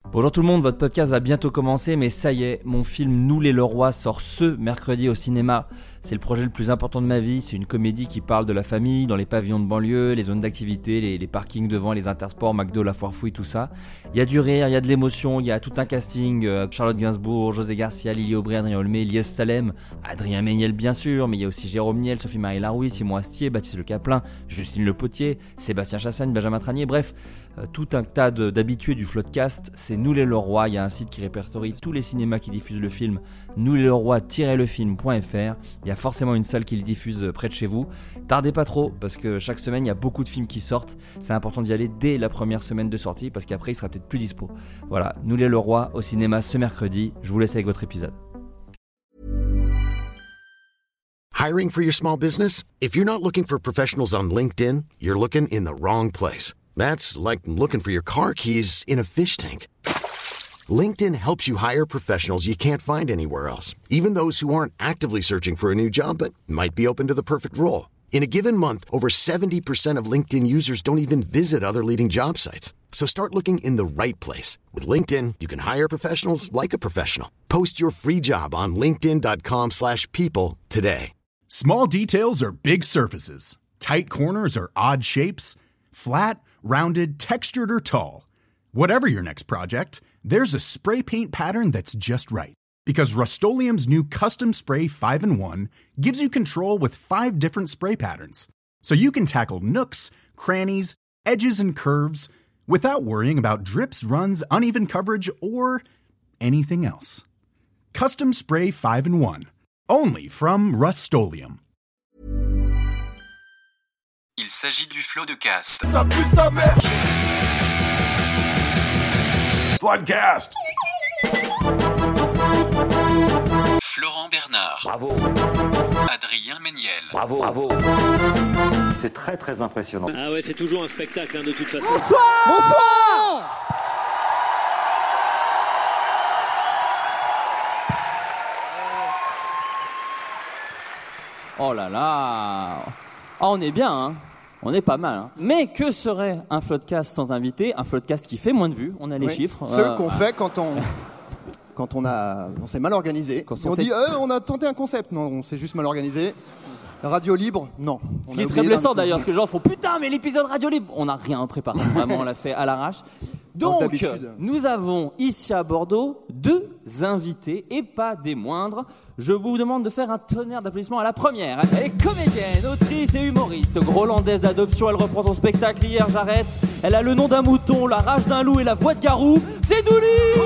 Bonjour tout le monde, votre podcast va bientôt commencer, mais ça y est, mon film Nous les Leroy sort ce mercredi au cinéma. C'est le projet le plus important de ma vie, c'est une comédie qui parle de la famille, dans les pavillons de banlieue, les zones d'activité, les parkings devant, les intersports, McDo, la foire fouille, tout ça. Il y a du rire, il y a de l'émotion, il y a tout un casting, Charlotte Gainsbourg, José Garcia, Lily Aubry, Adrien Olmé, Lies Salem, Adrien Méniel bien sûr, mais il y a aussi Jérôme Niel, Sophie-Marie Larouille, Simon Astier, Baptiste Le Caplin, Justine Le Potier, Sébastien Chassagne, Benjamin Tranier, bref, tout un tas d'habitués du Floodcast. C'est Nous les Leroy, il y a un site qui répertorie tous les cinémas qui diffusent le film, nousleroy-lefilm.fr. Il y a forcément une salle qui le diffuse près de chez vous. Tardez pas trop, parce que chaque semaine il y a beaucoup de films qui sortent. C'est important d'y aller dès la première semaine de sortie, parce qu'après il sera peut-être plus dispo. Voilà, Nous les Leroy au cinéma ce mercredi. Je vous laisse avec votre épisode. Hiring for your small business? If you're not looking for professionals on LinkedIn, you're looking in the wrong place. That's like looking for your car keys in a fish tank. LinkedIn helps you hire professionals you can't find anywhere else, even those who aren't actively searching for a new job but might be open to the perfect role. In a given month, over 70% of LinkedIn users don't even visit other leading job sites. So start looking in the right place. With LinkedIn, you can hire professionals like a professional. Post your free job on linkedin.com/people today. Small details are big surfaces. Tight corners are odd shapes. Flat, rounded, textured, or tall. Whatever your next project, there's a spray paint pattern that's just right. Because Rust-Oleum's new Custom Spray 5-in-1 gives you control with 5 different spray patterns. So you can tackle nooks, crannies, edges, and curves without worrying about drips, runs, uneven coverage, or anything else. Custom Spray 5-in-1. Only from Rust-Oleum. Il s'agit du Floodcast. Ça pue sa mère. Floodcast. Florent Bernard. Bravo. Adrien Méniel. Bravo. Bravo. C'est très très impressionnant. Ah ouais, c'est toujours un spectacle de toute façon. Bonsoir. Oh là là. Ah, on est bien, hein. On est pas mal, hein. Mais que serait un Floodcast sans invité? Un Floodcast qui fait moins de vues, on a les chiffres. Ceux qu'on fait quand on s'est mal organisé. On dit on a tenté un concept. Non, on s'est juste mal organisé. Radio libre, non. Ce qui est très blessant d'ailleurs, parce que les gens font putain, mais l'épisode radio libre, on n'a rien préparé. Vraiment, on l'a fait à l'arrache. Donc, nous avons ici à Bordeaux 2 invités et pas des moindres. Je vous demande de faire un tonnerre d'applaudissements à la première. Elle est comédienne, autrice et humoriste. Grolandaise d'adoption, elle reprend son spectacle Hier j'arrête. Elle a le nom d'un mouton, la rage d'un loup et la voix de Garou. C'est Douli.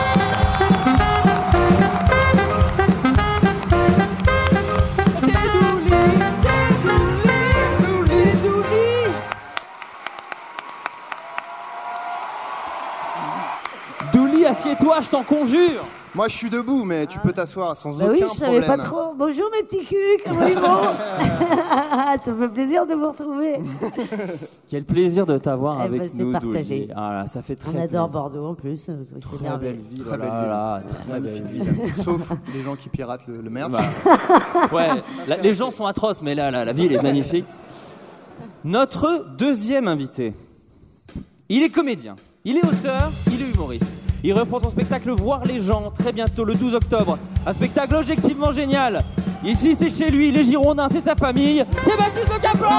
Douli, assieds-toi, je t'en conjure. Moi, je suis debout, mais tu peux t'asseoir sans aucun oui, je problème. savais pas trop. Bonjour mes petits culs, comment ils vont? Ça me fait plaisir de vous retrouver. Quel plaisir de t'avoir avec c'est nous, partagé. Douli. Ah là, ça fait très On adore plaisir. Bordeaux en plus. C'est Très belle ville. Très belle ville. Magnifique ville. Sauf les gens qui piratent le merde. Bah, ouais, les gens sont atroces, mais là, la ville est magnifique. Notre deuxième invité, il est comédien, il est auteur, il est humoriste. Il reprend son spectacle Voir les gens très bientôt, le 12 octobre. Un spectacle objectivement génial. Ici, c'est chez lui, les Girondins, c'est sa famille. C'est Baptiste Le Caplin.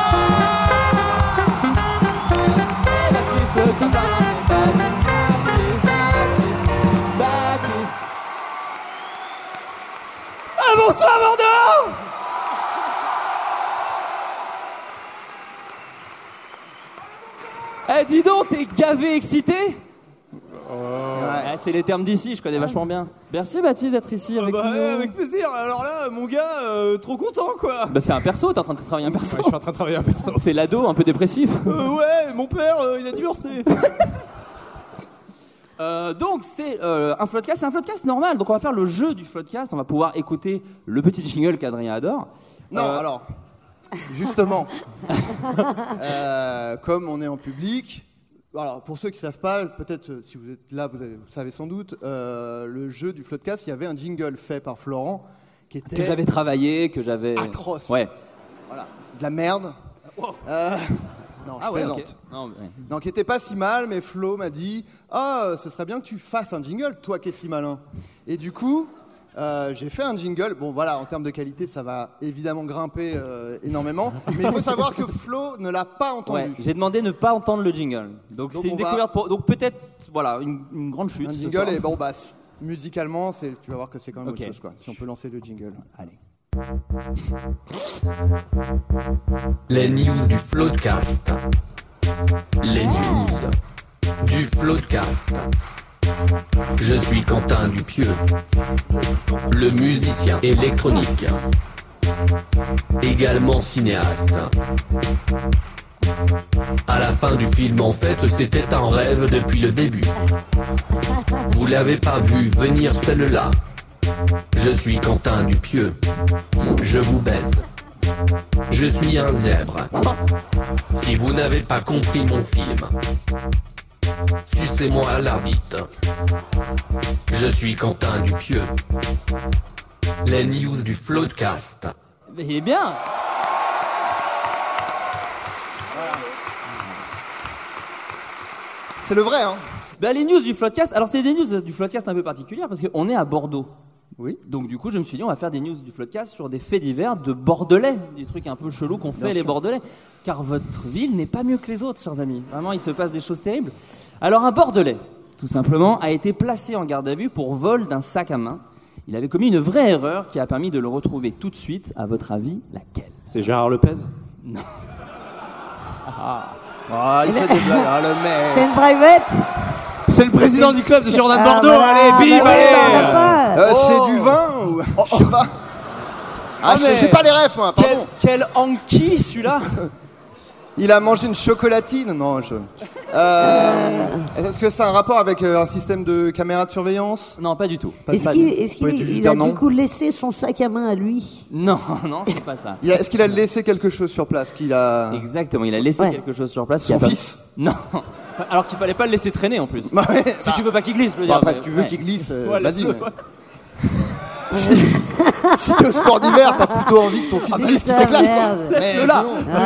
Baptiste Le Caplin. Baptiste. Ah, bonsoir Bordeaux. Eh, dis donc, t'es gavé excité? Ouais, c'est les termes d'ici, je connais vachement bien. Merci Baptiste d'être ici avec nous. Avec plaisir, alors là, mon gars, trop content quoi. Bah c'est un perso, t'es en train de travailler un perso. Ouais, je suis en train de travailler un perso. C'est l'ado un peu dépressif. Ouais, mon père, il a divorcé. Donc c'est un Floodcast, c'est un Floodcast normal. Donc on va faire le jeu du Floodcast, on va pouvoir écouter le petit jingle qu'Adrien adore. Non, alors, justement, comme on est en public... Alors, pour ceux qui ne savent pas, peut-être si vous êtes là, vous savez sans doute, le jeu du Floodcast, il y avait un jingle fait par Florent qui était... Que j'avais travaillé, que j'avais... atroce. Ouais. Voilà, de la merde. Wow. Non, je plaisante. ok. Non, qui était pas si mal, mais Flo m'a dit « Ah, ce serait bien que tu fasses un jingle, toi qui es si malin. » Et du coup, j'ai fait un jingle. Bon, voilà, en termes de qualité, ça va évidemment grimper énormément. Mais il faut savoir que Flo ne l'a pas entendu. Ouais, j'ai demandé de ne pas entendre le jingle. Donc c'est une découverte pour... Donc peut-être, voilà, une grande chute. Un jingle, et bon, bah, musicalement, tu vas voir que c'est quand même autre chose, quoi. Si on peut lancer le jingle. Allez. Les news du Floodcast. Les news du Floodcast. Je suis Quentin Dupieux, le musicien électronique, également cinéaste. À la fin du film, en fait, c'était un rêve depuis le début. Vous l'avez pas vu venir celle-là. Je suis Quentin Dupieux. Je vous baise. Je suis un zèbre. Si vous n'avez pas compris mon film, sucez-moi la bite. Je suis Quentin Dupieux. Les news du Floodcast. Il est bien. C'est le vrai, hein. Bah, les news du Floodcast. Alors c'est des news du Floodcast un peu particulières parce qu'on est à Bordeaux. Oui. Donc du coup, je me suis dit, on va faire des news du Floodcast sur des faits divers de Bordelais, des trucs un peu chelous qu'ont fait les Bordelais. Car votre ville n'est pas mieux que les autres, chers amis. Vraiment, il se passe des choses terribles. Alors un Bordelais, tout simplement, a été placé en garde à vue pour vol d'un sac à main. Il avait commis une vraie erreur qui a permis de le retrouver tout de suite. À votre avis, laquelle? C'est Gérard Lepez? Non. Ah, il fait des blagues, hein, le mec. C'est une private. C'est le président du club de Girondins de Bordeaux. Voilà, Allez, bim, allez. C'est du vin ou... Je sais pas. Ah, j'ai pas les refs, moi, pardon. Quel Anki, celui-là? Il a mangé une chocolatine. Non, est-ce que c'est un rapport avec un système de caméra de surveillance? Non, pas du tout. Est-ce qu'il a du coup laissé son sac à main à lui? Non, c'est pas ça. Est-ce qu'il a laissé quelque chose sur place Exactement, il a laissé quelque chose sur place. Son fils? Non. Alors qu'il fallait pas le laisser traîner en plus. Bah ouais, si tu veux pas qu'il glisse, je veux dire. Après, si tu veux qu'il glisse, vas-y. Si t'es au sport d'hiver, t'as plutôt envie que ton fils glisse qu'il s'éclate. Laisse-le là.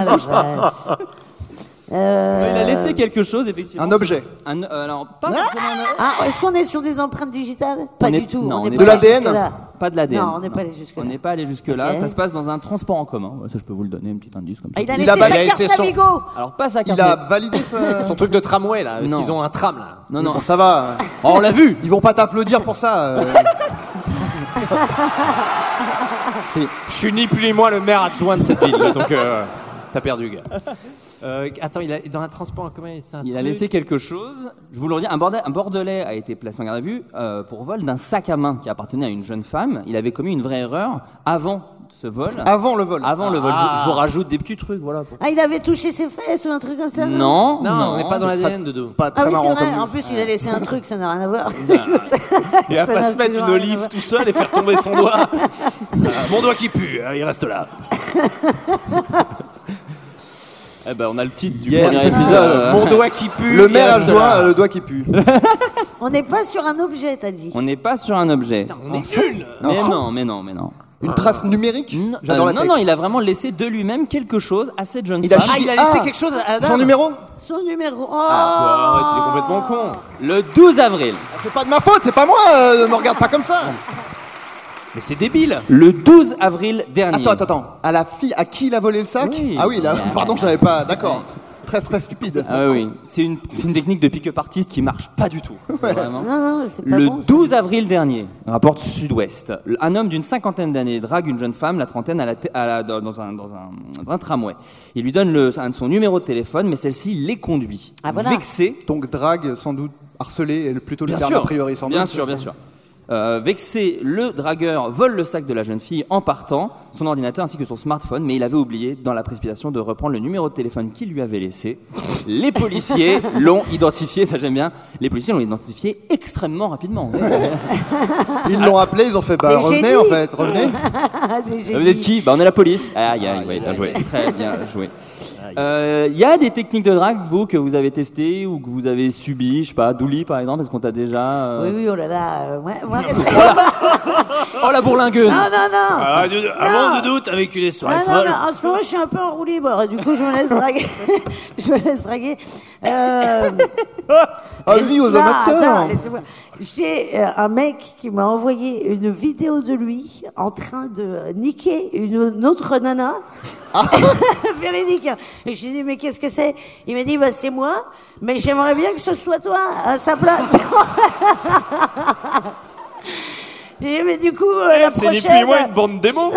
Il a laissé quelque chose, effectivement. Un objet. Alors, pas forcément un objet. Est-ce qu'on est sur des empreintes digitales? Pas du tout. Non, de l'ADN? Pas de l'ADN. Non, on n'est pas allé jusque-là. On n'est pas allé jusque-là. Okay. Ça se passe dans un transport en commun. Ça, je peux vous le donner, un petit indice comme ça. Il a laissé sa carte Navigo. Alors, pas sa carte. Il a validé son truc de tramway, là. Parce qu'ils ont un tram, là. Non. Bon, ça va. Oh, on l'a vu. Ils vont pas t'applaudir pour ça. Je suis ni plus ni moins le maire adjoint de cette ville. Donc, t'as perdu, gars. Attends, il a dans un transport en commun, il a laissé quelque chose. Je vous le redis, un Bordelais a été placé en garde à vue pour vol d'un sac à main qui appartenait à une jeune femme. Il avait commis une vraie erreur avant ce vol. Avant le vol. Je vous rajoute des petits trucs, voilà. Il avait touché ses fesses ou un truc comme ça? Non, on n'est pas dans l'ADN de dos. Pas très marrant. C'est vrai. En plus, il a laissé un truc, ça n'a rien à voir. Il va pas se mettre une olive tout seul et faire tomber son doigt. Mon doigt qui pue, il reste là. On a le titre du premier épisode. Mon doigt qui pue. Le maire adjoint, le doigt qui pue. On n'est pas sur un objet, t'as dit. On n'est pas sur un objet. On est nuls. Mais non. Une trace numérique? J'adore la tech. Non, il a vraiment laissé de lui-même quelque chose à cette jeune femme. Il a laissé quelque chose à la dame. Son numéro? Son numéro. Arrête, il est complètement con. Le 12 avril. C'est pas de ma faute, c'est pas moi, me regarde pas comme ça. Mais c'est débile. Le 12 avril dernier. Attends. À la fille à qui il a volé le sac? Oui. Ah oui, là, pardon, j'avais pas. D'accord. Très stupide. Ah oui. C'est une technique de pick-up artist qui marche pas du tout. Ouais. Vraiment. Non, c'est pas le bon, 12 avril dernier, rapporte Sud-Ouest, un homme d'une 50aine d'années drague une jeune femme, la trentaine, dans un tramway. Il lui donne son numéro de téléphone, mais celle-ci les conduit. Ah, voilà. Vexé. Donc drague, sans doute harcelé, est plutôt le terme a priori, sans doute. Bien sûr. Vexé, le dragueur vole le sac de la jeune fille en partant, son ordinateur ainsi que son smartphone, mais il avait oublié dans la précipitation de reprendre le numéro de téléphone qu'il lui avait laissé. Les policiers l'ont identifié, ça j'aime bien, les policiers l'ont identifié extrêmement rapidement. Ils l'ont appelé, ils ont fait revenez en fait, revenez. Vous êtes qui? On est la police. Aïe, bien joué, très bien joué. Il y a des techniques de drague, vous, que vous avez testées ou que vous avez subies, je sais pas, Douli par exemple, est-ce qu'on t'a déjà... Oui, oh là là. Moi... Oh la bourlingueuse. Non. Avant de doute, avec une soirée folle. En ce moment, je suis un peu en roue libre. Du coup, je me laisse draguer. Avis aux amateurs. Attends, laissez-moi. J'ai un mec qui m'a envoyé une vidéo de lui en train de niquer une autre nana. Véridique. Et je lui ai dit, mais qu'est-ce que c'est? Il m'a dit, bah, c'est moi, mais j'aimerais bien que ce soit toi à sa place. J'ai dit, mais du coup, la prochaine... C'est ni plus ni moins une bande démons.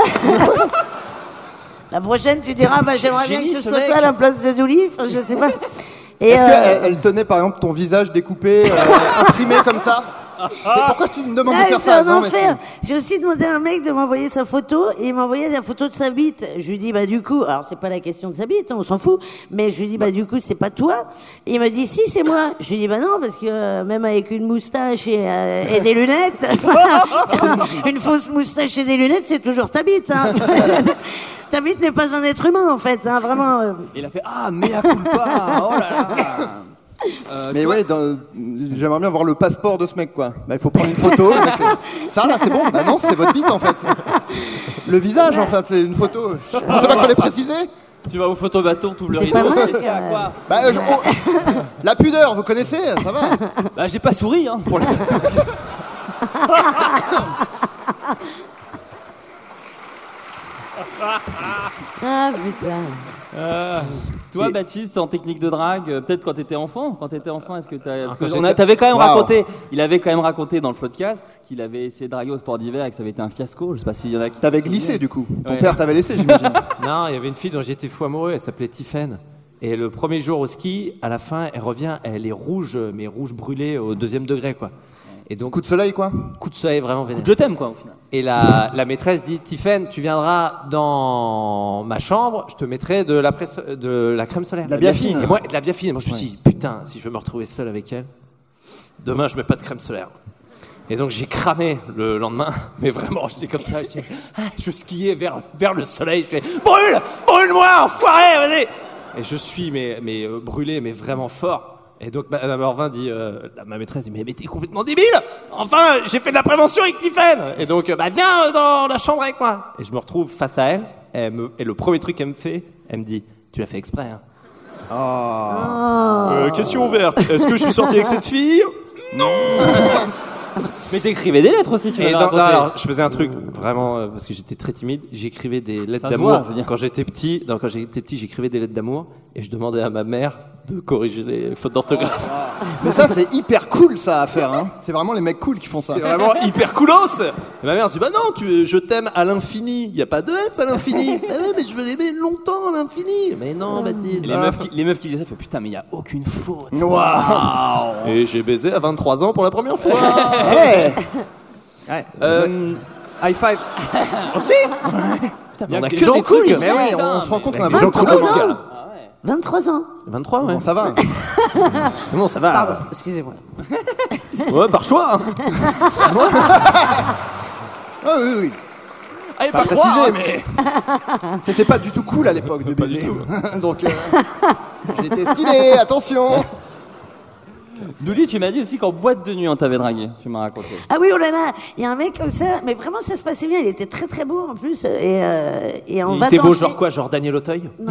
La prochaine, tu diras, bah, j'aimerais bien que ce soit toi à la place de Douli. Enfin, je sais pas. Et est-ce qu'elle tenait par exemple ton visage découpé, imprimé comme ça? Pourquoi tu me demandes de faire ça? Non, mais j'ai aussi demandé à un mec de m'envoyer sa photo et il m'a envoyé la photo de sa bite. Je lui dis bah du coup, alors c'est pas la question de sa bite, hein, on s'en fout, mais je lui dis bah du coup c'est pas toi. Et il m'a dit si c'est moi. Je lui dis bah non parce que même avec une moustache et des lunettes, une fausse moustache et des lunettes c'est toujours ta bite. Hein. Ta bite n'est pas un être humain en fait, hein, vraiment. Il a fait ah mea culpa, oh là là. Mais ouais, j'aimerais bien voir le passeport de ce mec quoi. Bah il faut prendre une photo. Le mec fait, ça là c'est bon. Bah non c'est votre bite en fait. Le visage en fait c'est une photo. Je pensais pas qu'il fallait préciser. Tu vas au photobateau, tu ouvres le rideau. Qu'est-ce qu'il y a quoi? Bah la pudeur vous connaissez, ça va. Bah j'ai pas souri hein. Pour Ah putain. Toi, Baptiste, en technique de drague, peut-être quand t'étais enfant, est-ce que t'avais quand même raconté, il avait quand même raconté dans le podcast qu'il avait essayé de draguer au sport d'hiver et que ça avait été un fiasco. Je sais pas s'il y en a qui... T'avais glissé du coup. Ton père t'avait laissé, j'imagine. Non, il y avait une fille dont j'étais fou amoureux, elle s'appelait Tiffen. Et le premier jour au ski, à la fin, elle revient, elle est rouge, mais rouge brûlée au 2e degré, quoi. Et donc, coup de soleil, quoi. Coup de soleil, vraiment vénère. Je t'aime, quoi, au final. Et la maîtresse dit, Tiffen, tu viendras dans ma chambre, je te mettrai de la crème solaire. De la biafine. Et moi, de la biafine. Et moi, je me suis dit, putain, si je veux me retrouver seul avec elle, demain, je mets pas de crème solaire. Et donc, j'ai cramé le lendemain. Mais vraiment, j'étais comme ça, je skiais vers le soleil. Je fais, brûle-moi, enfoiré, vas-y. Et je suis, mais brûlé, mais vraiment fort. Et donc Mme Orvin dit, ma maîtresse dit, mais t'es complètement débile. Enfin, j'ai fait de la prévention avec Tiffen. Et donc, viens dans la chambre avec moi. Et je me retrouve face à elle. Et le premier truc qu'elle me fait, elle me dit, tu l'as fait exprès, hein. Question ouverte. Est-ce que je suis sorti avec cette fille? Non. Mais t'écrivais des lettres aussi, tu m'as raconté. Alors, je faisais un truc vraiment parce que j'étais très timide. J'écrivais des lettres d'amour. Quand j'étais petit, j'écrivais des lettres d'amour et je demandais à ma mère de corriger les fautes d'orthographe. Mais ça, c'est hyper cool ça à faire. Hein. C'est vraiment les mecs cool qui font ça. C'est vraiment hyper coolos. Et ma mère dit bah non, je t'aime à l'infini. Il y a pas de S à l'infini. Mais je veux l'aimer longtemps à l'infini. Mais non, Baptiste. Les meufs qui disaient ça, fait putain, mais il y a aucune faute. Wow. Et j'ai baisé à 23 ans pour la première fois. Hey. Ouais. High five. Aussi. Putain, mais on a que des gens cool. Mais oui, on se rend compte qu'on a 23 ans. 23 ans. 23, ouais. Bon, ça va. C'est bon, ça va. Pardon, excusez-moi. Ouais, par choix. Hein. Ah oui. Allez, pas précisé, croire, mais c'était pas du tout cool à l'époque de baiser. Pas du tout. Donc, j'étais stylé, attention. Douli, tu m'as dit aussi qu'en boîte de nuit on t'avait dragué, tu m'as raconté. Ah oui, oh là là, il y a un mec comme ça, mais vraiment ça se passait bien, il était très très beau en plus. Et on il va était beau, danser. genre quoi, genre Daniel Auteuil? Non.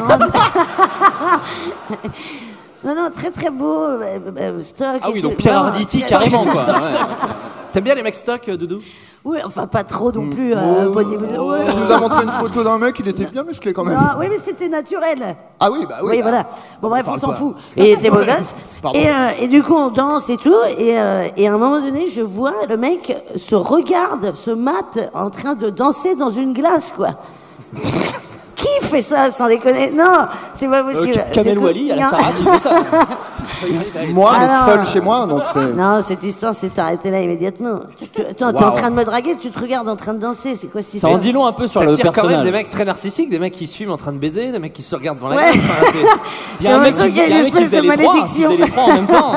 non, très très beau, stock. Ah oui, donc Pierre Arditi carrément quoi. Ouais. T'aimes bien les mecs stock, Doudou? Oui, enfin pas trop non plus. Il nous a montré une photo d'un mec, il était bien musclé quand même. Non, oui, mais c'était naturel. Ah oui, bah oui. Oui, bah, voilà. Bon bref, on s'en fout. Et il était beau gosse. Et du coup, on danse et tout. Et à un moment donné, je vois le mec se mate en train de danser dans une glace, quoi. Qui fait ça, sans déconner? Non, c'est pas possible. Kamel Wally à la Starac, il fait ça. Moi, mais seul chez moi, donc c'est... Non, cette histoire s'est arrêtée là immédiatement. Attends, t'es en train de me draguer, tu te regardes en train de danser, c'est quoi cette histoire? Ça en dit long un peu sur le personnage. Quand même des mecs très narcissiques, des mecs qui se filment en train de baiser, des mecs qui se regardent devant la Ouais. glace. Il y a un mec qui faisait les trois en même temps.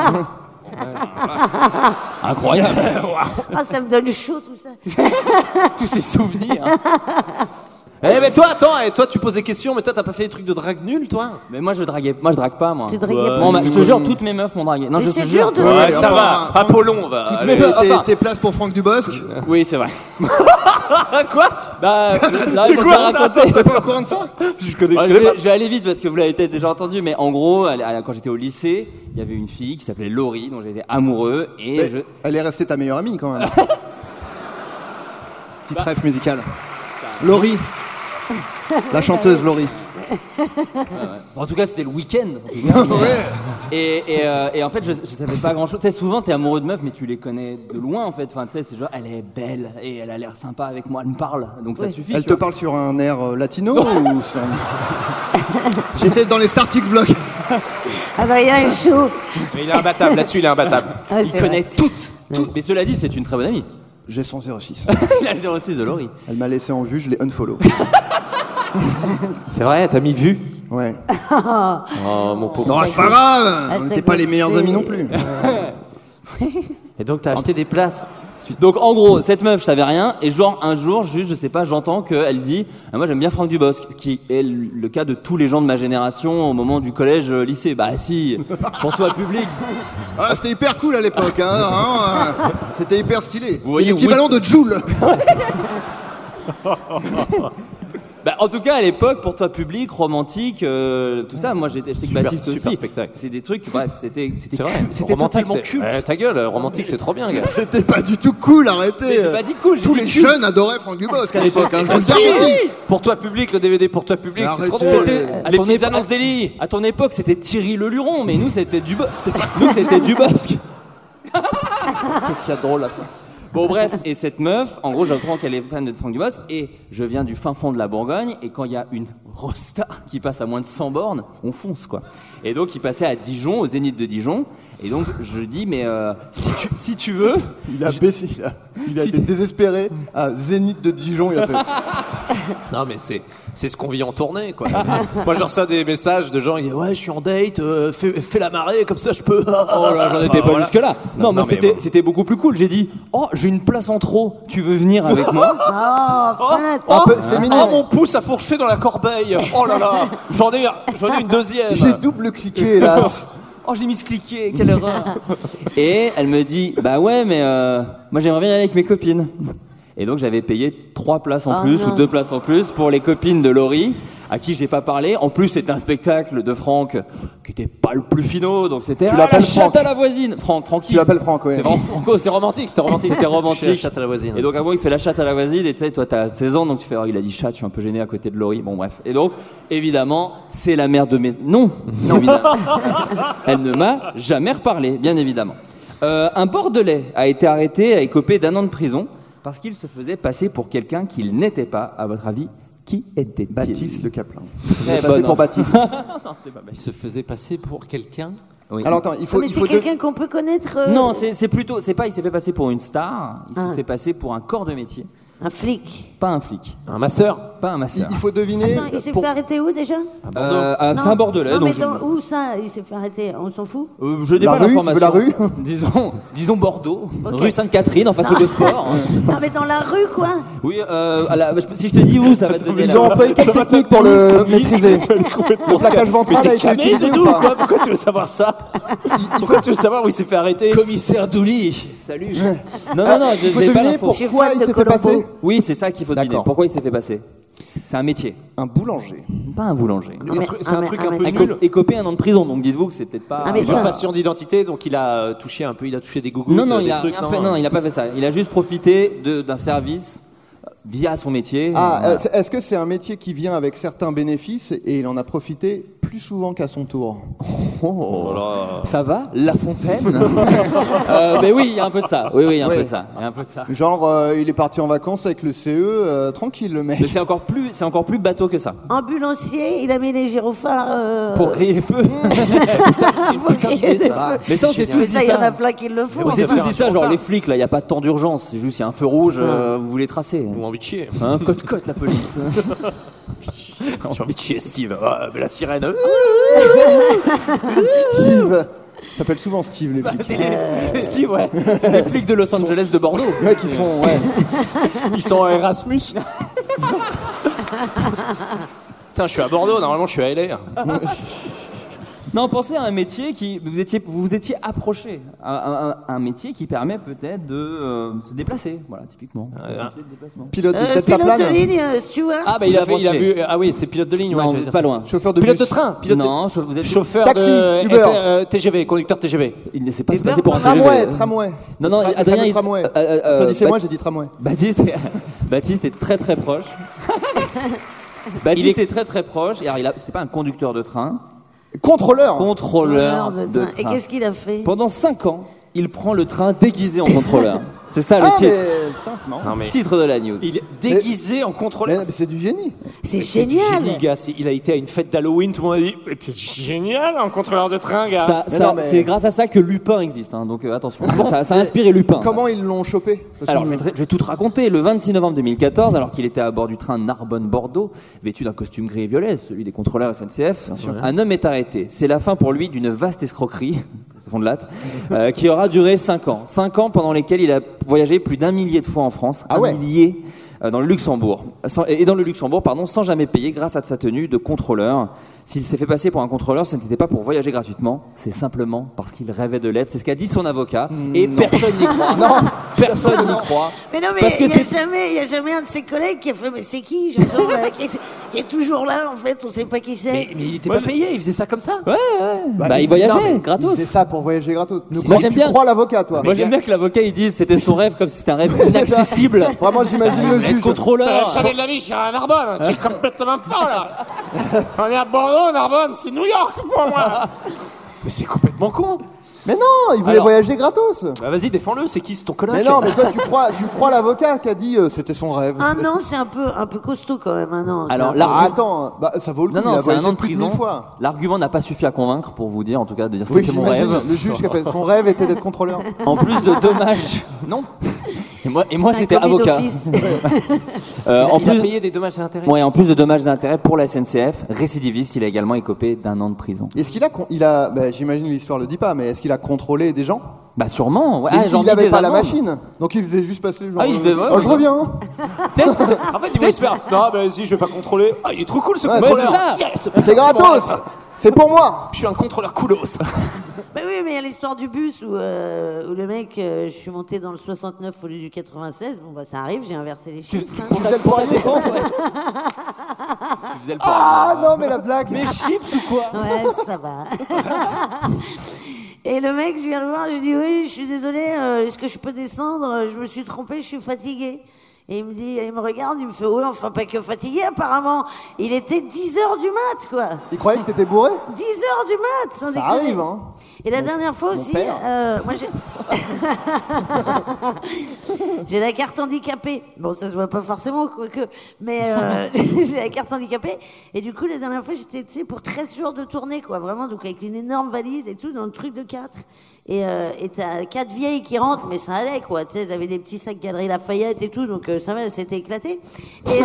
Incroyable. Ah, ça me donne chaud tout ça. Tous ces souvenirs. Mais toi, attends, toi tu poses des questions, mais toi t'as pas fait des trucs de drague nul, toi? Mais moi je drague pas moi. Tu draguais pas. Bon, je te jure, toutes mes meufs m'ont dragué. Non, Mais je c'est te jure. dur de. Ouais, ça va. Apollon, va. Toutes Allez. mes meufs. Enfin, Tes places pour Franck Dubosc. oui, c'est vrai. Quoi? Bah, là, il faut bien raconter. T'es pas au courant de ça? Je connais Ouais, pas. je vais aller vite parce que vous l'avez peut-être déjà entendu, mais en gros, quand j'étais au lycée, il y avait une fille qui s'appelait Laurie, dont j'étais amoureux, et Mais elle est restée ta meilleure amie quand même. Petite rêve musicale. Laurie. La chanteuse Laurie. En tout cas, c'était le week-end. Et en fait, je savais pas grand-chose. Tu sais, souvent, t'es amoureux de meufs, mais tu les connais de loin, en fait. Enfin, tu sais, c'est genre, elle est belle et elle a l'air sympa avec moi. Elle me parle, donc ça te suffit. Elle tu te vois. parle sur un air latino ou sur... J'étais dans les Startic Blocks. Adrien est chaud. Mais il est imbattable, là-dessus il est imbattable. Ouais, Il c'est connaît vrai. toutes. Mais cela dit, c'est une très bonne amie. J'ai son 06. Il a le 06 de Laurie. Elle m'a laissé en vue, je l'ai unfollow. C'est vrai, t'as mis vue? Ouais. Oh mon pauvre. Non, c'est pas grave. Elle On t'a n'était pas les meilleurs ghosté. amis non plus. Et donc t'as acheté des places? Donc en gros, cette meuf, je savais rien, et genre un jour, juste, je sais pas, j'entends qu'elle dit ah, moi j'aime bien Franck Dubosc, qui est le cas de tous les gens de ma génération au moment du collège-lycée. Bah si, pour toi public. Ah, c'était hyper cool à l'époque. Hein. C'était hyper stylé. C'était voyez, l'équivalent de Joule. Bah en tout cas à l'époque, pour toi public, romantique, tout ça, moi j'étais avec Baptiste super aussi. spectacle. C'est des trucs, bref, c'était C'est vrai, c'était romantique, totalement c'est- culte. Ta gueule, romantique c'est trop bien, gars. C'était pas du tout cool, arrêtez. Mais j'ai pas dit cool, j'ai Tous dit les culte. jeunes adoraient Franck Dubosc à l'époque. Hein, je vous le Si garantis. Pour toi public, le DVD pour toi public, c'est trop Arrêtez. drôle. C'était- Les ton petites époque- annonces d'Eli. À ton époque, c'était Thierry Leluron, mais nous c'était Dubosc. Nous c'était Dubosc. Qu'est-ce qu'il y a de drôle à ça? Bon bref, et cette meuf, en gros j'apprends qu'elle est fan de Franck Dubosc, et je viens du fin fond de la Bourgogne, et quand il y a une rosta qui passe à moins de 100 bornes, on fonce quoi. Et donc il passait à Dijon, au Zénith de Dijon, et donc je dis mais si tu veux... Il a baissé, il a été désespéré à Zénith de Dijon. Il a fait. Non mais c'est ce qu'on vit en tournée quoi. Moi je reçois des messages de gens qui disent ouais je suis en date, fais la marée comme ça je peux. Oh là, j'en étais pas voilà. jusque là. Non, moi mais c'était beaucoup plus cool. J'ai dit oh j'ai une place en trop, tu veux venir avec moi? Oh, fête. Oh, c'est mignon. mon pouce a fourché dans la corbeille. Oh là là, j'en ai une deuxième. J'ai double cliqué, hélas. Oh j'ai mis ce cliquet, quelle erreur. Et elle me dit bah ouais mais moi j'aimerais bien y aller avec mes copines. Et donc j'avais payé 3 places en plus non. ou 2 places en plus pour les copines de Laurie, à qui j'ai pas parlé. En plus c'était un spectacle de Franck qui était pas le plus finot, donc c'était la l'appelles chatte Franck. à la voisine. Francky. Tu l'appelles Franck, ouais. C'est vraiment Franco, C'était romantique, c'était romantique. C'était romantique. Je suis la chatte à la voisine. Et donc à moi il fait la chatte à la voisine et tu sais toi t'as 16 ans donc tu fais oh, il a dit chatte, je suis un peu gêné à côté de Laurie. Bon bref. Et donc évidemment c'est la mère de mes... Non évidemment. Elle ne m'a jamais reparlé, bien évidemment. Un Bordelais a été arrêté et a écopé d'1 an de prison parce qu'il se faisait passer pour quelqu'un qu'il n'était pas. À votre avis, qui était-il? Baptiste Le Caplin. Eh, Passé bonne. pour Baptiste. Il se faisait passer pour quelqu'un. Oui. Alors attends, il faut. Mais il c'est faut quelqu'un qu'on peut connaître. Non, c'est plutôt, c'est pas il s'est fait passer pour une star, il s'est Ah. fait passer pour un corps de métier. Un flic. Pas un flic, Un masseur. pas un masseur. Il faut deviner. Attends, il s'est pour- fait arrêter où déjà? C'est un Bordelais, Non, donc mais où ça? Il s'est fait arrêter. On s'en fout? je n'ai La pas rue, tu veux l'information. la rue disons Bordeaux, Ok. rue Sainte-Catherine en face au Sport. Non, mais dans la rue, quoi. Oui, si je te dis où, ça va te donner. Ils ont employé quelle technique pour le maîtriser? Le plaquage ventral a été utilisé ou pas? Pourquoi tu veux savoir ça? Pourquoi tu veux savoir où il s'est fait arrêter? Commissaire Douli, salut. Non, Il faut j'ai pas deviner l'info. pourquoi Chez Fouad il de s'est fait Colombo. passer. Oui, c'est ça qu'il faut deviner. D'accord. Pourquoi il s'est fait passer? C'est un métier, Un boulanger. pas un boulanger. C'est un truc un peu médecin. nul. Écopé 1 an de prison, donc dites-vous que c'est peut-être pas. Un médecin. Usurpation d'identité, donc il a touché un peu, il a touché des gougouttes, Non, des il a trucs. rien fait. Non, il a pas fait ça. Il a juste profité d'un service via son métier. Ah, Voilà. est-ce que c'est un métier qui vient avec certains bénéfices et il en a profité plus souvent qu'à son tour? Ça va, La Fontaine. Mais oui, il y a un peu de ça. Oui, il y a un Oui. peu de ça. Il y a un peu de ça. Genre, il est parti en vacances avec le CE, tranquille le mec. Mais c'est encore plus bateau que ça. Ambulancier, il a mis les gyrophares. Pour crier les feux. c'est une putain d'idée, ça. Mais ça, on s'est tous Mais dit ça, il y en a ça. plein qui le font. On s'est tous dit ça, genre les flics, là, il n'y a pas de temps d'urgence. C'est juste, il y a un feu rouge, vous voulez tracer. Ou envie de chier. Hein, cote, la police. J'ai envie de chier, Steve. Mais la sirène. Steve. Ça s'appelle souvent Steve, les flics. C'est Steve, ouais. C'est les flics de Los Angeles de Bordeaux. Les mecs, ils sont. Ouais. Ils sont en Erasmus. Putain, je suis à Bordeaux, normalement je suis à LA. Non, pensez à un métier qui vous étiez approché, un métier qui permet peut-être de se déplacer, voilà, typiquement. Pilote de tête à Pilote plane. de ligne, Stewart. Ah bah il a vu. Ah oui, c'est pilote de ligne. Non, Ouais, j'allais dire pas ça. loin. Chauffeur de Pilote bus. de train. Non, vous êtes Chauffeur Taxi, de Uber. TGV, conducteur TGV. Il ne s'est pas Uber, passé pour un Tramway, TGV. tramway. Non, non, Le Adrien, fameux tramway. Applaudissez-moi, j'ai dit tramway. Baptiste est très très proche. Baptiste est très très proche. Et alors, c'était pas un conducteur de train. Contrôleur. Contrôleur de train. Et qu'est-ce qu'il a fait? Pendant 5 ans, il prend le train déguisé en contrôleur. C'est ça le Ah, titre. mais putain, c'est marrant. Non, mais Titre de la news. il est déguisé en contrôleur. Mais c'est du génie. C'est C'est du génial. génie, gars. Il a été à une fête d'Halloween, tout le monde a dit mais t'es génial en contrôleur de train, gars. Mais non, mais- C'est grâce à ça que Lupin existe, hein, donc attention. Ça a inspiré Lupin. Comment ils l'ont chopé? Parce Alors, que- je vais tout te raconter. Le 26 novembre 2014, alors qu'il était à bord du train Narbonne-Bordeaux, vêtu d'un costume gris et violet, celui des contrôleurs SNCF, un homme est arrêté. C'est la fin pour lui d'une vaste escroquerie, ce fond de latte, qui aura duré 5 ans. 5 ans pendant lesquels il a voyagé plus d'1 millier de fois en France. Ah ouais. 1 millier dans le Luxembourg. Et dans le Luxembourg, pardon, sans jamais payer grâce à sa tenue de contrôleur. S'il s'est fait passer pour un contrôleur, ce n'était pas pour voyager gratuitement, c'est simplement parce qu'il rêvait de l'être. C'est ce qu'a dit son avocat. Et personne n'y croit. Non. Personne n'y croit. Mais non, mais Parce que il n'y c'est- a jamais un de ses collègues qui a fait mais c'est qui qui est toujours là en fait, on sait pas qui c'est. Mais il était pas payé, il faisait ça comme ça. Bah, il voyageait non, mais gratos. C'est ça pour voyager gratos. Moi, j'aime bien. Tu crois l'avocat, toi. Moi j'aime bien que l'avocat il dise c'était son rêve comme si c'était un rêve inaccessible. Vraiment, j'imagine le juge. Contrôleur. Chalet de la vie, je suis à Narbonne, tu es complètement fort là. On est à Bordeaux, Narbonne, c'est New York pour moi. Mais c'est complètement con. Mais non, il voulait Alors- voyager gratos. Bah vas-y, défends-le, c'est qui, c'est ton coloc? Mais non, mais toi, tu crois l'avocat qui a dit c'était son rêve. Un an, c'est un peu costaud quand même, un an. Alors, c'est là- un peu- Ah, attends, bah, ça vaut le coup. Non, il a non, c'est voyagé un an de plus prison. 1000 fois. L'argument n'a pas suffi à convaincre, pour vous dire, en tout cas, de dire Oui, c'était mon j'imagine. rêve. Le juge qui a fait son rêve était d'être contrôleur. En plus de dommages. Non. Et moi c'est un c'était commis avocat. d'office. En Il a plus, payé des dommages et intérêts. ouais, en plus de dommages et intérêts pour la SNCF, récidiviste, il a également écopé d'1 an de prison. Est-ce qu'il a, bah, j'imagine l'histoire le dit pas, mais est-ce qu'il a contrôlé des gens? Bah sûrement. Ouais. Mais j'en il dis n'avait des pas la amendes. machine, donc il faisait juste passer les gens. Ah, il devait- ouais, je ouais. reviens. Hein. En fait, il voulait se faire. Non, bah vas-y, je vais pas contrôler. Ah, il est trop cool ce Ouais, contrôleur. c'est ça. Yes, C'est gratos. C'est pour moi. Je suis un contrôleur coolos. Mais oui, mais il y a l'histoire du bus où le mec, je suis monté dans le 69 au lieu du 96. Bon, bah ça arrive, j'ai inversé les chiffres. hein. Tu faisais le poirier. faisais le Ah non, mais la blague. Mais chips ou quoi? Ouais, ça va. Et le mec, je viens le voir, je dis oui, je suis désolé, est-ce que je peux descendre? Je me suis trompé, je suis fatigué. Et il me dit, il me regarde, il me fait oui, enfin pas que fatigué apparemment. Il était 10h du mat, quoi. Il croyait que t'étais bourré. 10h du mat, sans Ça déconner. arrive, hein. Et la dernière fois aussi, père. moi j'ai... j'ai la carte handicapée. Bon, ça se voit pas forcément, quoique, mais j'ai la carte handicapée. Et du coup, la dernière fois, j'étais, tu sais, pour 13 jours de tournée, quoi, vraiment, donc avec une énorme valise et tout, dans le truc de 4. Et t'as 4 vieilles qui rentrent, mais ça allait, quoi. Tu sais, elles avaient des petits sacs Galeries Lafayette et tout, donc ça va, elles s'étaient éclatées. Et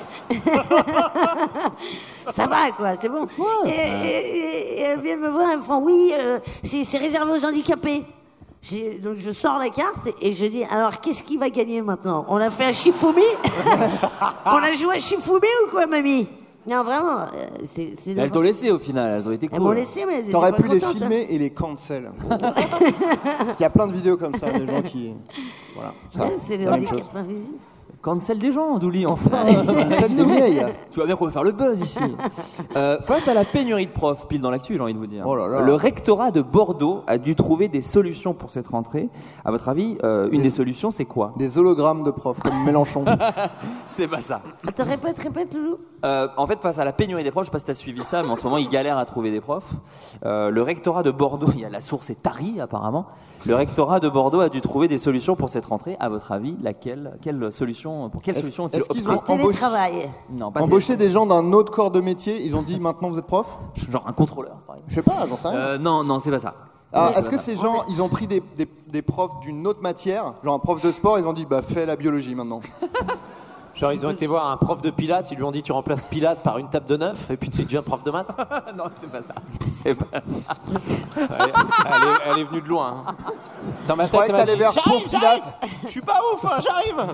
ça va, quoi, c'est bon. Et elles viennent me voir, elles me font oui, c'est réservé aux handicapés. Donc je sors la carte et je dis alors qu'est-ce qui va gagner maintenant? On a fait un Shifumi? On a joué à Shifumi ou quoi, mamie? Non, vraiment, c'est Elles t'ont laissé au final, elles ont été cool. Elles m'ont laissé, mais elles étaient T'aurais pas pu les contentes, hein. filmer et les cancel. Parce qu'il y a plein de vidéos comme ça, des gens qui. Voilà. Ça, Ouais, c'est c'est le la même chose. handicap invisible. Cancel des gens, Douli, enfin. Cancel des vieilles. Tu vois bien qu'on veut faire le buzz ici. Face à la pénurie de profs, pile dans l'actu, j'ai envie de vous dire. Oh là là. Le rectorat de Bordeaux a dû trouver des solutions pour cette rentrée. À votre avis, une des solutions, c'est quoi? Des hologrammes de profs, comme Mélenchon. C'est pas ça. Attends, répète, Loulou. En fait, face à la pénurie des profs, je sais pas si tu as suivi ça, mais en ce moment, ils galèrent à trouver des profs. Le rectorat de Bordeaux, il y a la source est tarie apparemment. Le rectorat de Bordeaux a dû trouver des solutions pour cette rentrée. À votre avis, quelle solution ont-ils Est-ce qu'ils opté ont embauché, Télétravail. Non, pas embauché des gens d'un autre corps de métier? Ils ont dit maintenant vous êtes prof? genre un contrôleur, par exemple. Je sais pas, j'en sais rien. Non, c'est pas ça. Ah, Non, est-ce que ces gens, ils ont pris des profs d'une autre matière, genre un prof de sport, ils ont dit bah fais la biologie maintenant. Genre, ils ont été voir un prof de Pilates, ils lui ont dit tu remplaces Pilates par une table de 9 et puis tu deviens prof de maths. Non, c'est pas ça. C'est pas. Elle est venue de loin. Hein. Dans ma Je croyais tête, que elle m'a t'allais dit, vers j'arrive, Ponce Pilate. Je suis pas ouf, hein, j'arrive.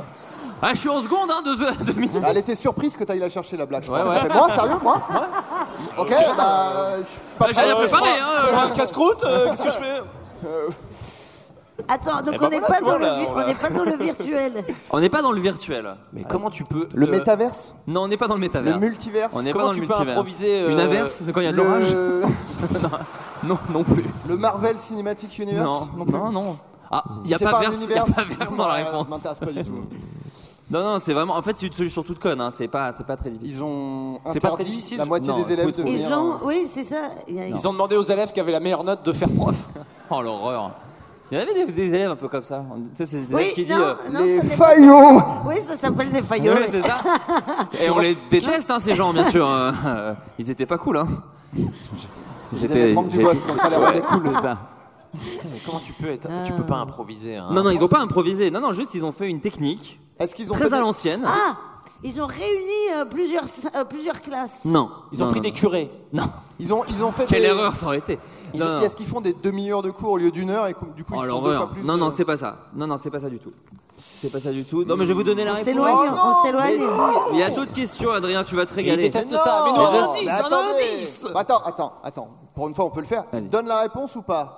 Ah, je suis en seconde, hein, 2 minutes. Elle était surprise que t'ailles la chercher, la blague. Je Ouais, crois. ouais. C'est moi, sérieux, moi Ok, bah. Je suis pas J'ai rien prêt. préparé, hein. Casse-croûte, qu'est-ce que je fais Attends, donc Eh ben on n'est voilà, pas, tu vois, dans là, le on n'est pas dans le virtuel. On n'est pas dans le virtuel. Mais comment tu peux. Le métaverse. Non, on n'est pas dans le métaverse. Le multiverse. On n'est pas Comment dans le tu peux multiverse. improviser, Une averse quand il y a de l'orage non plus. Le Marvel Cinematic Universe. Non, plus. non. Ah, il n'y a C'est pas un verse univers. dans la Ça réponse. m'intéresse pas du tout. Non, c'est vraiment. En fait, c'est une solution toute conne. Hein. C'est pas très difficile. Ils ont C'est pas très interdit difficile. la moitié Non, des élèves écoute, de venir. Ils ont, oui, c'est ça. Ils ont demandé aux élèves qui avaient la meilleure note de faire prof. Oh l'horreur. Il y en avait des élèves un peu comme ça. Tu sais, c'est des Oui, élèves qui disent. non, Les ça n'est pas- faillots. Oui, ça s'appelle des faillots. Oui, c'est ça. Et on les déteste, hein, ces gens, bien sûr. Ils étaient pas cool, hein. Ils aimaient Franck Dubosc, donc ça les rendait cool. C'est ça. Comment tu peux être. Tu peux pas improviser. Hein. Non, ils ont pas improvisé. Non, juste ils ont fait une technique Est-ce qu'ils ont très fait à des- l'ancienne. Ah, ils ont réuni plusieurs classes. Non. Ils ont pris des curés. Non. Ils ont fait Quelle des... erreur ça aurait été. Non. Est-ce qu'ils font des demi-heures de cours au lieu d'une heure et du coup Oh ils font 2 fois l'horreur. plus Non, c'est pas ça. Non, c'est pas ça du tout. C'est pas ça du tout. Non, mais je vais vous donner la On réponse. s'éloigne, Oh non, on s'éloigne. Il y a d'autres questions, Adrien, tu vas te Ils régaler. détestent ça. Mais non, mais un indice, un attendez. indice. Attends. Pour une fois, on peut le faire. Vas-y. Donne la réponse ou pas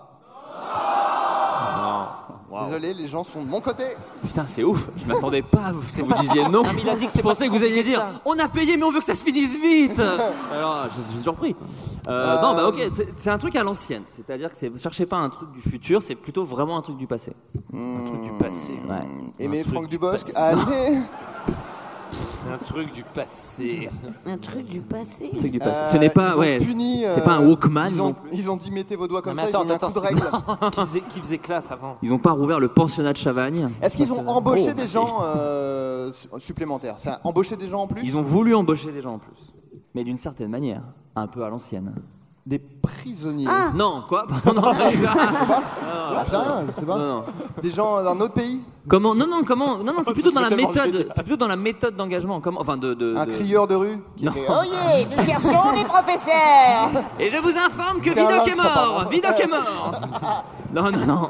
Désolé, les gens sont de mon côté. Putain, c'est ouf. Je m'attendais pas à vous, si vous disiez non. mais il a dit que Je c'est pas pensais si que vous alliez compliqué que dire ça. on a payé, mais on veut que ça se finisse vite. Alors, je suis surpris. Non, bah ok, c'est un truc à l'ancienne. C'est-à-dire que cherchez pas un truc du futur, c'est plutôt vraiment un truc du passé. Un truc du passé. Ouais. Aimé truc Franck du Dubosc. passé. Allez. C'est un truc du passé. Un truc du passé. Un truc du passé. Ce n'est pas, ils ont ouais. puni, C'est pas un Walkman. Ils ont dit mettez vos doigts comme Non, ça, mais ils ont mis un attends, coup de règle. qui faisait classe avant. Ils ont pas rouvert le pensionnat de Chavagne. Est-ce qu'ils ont embauché des gens supplémentaires? Ça a embauché des gens en plus? Ils ont voulu embaucher des gens en plus, mais d'une certaine manière, un peu à l'ancienne. Des prisonniers. Ah. Non, quoi? Non. Ah, j'ai rien, je sais pas. Non. Des gens d'un autre pays? Comment? Non, c'est plutôt dans la tellement méthode, génial. plutôt dans la méthode d'engagement. Comment? Enfin, Un crieur de rue qui fait Oyez, nous cherchons des professeurs. Et je vous informe que C'est un Vidocq est lynx, apparemment. mort. Vidocq est mort. Non.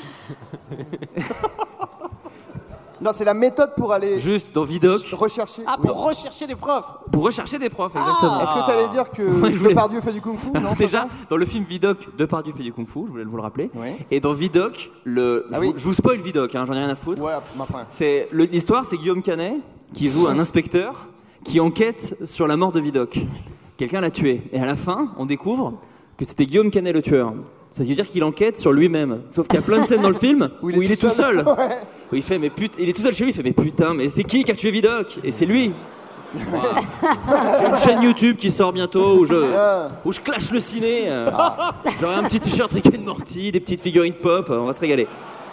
Non, c'est la méthode pour aller Juste dans Vidocq, rechercher. Ah, pour rechercher des profs. pour rechercher des profs, exactement. Est-ce que tu allais dire que Ouais, je voulais- Depardieu fait du kung-fu? Non, pas Déjà, ça dans le film Vidocq, Depardieu fait du kung-fu, je voulais vous le rappeler. Oui. Et dans Vidocq, Ah oui. je vous spoil Vidocq, hein, j'en ai rien à foutre. Ouais, enfin. L'histoire, c'est Guillaume Canet qui joue un inspecteur qui enquête sur la mort de Vidocq. Quelqu'un l'a tué. Et à la fin, on découvre que c'était Guillaume Canet le tueur. Ça veut dire qu'il enquête sur lui-même. Sauf qu'il y a plein de scènes dans le film où il est tout seul. Ouais. Où il fait, mais putain, il est tout seul chez lui, il fait, mais putain, mais c'est qui a tué Vidocq? Et c'est lui. Wow. J'ai une chaîne YouTube qui sort bientôt où je clash le ciné. J'aurai un petit t-shirt Rick and Morty, des petites figurines pop, on va se régaler.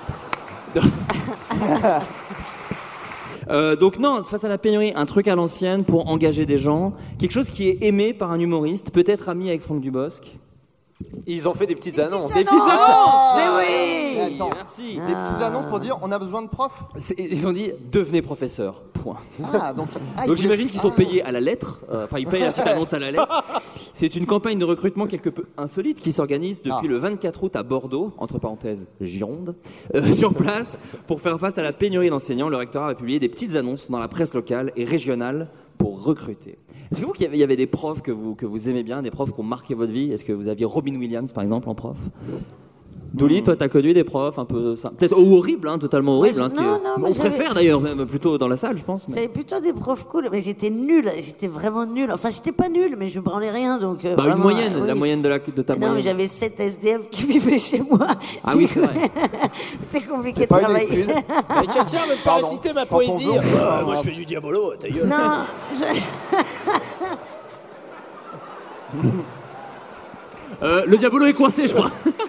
Donc non, face à la pénurie, un truc à l'ancienne pour engager des gens, quelque chose qui est aimé par un humoriste, peut-être ami avec Franck Dubosc. Ils ont fait des petites annonces. Des petites annonces. Mais oui. Mais attends, Merci. des petites annonces pour dire on a besoin de profs. Ils ont dit devenez professeur. Point. Ah, donc. Donc j'imagine qu'ils sont payés à la lettre. Enfin, ils payent la petite annonce à la lettre. C'est une campagne de recrutement quelque peu insolite qui s'organise depuis le 24 août à Bordeaux, entre parenthèses Gironde, sur place pour faire face à la pénurie d'enseignants. Le rectorat va publier des petites annonces dans la presse locale et régionale pour recruter. Est-ce que vous, qu'il y avait des profs que vous aimez bien, des profs qui ont marqué votre vie? Est-ce que vous aviez Robin Williams, par exemple, en prof? Douli, toi, t'as connu des profs un peu... Peut-être horribles, hein, totalement horribles. Ouais, hein, non, moi, on j'avais- préfère d'ailleurs, même plutôt dans la salle, je pense. Mais... J'avais plutôt des profs cool, mais j'étais nulle. J'étais vraiment nulle. Enfin, j'étais pas nulle, mais je branlais rien. Donc, Bah, vraiment, une moyenne, oui. la moyenne de ta Non, moyenne. mais j'avais 7 SDF qui vivaient chez moi. Ah Du oui, coup, c'est vrai. C'était compliqué C'est de pas une travailler. excuse. Mais quelqu'un veut me faire Pardon. réciter ma Quand on poésie. veut, Moi, je fais du diabolo, ta gueule. Non, Le diabolo est coincé, je crois.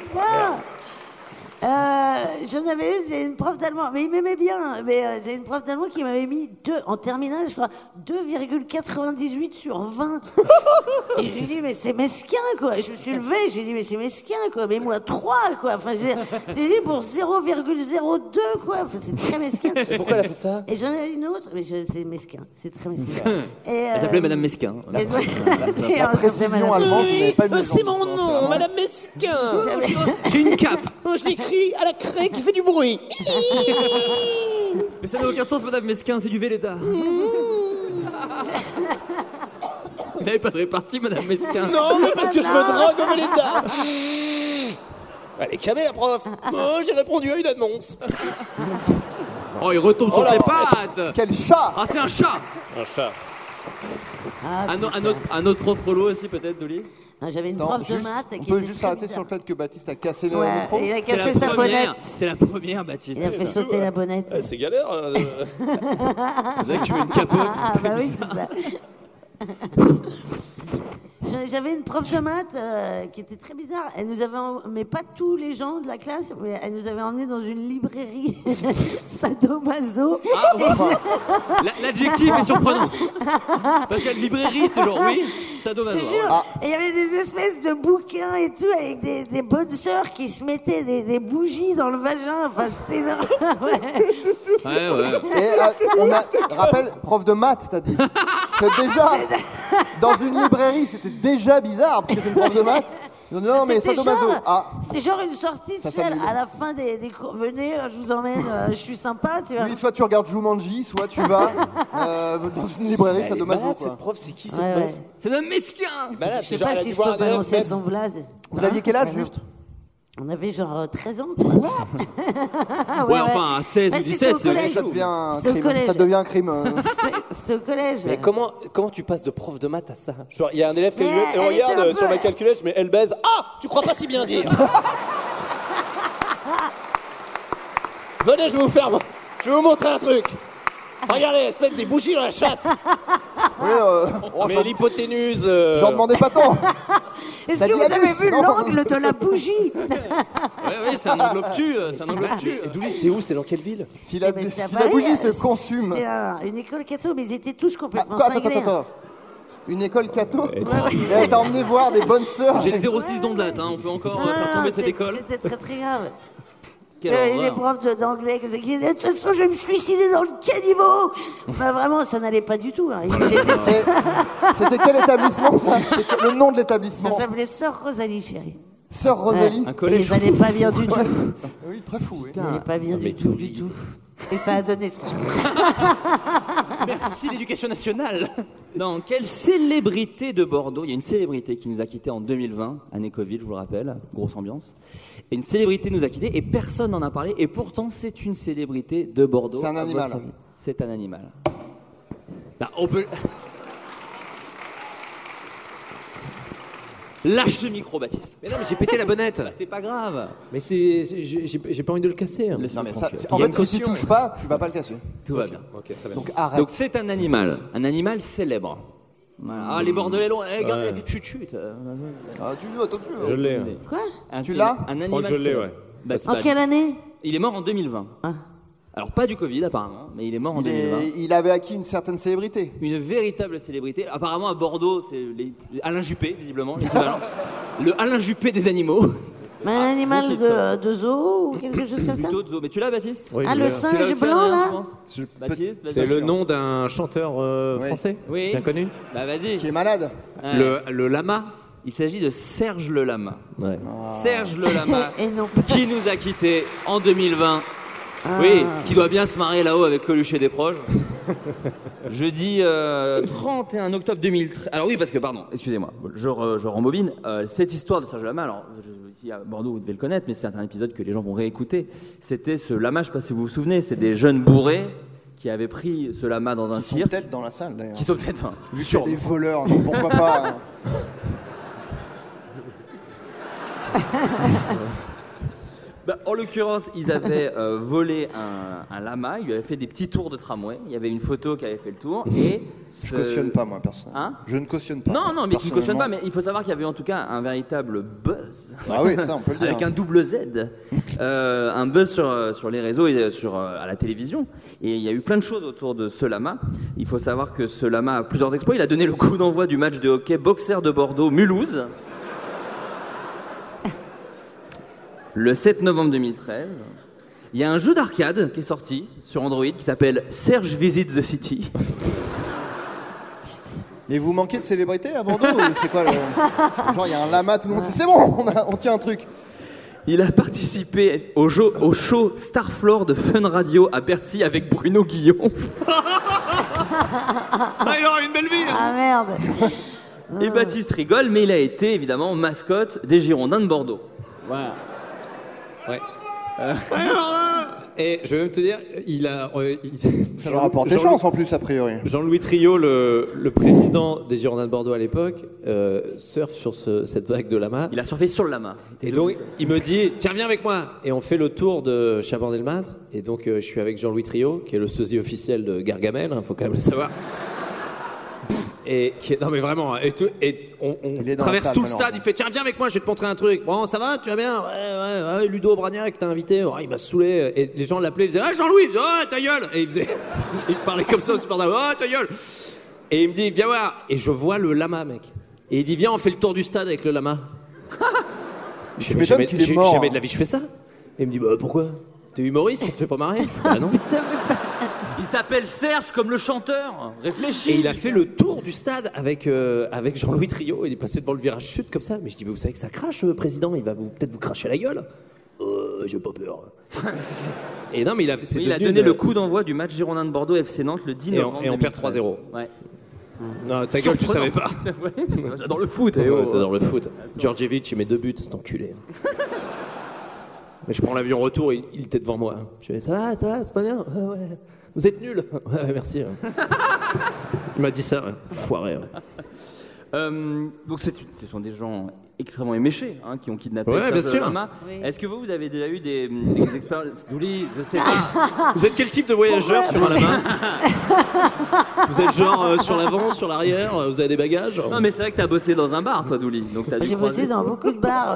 j'en avais une, j'ai une prof d'allemand, mais il m'aimait bien. Mais j'ai une prof d'allemand qui m'avait mis en terminale, je crois, 2,98 sur 20. Et je lui ai dit, mais c'est mesquin, quoi. Je me suis levée, je lui ai dit, mais c'est mesquin, quoi. Mais moi, 3, quoi. Enfin, j'ai dit pour 0,02, quoi. Enfin, c'est très mesquin. Pourquoi elle a fait ça? Et j'en avais une autre, mais c'est mesquin. C'est très mesquin. Elle s'appelait Madame Mesquin. Et ouais, La précision allemande, vous n'avez pas une C'est maison. mon Non, nom, c'est Madame Mesquin. J'ai une cape. Je l'écris à la craie qui fait du bruit. Mais ça n'a aucun sens, madame Mesquin, c'est du Véleda. Vous n'avez pas de répartie, madame Mesquin? Non, mais parce que je me drague au Véleda. Allez, calmez la prof. Oh, j'ai répondu à une annonce. Oh, il retombe sur ses pattes. Quel chat! Ah, c'est un chat. Un chat. Un autre prof prolo aussi, peut-être, Dolly? Non, j'avais une Attends, prof de juste, maths on qui peut était juste très s'arrêter bizarre. sur le fait que Baptiste a cassé le Ouais, micro. il a cassé sa bonnette. C'est la première, Baptiste. Il a fait sauter la bonnette. C'est galère. Vous savez que tu mets une capote. Ah bah oui, c'est ça. J'avais une prof de maths qui était très bizarre. Elle nous avait, mais pas tous les gens de la classe, mais elle nous avait emmenés dans une librairie sadomaso. Ah, l'adjectif est surprenant. Parce qu'à une librairie, c'était genre, oui, sadomaso. Je te jure. Et il y avait des espèces de bouquins et tout, avec des bonnes sœurs qui se mettaient des bougies dans le vagin. Enfin, c'était énorme. Ouais. Et on a, rappelle, prof de maths, t'as dit. C'est déjà, dans une librairie, c'était déjà bizarre, parce que c'est une prof de maths. Non, mais sadomaso. C'était genre une sortie de salle à la fin des cours. Venez, je vous emmène, je suis sympa, tu vois. Oui, soit tu regardes Jumanji, soit tu vas dans une librairie sadomaso. Malade, Quoi. cette prof, c'est qui cette Ouais, meuf ouais. C'est même mesquin. Malade, Je sais genre, pas elle a si dû je voir peux un élève balancer mettre- son blaze. Vous aviez quel âge juste? On avait genre 13 ans. Ouais, enfin, à 16 ou 17, c'était au collège. Ça devient un C'était au crime. collège. Ça devient un crime. C'était au collège. Mais comment tu passes de prof de maths à ça? Genre, il y a un élève qui Mais lui elle regarde était un peu- sur ma calculette, je mets elle baise. Ah, tu crois pas si bien dire. Venez, je vais vous montrer un truc. Regardez, elle se met des bougies dans la chatte. Oui, Mais l'hypoténuse. J'en demandais pas tant. Est-ce Ça que dit vous avez Alice, vu non l'angle de la bougie? Oui, c'est un enveloppe-tu. Et d'où c'était où? C'était dans quelle ville? Si la, Mais c'était à si la Paris, bougie se c'était consume. une école catho, mais ils étaient tous complètement Attends. cinglés. Une école catho. Et elle t'a emmené voir des bonnes sœurs. J'ai le 06 d'ondelette, on peut encore faire tomber cette école. C'était très très grave. Quelle Les horreur. profs d'anglais qui disaient de toute façon je vais me suicider dans le caniveau. Enfin vraiment ça n'allait pas du tout. Hein. C'était quel établissement ça? C'était le nom de Ça l'établissement. s'appelait Sœur Rosalie chérie. Sœur Rosalie. Un collège. Ils n'allaient pas bien du tout. Oui, très fou. Oui. Ils n'allaient pas bien du tout. Et ça a donné ça. Merci l'éducation nationale. Dans quelle célébrité de Bordeaux? Il y a une célébrité qui nous a quittés en 2020, année Covid, je vous le rappelle, grosse ambiance. Et une célébrité nous a quittés et personne n'en a parlé. Et pourtant, c'est une célébrité de Bordeaux. C'est un À animal. votre avis. C'est un animal. Là, on peut. Lâche ce micro, Baptiste. Mais non, mais j'ai pété la bonnette. C'est pas grave. Mais j'ai pas envie de le casser. Hein. Non, mais ça, Il en y a fait, une si tu caution. touches pas, tu vas pas le casser. Tout va bien. Ok, très bien. Donc arrête. Donc c'est un animal célèbre. Voilà. Ah, les Bordelais l'ont. Regardez, chut. Ah, tu veux, attends, tu veux. Je l'ai. hein. Quoi? Tu l'as? Un Je crois animal que je l'ai, célèbre. ouais. Bah, c'est En pas- quelle année? Il est mort en 2020. Ah. Alors pas du Covid apparemment, mais il est mort en 2020. Il avait acquis une certaine célébrité. Une véritable célébrité. Apparemment à Bordeaux, c'est Alain Juppé, visiblement, l'équivalent. Le Alain Juppé des animaux. Mais un animal Bon titre, de zoo ou quelque chose comme ça? Plutôt de zoo. Mais tu l'as, Baptiste? Oui, Ah, je le l'ai. Tu l'as singe aussi, blanc Adrien, là? je pense Baptiste, C'est le nom d'un chanteur français Oui. bien connu. Bah vas-y. Qui est malade. Ouais. Le lama. Il s'agit de Serge Le Lama. Ouais. Serge Le Lama, Et non pas. qui nous a quittés en 2020. Oui, qui doit bien se marier là-haut avec Coluche et des proches. Jeudi 31 octobre 2013. Alors oui, parce que, pardon, excusez-moi, je rembobine. Cette histoire de Serge Lama, alors ici à Bordeaux, vous devez le connaître, mais c'est un épisode que les gens vont réécouter. C'était ce lama, je ne sais pas si vous vous souvenez, c'est des jeunes bourrés qui avaient pris ce lama dans un Ils sont cirque. peut-être dans la salle d'ailleurs. Qui sont peut-être... Vu qu'il y a des voleurs, donc pourquoi pas. Bah, en l'occurrence, ils avaient volé un lama, ils lui avaient fait des petits tours de tramway, il y avait une photo qui avait fait le tour, et... Je cautionne pas, moi, personnellement. Hein? Je ne cautionne pas. Non, mais tu ne cautionnes pas, personnellement. mais il faut savoir qu'il y avait en tout cas un véritable buzz. Ah oui, ça, on peut le dire. Avec un double Z. Un buzz sur les réseaux et à la télévision. Et il y a eu plein de choses autour de ce lama. Il faut savoir que ce lama a plusieurs exploits. Il a donné le coup d'envoi du match de hockey Boxer de Bordeaux-Mulhouse. Le 7 novembre 2013, il y a un jeu d'arcade qui est sorti sur Android qui s'appelle Serge Visit the City. Et vous manquez de célébrité à Bordeaux ou c'est quoi le... Genre, il y a un lama, tout le monde fait c'est bon, on tient un truc. Il a participé au show Starfloor de Fun Radio à Bercy avec Bruno Guillon. Il aura une belle vie. Ah merde. Et Baptiste rigole, mais il a été évidemment mascotte des Girondins de Bordeaux. Voilà. Ouais. Et je vais même te dire, Ça leur apporte des chances en plus, a priori. Jean-Louis Trio, le président des Girondins de Bordeaux à l'époque, surfe sur cette vague de lama. Il a surfé sur le lama. Et donc, il me dit, tiens, viens avec moi. Et on fait le tour de Chabandelmas. Et donc, je suis avec Jean-Louis Trio, qui est le sosie officiel de Gargamel, faut quand même le savoir. Et non mais vraiment, on traverse tout le stade, il fait tiens viens avec moi, je vais te montrer un truc. Bon ça va, tu vas bien? Ouais, Ludo Bragnac t'a invité, il m'a saoulé. Et les gens l'appelaient, ils faisaient ah Jean-Louis, ta gueule. Et il parlait comme ça au supporter, ta gueule. Et il me dit viens voir. Et je vois le lama mec. Et il dit viens on fait le tour du stade avec le lama. Je m'étonne qu'il est mort. Jamais de la vie je fais ça. Et il me dit bah pourquoi? T'es humoriste, ça te fait pas marrer? Je dis, bah non. Il s'appelle Serge comme le chanteur. Réfléchis. Et il a fait le tour du stade avec Jean-Louis Trio. Il est passé devant le virage chute comme ça. Mais je dis, mais vous savez que ça crache, président. Il va peut-être vous cracher la gueule. J'ai pas peur. Et non, mais il a donné le coup d'envoi du match Girondins de Bordeaux FC Nantes le 10 novembre. Et on perd 3-0. Ouais. Non, ta gueule, tu savais pas. J'adore le foot. T'adores le foot. Djordjevic, il met 2 buts, cet enculé. Mais je prends l'avion retour, il était devant moi. Je fais ça va, c'est pas bien. Ouais. Vous êtes nuls. Ouais, merci. Il m'a dit ça, foiré. Donc ce sont des gens extrêmement éméchés qui ont kidnappé Serge Lama. Oui. Est-ce que vous avez déjà eu des expériences Douli, je sais pas. Vous êtes quel type de voyageur sur un lama? Vous êtes genre sur l'avant, sur l'arrière, vous avez des bagages? Non mais c'est vrai que t'as bossé dans un bar toi Douli. J'ai bossé dans beaucoup de bars.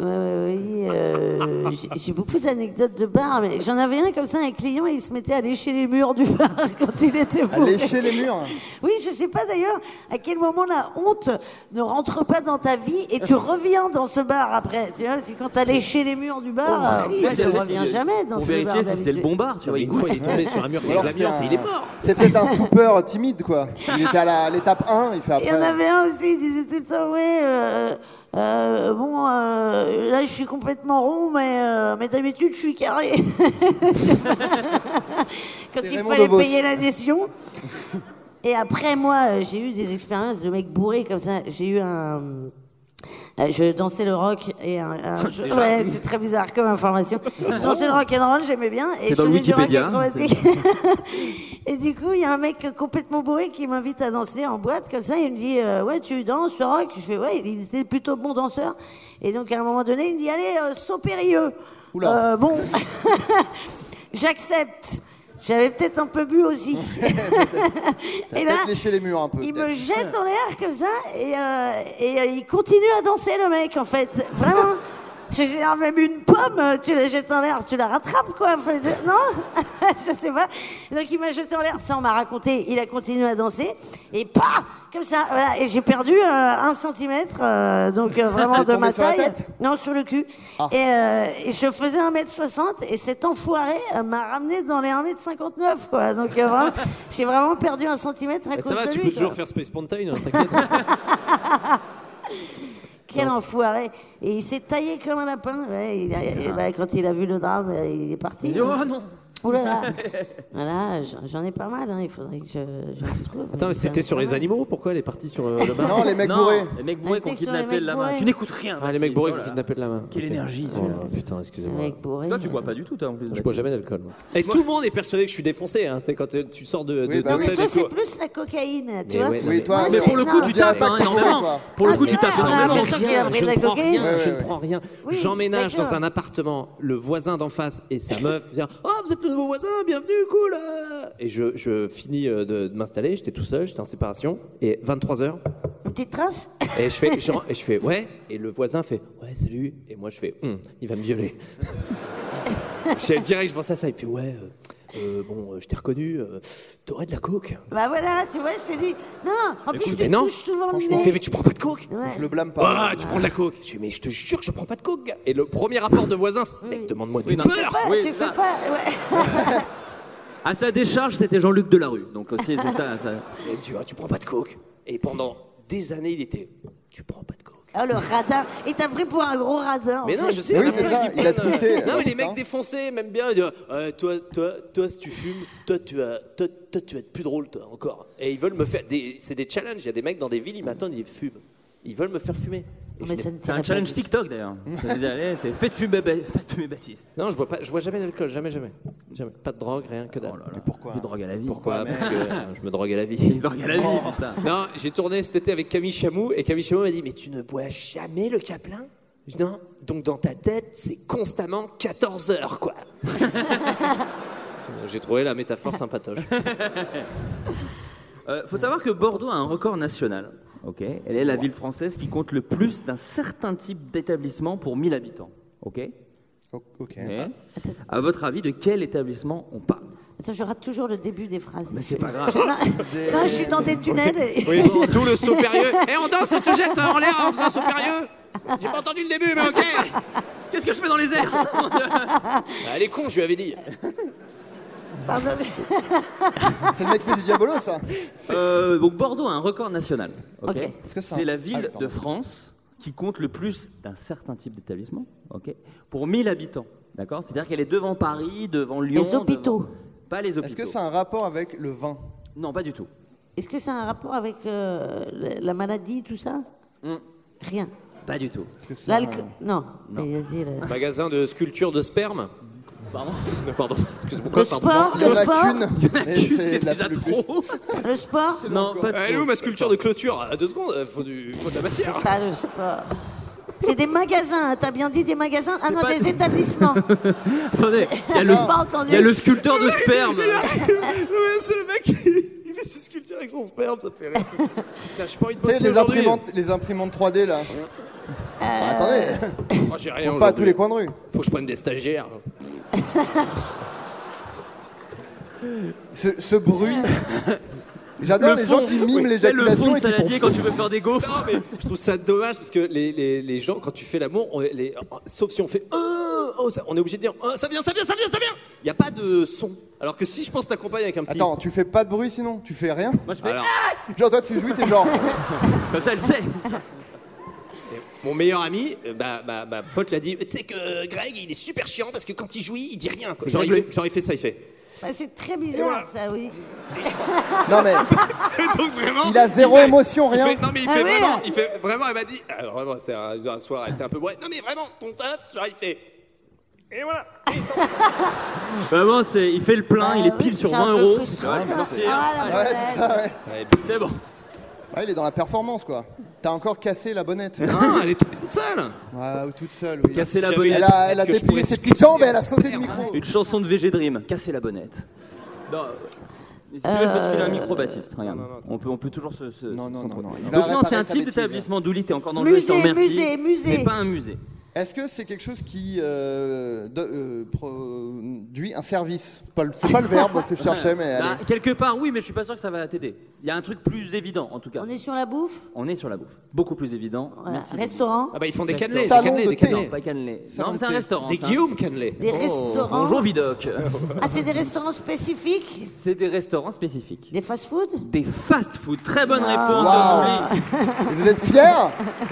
J'ai beaucoup d'anecdotes de bars, mais j'en avais un comme ça, un client, il se mettait à lécher les murs du bar quand il était bourré. À lécher les murs? Oui, je sais pas d'ailleurs à quel moment la honte ne rentre pas dans ta vie et tu reviens dans ce bar après. Tu vois, c'est quand t'as léché les murs du bar, tu reviens jamais dans ce bar. Pour vérifier si c'est le bon bar, tu vois. Une fois, il est tombé sur un mur avec l'amiante et il est mort. C'est peut-être un soupeur timide, quoi. Il était à l'étape 1, il fait après. Il y en avait un aussi, il disait tout le temps, là je suis complètement rond, mais d'habitude je suis carré. Quand il fallait payer l'addition. Et après, moi, j'ai eu des expériences de mecs bourrés comme ça. J'ai eu je dansais le rock et ouais, c'est très bizarre comme information. Je dansais le rock and roll, j'aimais bien. Et c'est dans le Wikipédia. Et du coup, il y a un mec complètement bourré qui m'invite à danser en boîte comme ça. Il me dit, ouais, tu danses le rock? Je fais, ouais, il était plutôt bon danseur. Et donc, à un moment donné, il me dit, allez, saut périlleux. Bon, j'accepte. J'avais peut-être un peu bu aussi. Et là, léché les murs un peu. Il me jette en l'air comme ça et il continue à danser le mec en fait. Vraiment. J'ai même une pomme, tu la jettes en l'air, tu la rattrapes quoi. Enfin, non, je sais pas. Donc il m'a jeté en l'air, ça on m'a raconté. Il a continué à danser et paf, comme ça, voilà. Et j'ai perdu 1 centimètre, donc vraiment de ma taille. Non, sur le cul. Ah. Et je faisais 1m60 et cet enfoiré m'a ramené dans les 1m59 quoi. Donc vraiment, j'ai vraiment perdu 1 centimètre à cause de lui. Ça va, tu peux toujours faire Space Mountain, t'inquiète. Quel enfoiré. Et il s'est taillé comme un lapin. Ouais, quand il a vu le drame, il est parti. Il dit, oh non. Ouh là là. Voilà, j'en ai pas mal, il faudrait que je retrouve. Attends, mais c'était sur les animaux? Pourquoi elle est partie sur le bar? Non, les mecs bourrés. Les mecs bourrés qui ont kidnappé le lama. Tu n'écoutes rien. Ah, les mecs bourrés qui ont kidnappé le lama. Quelle énergie. Putain, excusez-moi. Les mecs bourrés. Toi, tu bois pas du tout, toi, en plus. Je bois jamais d'alcool. Et tout le monde est persuadé que je suis défoncé, hein, tu sais, quand tu sors de scène. Mais toi, c'est plus la cocaïne, tu vois. Oui, toi, mais pour le coup, tu tapes énormément. Pour le coup, tu tapes énormément. Je ne prends rien. J'emménage dans un appartement, le voisin d'en face et sa meuf vient. Oh, vous êtes le nouveau voisin, bienvenue. Cool. Et je finis de m'installer, j'étais tout seul, j'étais en séparation, et 23h. Une petite trace? Et je fais ouais, et le voisin fait ouais, salut, et moi je fais il va me violer. Direct, je pensais à ça, il fait ouais, je t'ai reconnu, t'aurais de la coke? Bah voilà, tu vois, je t'ai dit, non, en plus je te touche souvent le nez. Il fait mais tu prends pas de coke? Ouais. Je le blâme pas. Ah, tu prends de la coke? Je fais mais je te jure que je prends pas de coke. Et le premier rapport de voisin, mec, demande-moi du beurre. Tu fais pas, ouais. À sa décharge, c'était Jean-Luc Delarue. Donc aussi, c'est ça. Et tu vois, tu prends pas de coke. Et pendant des années, il était, tu prends pas de coke. Oh, le radin. Il t'a pris pour un gros radin. Mais en non, fait. je sais. Oui, c'est ça, il a tweeté. Non, mais les mecs défoncés m'aiment bien. Ils disent, toi, si tu fumes, toi, tu vas être plus drôle, toi, encore. Et ils veulent me faire. C'est des challenges. Il y a des mecs dans des villes, ils m'attendent, ils fument. Ils veulent me faire fumer. Mais ça ne C'est un challenge TikTok d'ailleurs. C'est faites fumer Baptiste. Non, je bois jamais d'alcool, jamais. Pas de drogue, rien que dalle. Mais pourquoi Plus de drogue à la vie. Pourquoi Parce que je me drogue à la vie. Drogue à la vie, putain. Non, j'ai tourné cet été avec Camille Chamou et Camille Chamou m'a dit mais tu ne bois jamais le Caplin? Je dis non. Donc dans ta tête, c'est constamment 14 heures quoi. J'ai trouvé la métaphore sympatoche. Faut savoir que Bordeaux a un record national. Ok. Elle est la ville française qui compte le plus d'un certain type d'établissement pour 1000 habitants. Ok. Ok. Et, à votre avis, de quel établissement on parle? Attends, je rate toujours le début des phrases. Mais c'est pas grave. Non, je suis dans des tunnels. Oui, tout le saut périlleux. Et on danse, je te jette en l'air en faisant un saut périlleux. J'ai pas entendu le début, mais ok. Qu'est-ce que je fais dans les airs? Elle est con, je lui avais dit. Pardon. C'est le mec qui fait du diabolo, ça. Donc Bordeaux a un record national. Ok. Ok. Est-ce que C'est la ville pardon. de France qui compte le plus d'un certain type d'établissement. Ok. Pour 1000 habitants. D'accord. C'est-à-dire qu'elle est devant Paris, devant Lyon. Les hôpitaux. devant- Pas les hôpitaux. Est-ce que ça a un rapport avec le vin? Non, pas du tout. Est-ce que ça a un rapport avec la maladie, tout ça? Rien. Pas du tout. Est-ce que c'est L'alcool. un- Non. Il a dit Magasin de sculpture de sperme. Pardon, excuse-moi. Le sport. Il y en Le a sport. qu'une, et c'est la Déjà plus trop. Le sport. Non, pas Elle est où ma sculpture de clôture? À 2 secondes, faut de la matière. Pas le sport. C'est des magasins, hein, t'as bien dit des magasins? Ah non, pas- des établissements. Attendez, il y a J'ai pas entendu. il y a le sculpteur de sperme. C'est le mec il fait ses sculptures avec son sperme, ça te fait rire. Putain, j'ai pas envie de Tu sais, bosser aujourd'hui. les imprimantes 3D, là. Attendez, Oh, j'ai rien faut pas à tous aujourd'hui. les coins de rue. Faut que je prenne des stagiaires. Ce bruit. J'adore les gens qui miment C'est le fond l'éjaculation de et qui saladier font. quand tu veux faire des gaufres. Non, mais je trouve ça dommage parce que les gens, quand tu fais l'amour, sauf si on fait on est obligé de dire ça vient. Il n'y a pas de son. Alors que si je pense t'accompagner avec un petit. Attends, tu fais pas de bruit sinon? Tu fais rien? Moi je fais. Alors, Genre toi tu jouis, t'es genre. Comme ça, elle sait. mon meilleur ami, ma pote l'a dit. Tu sais que Greg, il est super chiant parce que quand il jouit, il dit rien. Quoi. Genre, il fait ça, il fait. Bah, c'est très bizarre, ça, oui. Non mais Donc vraiment. il a zéro émotion, rien. Non mais Ah oui, il fait vraiment, elle m'a dit. Alors vraiment, c'était un soir, elle était un peu bourrée. Non mais vraiment, ton tête, genre il fait. Et voilà. Et il s'en va. Vraiment, il fait le plein, il est pile sur C'est un 20 peu euros. frustrant, Ouais, quoi. sortir. Ah, la Ouais, c'est ça, ouais. C'est bon. Ouais, il est dans la performance quoi. T'as encore cassé la bonnette. Non, elle est toute seule. Ouais, toute seule, oui. Casser la J'avais- bonnette. Elle a Que je déplié pourrais ses petites jambes et elle a sauté du sculpter un micro. Une chanson de VG Dream. Casser la bonnette. Non. Mais si tu veux, je peux te filer un micro, Baptiste. Regarde. On peut toujours se. Non. Il Donc, va non, c'est réparer un sa type bêtise. d'établissement. Douli, t'es encore dans le jeu, je te Musée, remercie. musée. C'est pas un musée. Est-ce que c'est quelque chose qui produit un service? C'est pas le verbe que je cherchais, mais Bah, allez. quelque part, oui, mais je suis pas sûr que ça va t'aider. Il y a un truc plus évident, en tout cas. On est sur la bouffe. On est sur la bouffe. Beaucoup plus évident. Voilà. Merci. Restaurant. Ah bah ils font des cannelés, Salon des de thé. Non, pas cannelé. Salon Non, c'est un de thé. restaurant. Des ça. Guillaume cannelés. Des restaurants. Bonjour Vidoc. Ah, c'est des restaurants spécifiques. C'est des restaurants spécifiques. Des fast-food. Des fast-food. Très bonne réponse, Wow. Douli. Et vous êtes fiers?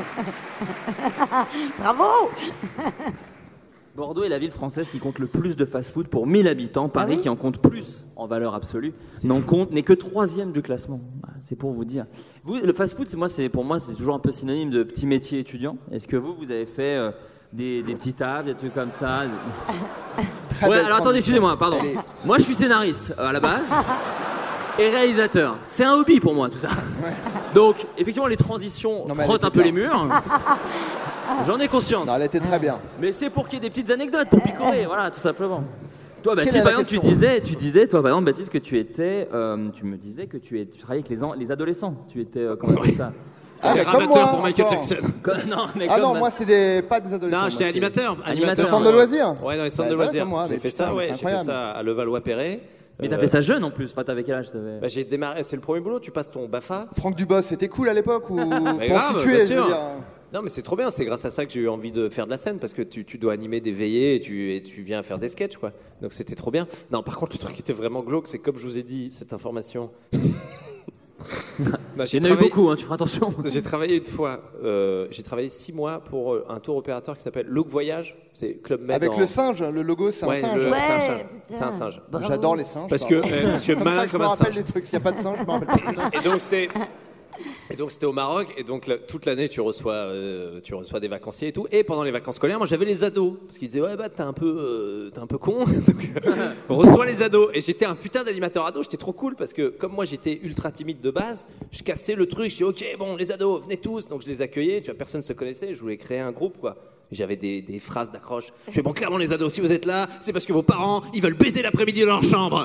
Bravo. Bordeaux est la ville française qui compte le plus de fast-food pour 1000 habitants. Paris, qui en compte plus en valeur absolue, n'est que 3e du classement. Voilà, c'est pour vous dire. Vous, le fast-food, pour moi, c'est toujours un peu synonyme de petit métier étudiant. Est-ce que vous avez fait des petits tables, des trucs comme ça? Très Ouais, belle alors attendez, transition. excusez-moi, pardon. Elle est- Moi, je suis scénariste à la base et réalisateur. C'est un hobby pour moi, tout ça. Donc, effectivement, les transitions Non, mais elle frottent était un peu les bien. murs. J'en ai conscience. Non, elle était très bien. Mais c'est pour qu'il y ait des petites anecdotes, pour picorer, voilà, tout simplement. Toi, Quelle Baptiste, est la par exemple, question tu disais, toi, par exemple, Baptiste, que tu me disais que tu travaillais avec les adolescents. Tu étais, comment on appelle ça? Ah, mais comme Animateur moi. pour Michael encore. Jackson. Non, mais Ah comme non, Baptiste. moi c'était pas des adolescents. Non, moi, j'étais c'était- animateur. Le centre de loisirs. Ouais, dans les centres Bah, de voilà, loisirs. comme moi, J'ai mais fait putain, ça, mais ouais. c'est J'ai fait incroyable. ça à Levallois-Perret. Mais t'as fait ça jeune en plus. Enfin, t'avais quel âge? Bah, j'ai démarré, c'est le premier boulot, tu passes ton BAFA. Franck Dubos, c'était cool à l'époque ou Mais pour grave, situer, bien je veux sûr. dire. Non mais c'est trop bien, c'est grâce à ça que j'ai eu envie de faire de la scène parce que tu dois animer des veillées et tu viens faire des sketchs quoi. Donc c'était trop bien. Non par contre le truc qui était vraiment glauque, c'est comme je vous ai dit cette information. Bah, Il y en a eu beaucoup, hein, tu feras attention. J'ai travaillé une fois, j'ai travaillé 6 mois pour un tour opérateur qui s'appelle Look Voyage. C'est Club Med. Avec le singe, le logo, c'est un singe. C'est un singe. C'est un singe. J'adore les singes. Parce que monsieur comme malin ça, je comme me un rappelle singe. des trucs. S'il n'y a pas de singe, je me rappelle pas. Et donc c'était au Maroc, et donc toute l'année tu reçois des vacanciers et tout. Et pendant les vacances scolaires, moi j'avais les ados, parce qu'ils disaient ouais bah t'es un peu con, donc on reçoit les ados. Et j'étais un putain d'animateur ado, j'étais trop cool parce que comme moi j'étais ultra timide de base, je cassais le truc, je dis ok bon les ados venez tous, donc je les accueillais, tu vois personne se connaissait, je voulais créer un groupe quoi. J'avais des phrases d'accroche. Je fais bon clairement les ados, si vous êtes là, c'est parce que vos parents ils veulent baiser l'après-midi dans leur chambre.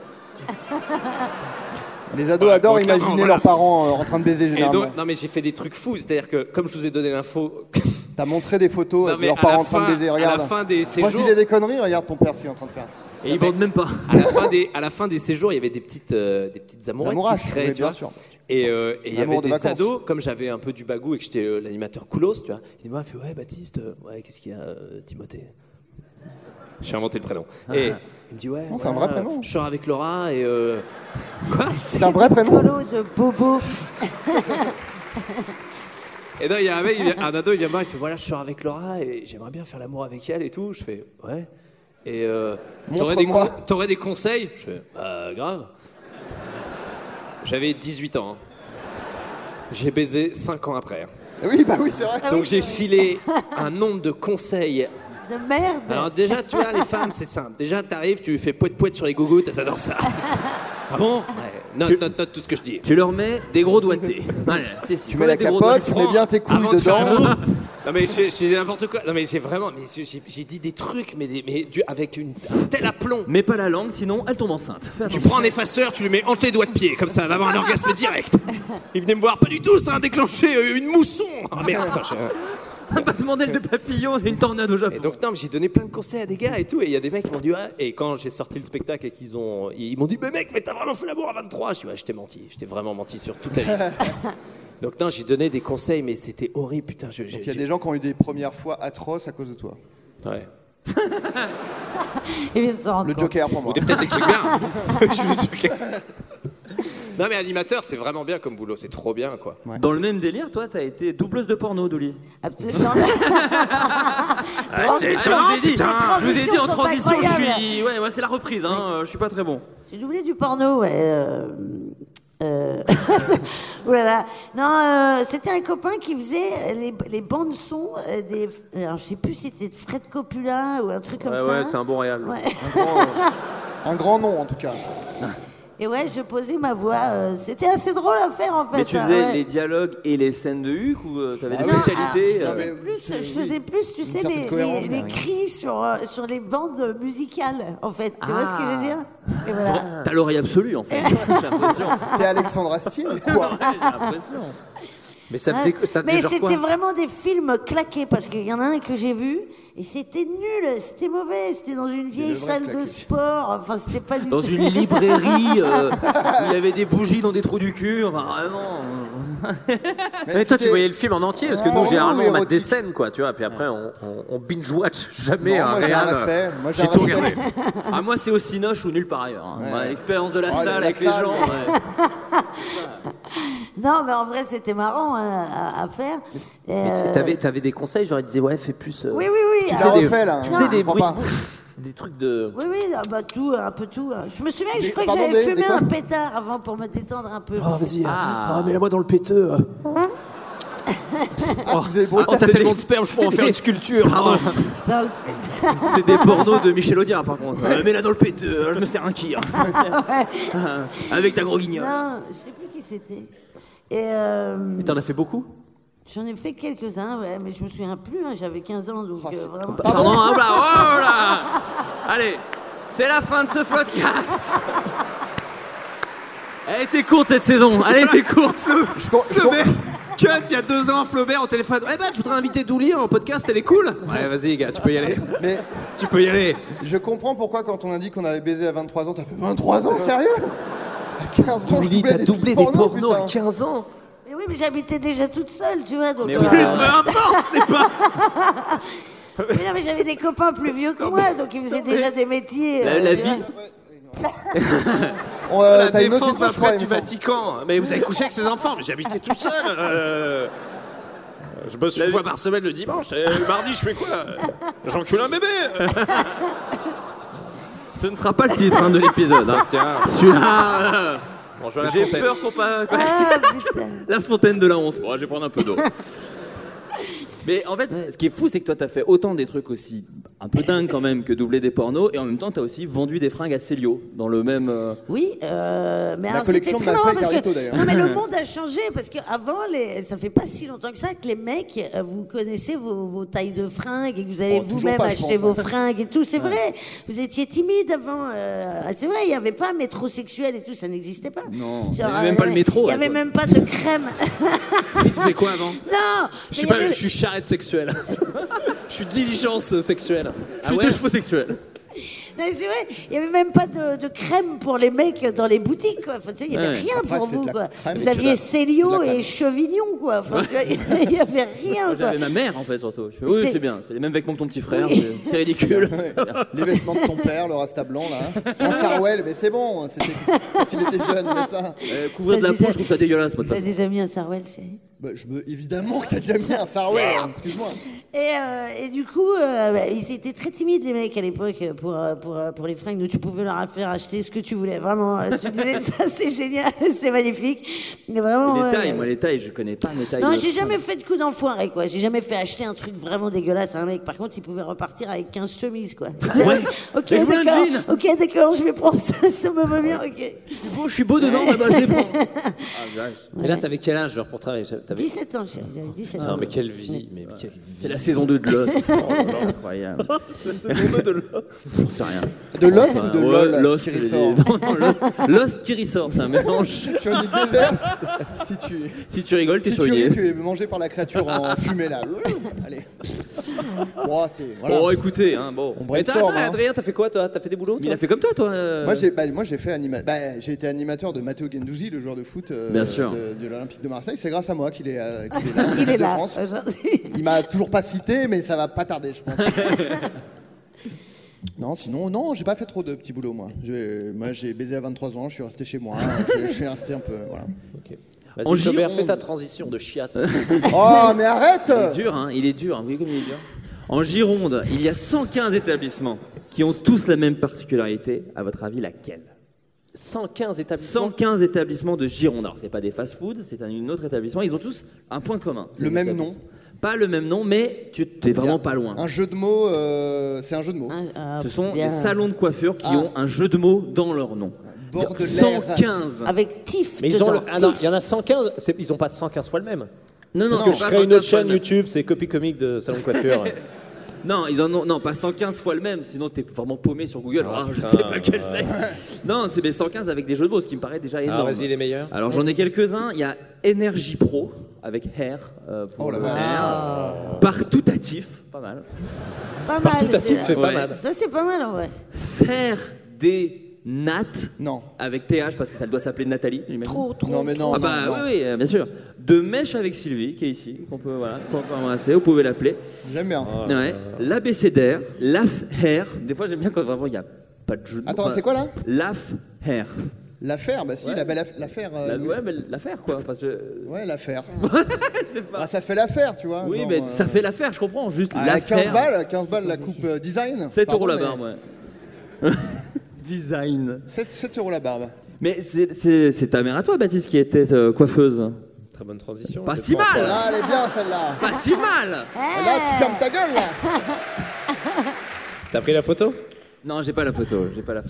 Les ados adorent imaginer leurs parents en train de baiser généralement. Non mais j'ai fait des trucs fous, c'est-à-dire que comme je vous ai donné l'info... T'as montré des photos de leurs parents en train de baiser, regarde. À la fin des séjours... Moi je disais des conneries, regarde ton père ce qu'il est en train de faire. Et il bande même pas. À la fin des séjours, il y avait des petites amourettes qui se créaient, oui, tu vois. bien sûr. Et il y avait de des vacances. ados, comme j'avais un peu du bagou et que j'étais l'animateur coolos, tu vois. Il dit, ouais Baptiste, ouais qu'est-ce qu'il y a Timothée. J'ai inventé le prénom. Et il me dit ouais. Non, c'est un vrai prénom. Je sors avec Laura et quoi. C'est un vrai prénom. Polo de Bobo. Et là il y a un ado, il vient me voir, il fait voilà je sors avec Laura et j'aimerais bien faire l'amour avec elle et tout. Je fais ouais. Et t'aurais des conseils? Je fais bah grave. J'avais 18 ans. Hein. J'ai baisé 5 ans après. Oui bah oui c'est vrai. Donc j'ai filé un nombre de conseils. De merde. Alors déjà, tu vois, les femmes, c'est simple. Déjà, t'arrives, tu fais poète-poète sur les gougouttes, elles adorent ça. Ah bon ouais. Note tout ce que je dis. Tu leur mets des gros doigtés. Voilà, tu mets la capote, tu mets bien tes couilles dedans. Non mais je disais n'importe quoi. Non mais j'ai vraiment, j'ai dit des trucs, avec un tel aplomb. Mets pas la langue, sinon elle tombe enceinte. Tu prends un effaceur, tu lui mets entre les doigts de pied, comme ça, elle va avoir un orgasme direct. Il venait me voir, pas du tout, ça a déclenché une mousson. Ah merde, putain, Un battement d'aile de papillon, c'est une tornade au Japon. Et donc non, mais j'ai donné plein de conseils à des gars et tout, et il y a des mecs qui m'ont dit ouais. Et quand j'ai sorti le spectacle et ils m'ont dit mais mec, mais t'as vraiment fait l'amour à 23. Je dis ouais, je t'ai menti, je t'ai vraiment menti sur toute la vie. Donc non, j'ai donné des conseils, mais c'était horrible, putain. Donc il y a des gens qui ont eu des premières fois atroces à cause de toi. Ouais. Il vient de s'en rendre Le compte. Joker pour moi. Ou peut-être des trucs bien. Je suis le Joker. Non mais animateur, c'est vraiment bien comme boulot, c'est trop bien quoi. Ouais. Dans le même délire, toi, t'as été doubleuse de porno, Douli. Absolument. Je vous ai dit en transition, je suis. Ouais, c'est la reprise, hein. Je suis pas très bon. J'ai doublé du porno, ouais. Voilà. Non, c'était un copain qui faisait les bandes son des. Alors je sais plus si c'était de Fred Coppola ou un truc comme ça. Ouais, c'est un bon réal. Ouais. Un grand nom en tout cas. Et ouais, je posais ma voix. C'était assez drôle à faire en fait. Mais tu faisais les dialogues et les scènes de Huck ou t'avais des spécialités je faisais plus, tu sais, les cris sur les bandes musicales en fait. Tu vois ce que je veux dire? Et voilà. Bon, t'as l'oreille absolue en fait. J'ai l'impression. T'es Alexandre Astier ou quoi? J'ai l'impression. Mais ça faisait Mais genre c'était quoi vraiment des films claqués parce qu'il y en a un que j'ai vu et c'était nul, c'était mauvais, c'était dans une vieille salle de sport, enfin c'était pas du dans une librairie où il y avait des bougies dans des trous du cul, enfin vraiment. Mais toi tu voyais le film en entier parce que nous généralement on mate des scènes quoi, tu vois, puis après on binge watch jamais un réal. J'ai tout regardé. Ah moi c'est au Cinoche ou nulle part ailleurs. Hein. Ouais. Ouais, l'expérience de la salle avec les gens. Ouais. Non, mais en vrai, c'était marrant à faire. T'avais des conseils, genre ils disaient ouais, fais plus. Oui. Tu l'as refait là. Tu faisais des bruits, des trucs de. Oui, bah tout, un peu tout. Je me souviens, je crois que j'avais fumé un pétard avant pour me détendre un peu. Oh vas-y, mets-la-moi dans le péteux. T'as tellement de sperme, je pourrais en faire une sculpture. C'est des pornos de Michel Audiard par contre. Mets-la dans le péteux, je me sers un kir. Avec ta gros guignol. Non, je sais plus qui c'était. Et t'en as fait beaucoup? J'en ai fait quelques-uns, ouais, mais je me souviens plus, hein, j'avais 15 ans, donc vraiment... Pardon, oh là. Allez, c'est la fin de ce podcast. Elle était courte cette saison, elle était courte. Flaubert, cut il y a 2 ans, Flaubert au téléphone. Eh ben, je voudrais inviter Douli en podcast, elle est cool. Ouais, vas-y, gars, tu peux y aller. Mais tu peux y aller. Je comprends pourquoi quand on a dit qu'on avait baisé à 23 ans, t'as fait 23 ans, sérieux? À 15 ans, Douli, t'as doublé des pornos à 15 ans. Mais oui, mais j'habitais déjà toute seule, tu vois, donc... Mais peu importe, ce n'est pas... Mais non, mais j'avais des copains plus vieux que moi, donc ils faisaient déjà des métiers... La vie... La t'as une autre défense question, d'un je crois, prêtre il du me semble. Vatican. Mais vous avez couché avec ses enfants, mais j'habitais tout seul. Je bosse une fois par semaine le dimanche. Et le mardi, je fais quoi? J'encule un bébé. Ce ne sera pas le titre de l'épisode. Celui-là. Bon, je vais à la J'ai fontaine. peur qu'on pas. putain. La fontaine de la honte. Bon, je vais prendre un peu d'eau. Mais en fait, ce qui est fou, c'est que toi, t'as fait autant des trucs aussi un peu dingues quand même que doubler des pornos, et en même temps, t'as aussi vendu des fringues à Célio dans le même. Oui, mais alors collection c'était de très marrant Mappa et parce Carlito, que d'ailleurs. non mais le monde a changé parce qu'avant ça fait pas si longtemps que ça que les mecs vous connaissez vos tailles de fringues et que vous allez toujours vous-même pas, je acheter pense, vos fringues et tout, c'est vrai. Vous étiez timide avant, c'est vrai, il y avait pas métrosexuel et tout, ça n'existait pas. Non, il y avait même pas le métro. Il y avait même pas de crème. C'est quoi avant? Non. Je suis charrette sexuelle. Je suis diligence sexuelle. Je suis deux chevaux sexuels. Non, c'est vrai, il n'y avait même pas de crème pour les mecs dans les boutiques, quoi. Enfin, tu sais, il n'y avait rien Après, pour c'est vous, de la quoi. crème Vous et de aviez la- Célio de la crème. et Chevignon, quoi. Enfin, tu vois, il n'y avait rien, quoi. J'avais ma mère en fait surtout. Je fais, oui, C'était- c'est bien, c'est les mêmes vêtements que ton petit frère, Oui. c'est ridicule. Ouais. Les vêtements de ton père, le rasta blanc là. C'est un Sarwell, mais c'est bon. C'était quand il était jeune, mais ça. Couvrir de la T'as déjà- peau, je trouve ça dégueulasse, moi. de toute T'as façon. déjà mis un Sarwell, chérie? Bah, évidemment que t'as déjà mis un Sarwell. Excuse-moi. Et du coup, ils étaient très timides, les mecs, à l'époque, pour les fringues. Donc, tu pouvais leur faire acheter ce que tu voulais. Vraiment, tu disais, ça, c'est génial, c'est magnifique. Mais vraiment. Les tailles, moi les tailles, je connais pas mes tailles. Non, de j'ai fringues. jamais fait de coup d'enfoiré, quoi. J'ai jamais fait acheter un truc vraiment dégueulasse à un mec. Par contre, il pouvait repartir avec 15 chemises, quoi. Ouais. Ok, Et je veux un d'accord. jean. Ok, d'accord, je vais prendre ça, ça me va bien, ok. Je suis beau dedans, bah, je les prends. Et là, t'avais quel âge genre, pour travailler? 17 ans, chérie, j'avais 17 Non, ans. mais quelle vie, mais quelle vie. C'est la saison 2 de Lost. Oh là là, incroyable. C'est la saison 2 de Lost. J'en sais rien. De Lost ou de Ouais, LOL Lost qui les- ressort non, Lost qui ressort, c'est un mélange. Tu as une idée verte Si tu rigoles, t'es si tu soigné. ris, tu es mangé par la créature en fumée là. Allez. Bon, voilà. Oh, écoutez, hein, bon. On Mais brainstorm. hein. Adrien, t'as fait quoi toi? T'as fait des boulots? Mais il a fait comme toi. Moi j'ai fait j'ai été animateur de Matteo Guendouzi, le joueur de foot Bien sûr. de l'Olympique de Marseille. C'est grâce à moi qu'il est là. Il est de là, France. aujourd'hui. Il m'a toujours pas cité, mais ça va pas tarder, je pense. Non, sinon, non, j'ai pas fait trop de petits boulots, moi. Moi, j'ai baisé à 23 ans, je suis resté chez moi. Je suis resté un peu, voilà. Vas-y, Jobert, fais ta transition de chiasse. Oh, mais arrête! Il est dur, hein. Vous voyez comme il est dur. En Gironde, il y a 115 établissements qui ont tous la même particularité. À votre avis, laquelle? 115 établissements. 115 établissements de Gironde. Alors, c'est pas des fast-food, c'est un autre établissement. Ils ont tous un point commun. Le même nom. Pas le même nom, mais tu t'es vraiment pas loin. Un jeu de mots, c'est un jeu de mots. Ce sont bien. des salons de coiffure qui ont un jeu de mots dans leur nom. Bordelaire. 115. Avec Tiff Mais dedans. non, il y en a 115, ils ont pas 115 fois le même. Non, Parce que je crée une autre chaîne YouTube, c'est Copy Comique de salon de coiffure. Non, ils en ont non, pas 115 fois le même, sinon t'es vraiment paumé sur Google. Ah, Alors, je ne putain. sais pas lequel c'est. Non, c'est des 115 avec des jeux de mots, ce qui me paraît déjà énorme. vas-y, les meilleurs. Alors j'en ai quelques-uns. Il y a Energy Pro avec Hair pour le hair. Partoutatif, pas mal. Pas mal. Partoutatif, c'est pas Ouais. mal. Ça, c'est pas mal, en vrai. Faire des Nat Non. avec TH parce que ça doit s'appeler Nathalie. j'imagine. Trop. Non, mais non. Ah bah non. oui, bien sûr. De Mèche avec Sylvie qui est ici, qu'on peut embrasser, vous pouvez l'appeler. J'aime bien. Ouais. L'abécédaire, Laf Hair. Des fois j'aime bien quand vraiment il n'y a pas de jeu de mots. Attends, c'est quoi là? Laf Hair. L'affaire, bah si, Ouais. la belle l'affaire. Ouais, mais l'affaire quoi. Enfin, Ouais, l'affaire. c'est pas... Ah, ça fait l'affaire, tu vois. Oui, genre, mais ça fait l'affaire, je comprends. Juste Ah, l'affaire. 15 balles la coupe design. 7 Pardon, € la mais- barbe, ouais. Design. 7 € la barbe. Mais c'est ta mère à toi, Baptiste, qui était coiffeuse. Très bonne transition. Pas c'est si pas mal. Là, elle est bien celle-là. Pas si mal. Là, tu fermes ta gueule là. T'as pris la photo? Non, j'ai pas la photo.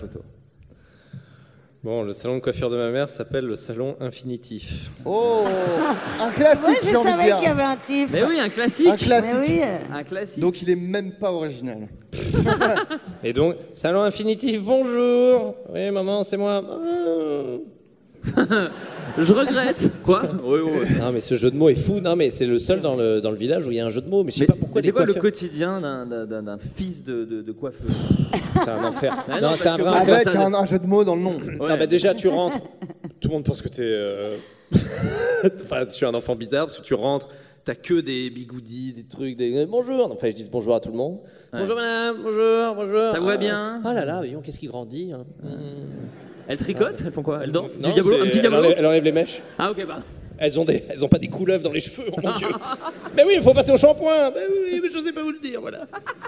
Bon, le salon de coiffure de ma mère s'appelle le salon infinitif. Oh, un classique, Moi, j'ai je envie de savais dire. qu'il y avait un Tiff. Mais oui, un classique. Un classique. Mais oui. Un classique. Donc il est même pas original. Et donc, salon infinitif, bonjour. Oui, maman, c'est moi. Je regrette. Quoi? Oui, oui. Non, mais ce jeu de mots est fou. Non, mais c'est le seul dans le village où il y a un jeu de mots. Mais je sais pas pourquoi Mais les c'est quoi le coiffeurs- quotidien d'un fils de coiffeur? C'est un enfer. Ah non, non, c'est un parce que vrai moi, enfer. Avec un jeu de mots dans le nom. Non, bah déjà, tu rentres. Tout le monde pense que t'es. Enfin, je suis un enfant bizarre parce que tu rentres. T'as que des bigoudis, des trucs, des bonjour. Enfin, je dis bonjour à tout le monde. Ouais. Bonjour madame, bonjour. Ça vous va bien? Ah là là, voyons, qu'est-ce qui grandit hein. Elles tricotent? Elles font quoi? Elles dansent? Non, Du diabolo? Un petit diabolo? Elle enlève les mèches. Ah ok, pardon. Elles ont pas des couleuvres dans les cheveux, oh mon Dieu. Mais oui, il faut passer au shampoing. Mais oui, mais je sais pas vous le dire, voilà.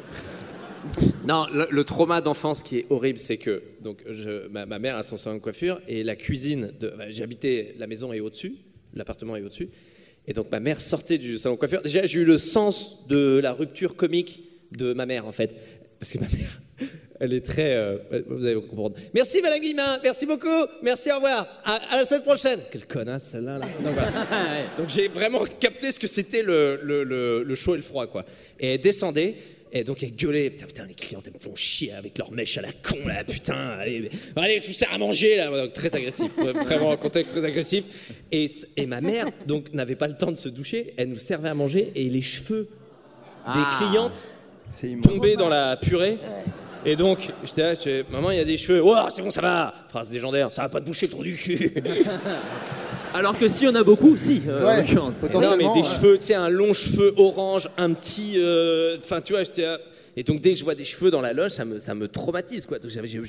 Non, le trauma d'enfance qui est horrible, c'est que donc ma mère a son salon de coiffure et la cuisine j'habitais, la maison est au-dessus, l'appartement est au-dessus, et donc ma mère sortait du salon de coiffure. Déjà, j'ai eu le sens de la rupture comique de ma mère en fait, parce que ma mère, elle est très, vous allez comprendre. Merci Madame Guillemin, merci beaucoup, merci, au revoir, à la semaine prochaine. Quelle connasse celle-là. Là. Donc, voilà. Donc j'ai vraiment capté ce que c'était le chaud et le froid quoi. Et elle descendait. Et donc elle gueulait, putain, les clientes elles me font chier avec leurs mèches à la con là, putain, allez, je vous sers à manger là, donc, très agressif, vraiment un contexte très agressif. Et ma mère donc n'avait pas le temps de se doucher, elle nous servait à manger et les cheveux des clientes tombaient dans la purée. Et donc j'étais là, maman il y a des cheveux, oh c'est bon ça va, phrase légendaire, ça va pas te boucher le trou du cul. Alors que si on a beaucoup, si. Non, mais des cheveux, tu sais, un long cheveu orange, un petit. Enfin, tu vois, j'étais. Et donc, dès que je vois des cheveux dans la loge, ça me traumatise, quoi. Donc,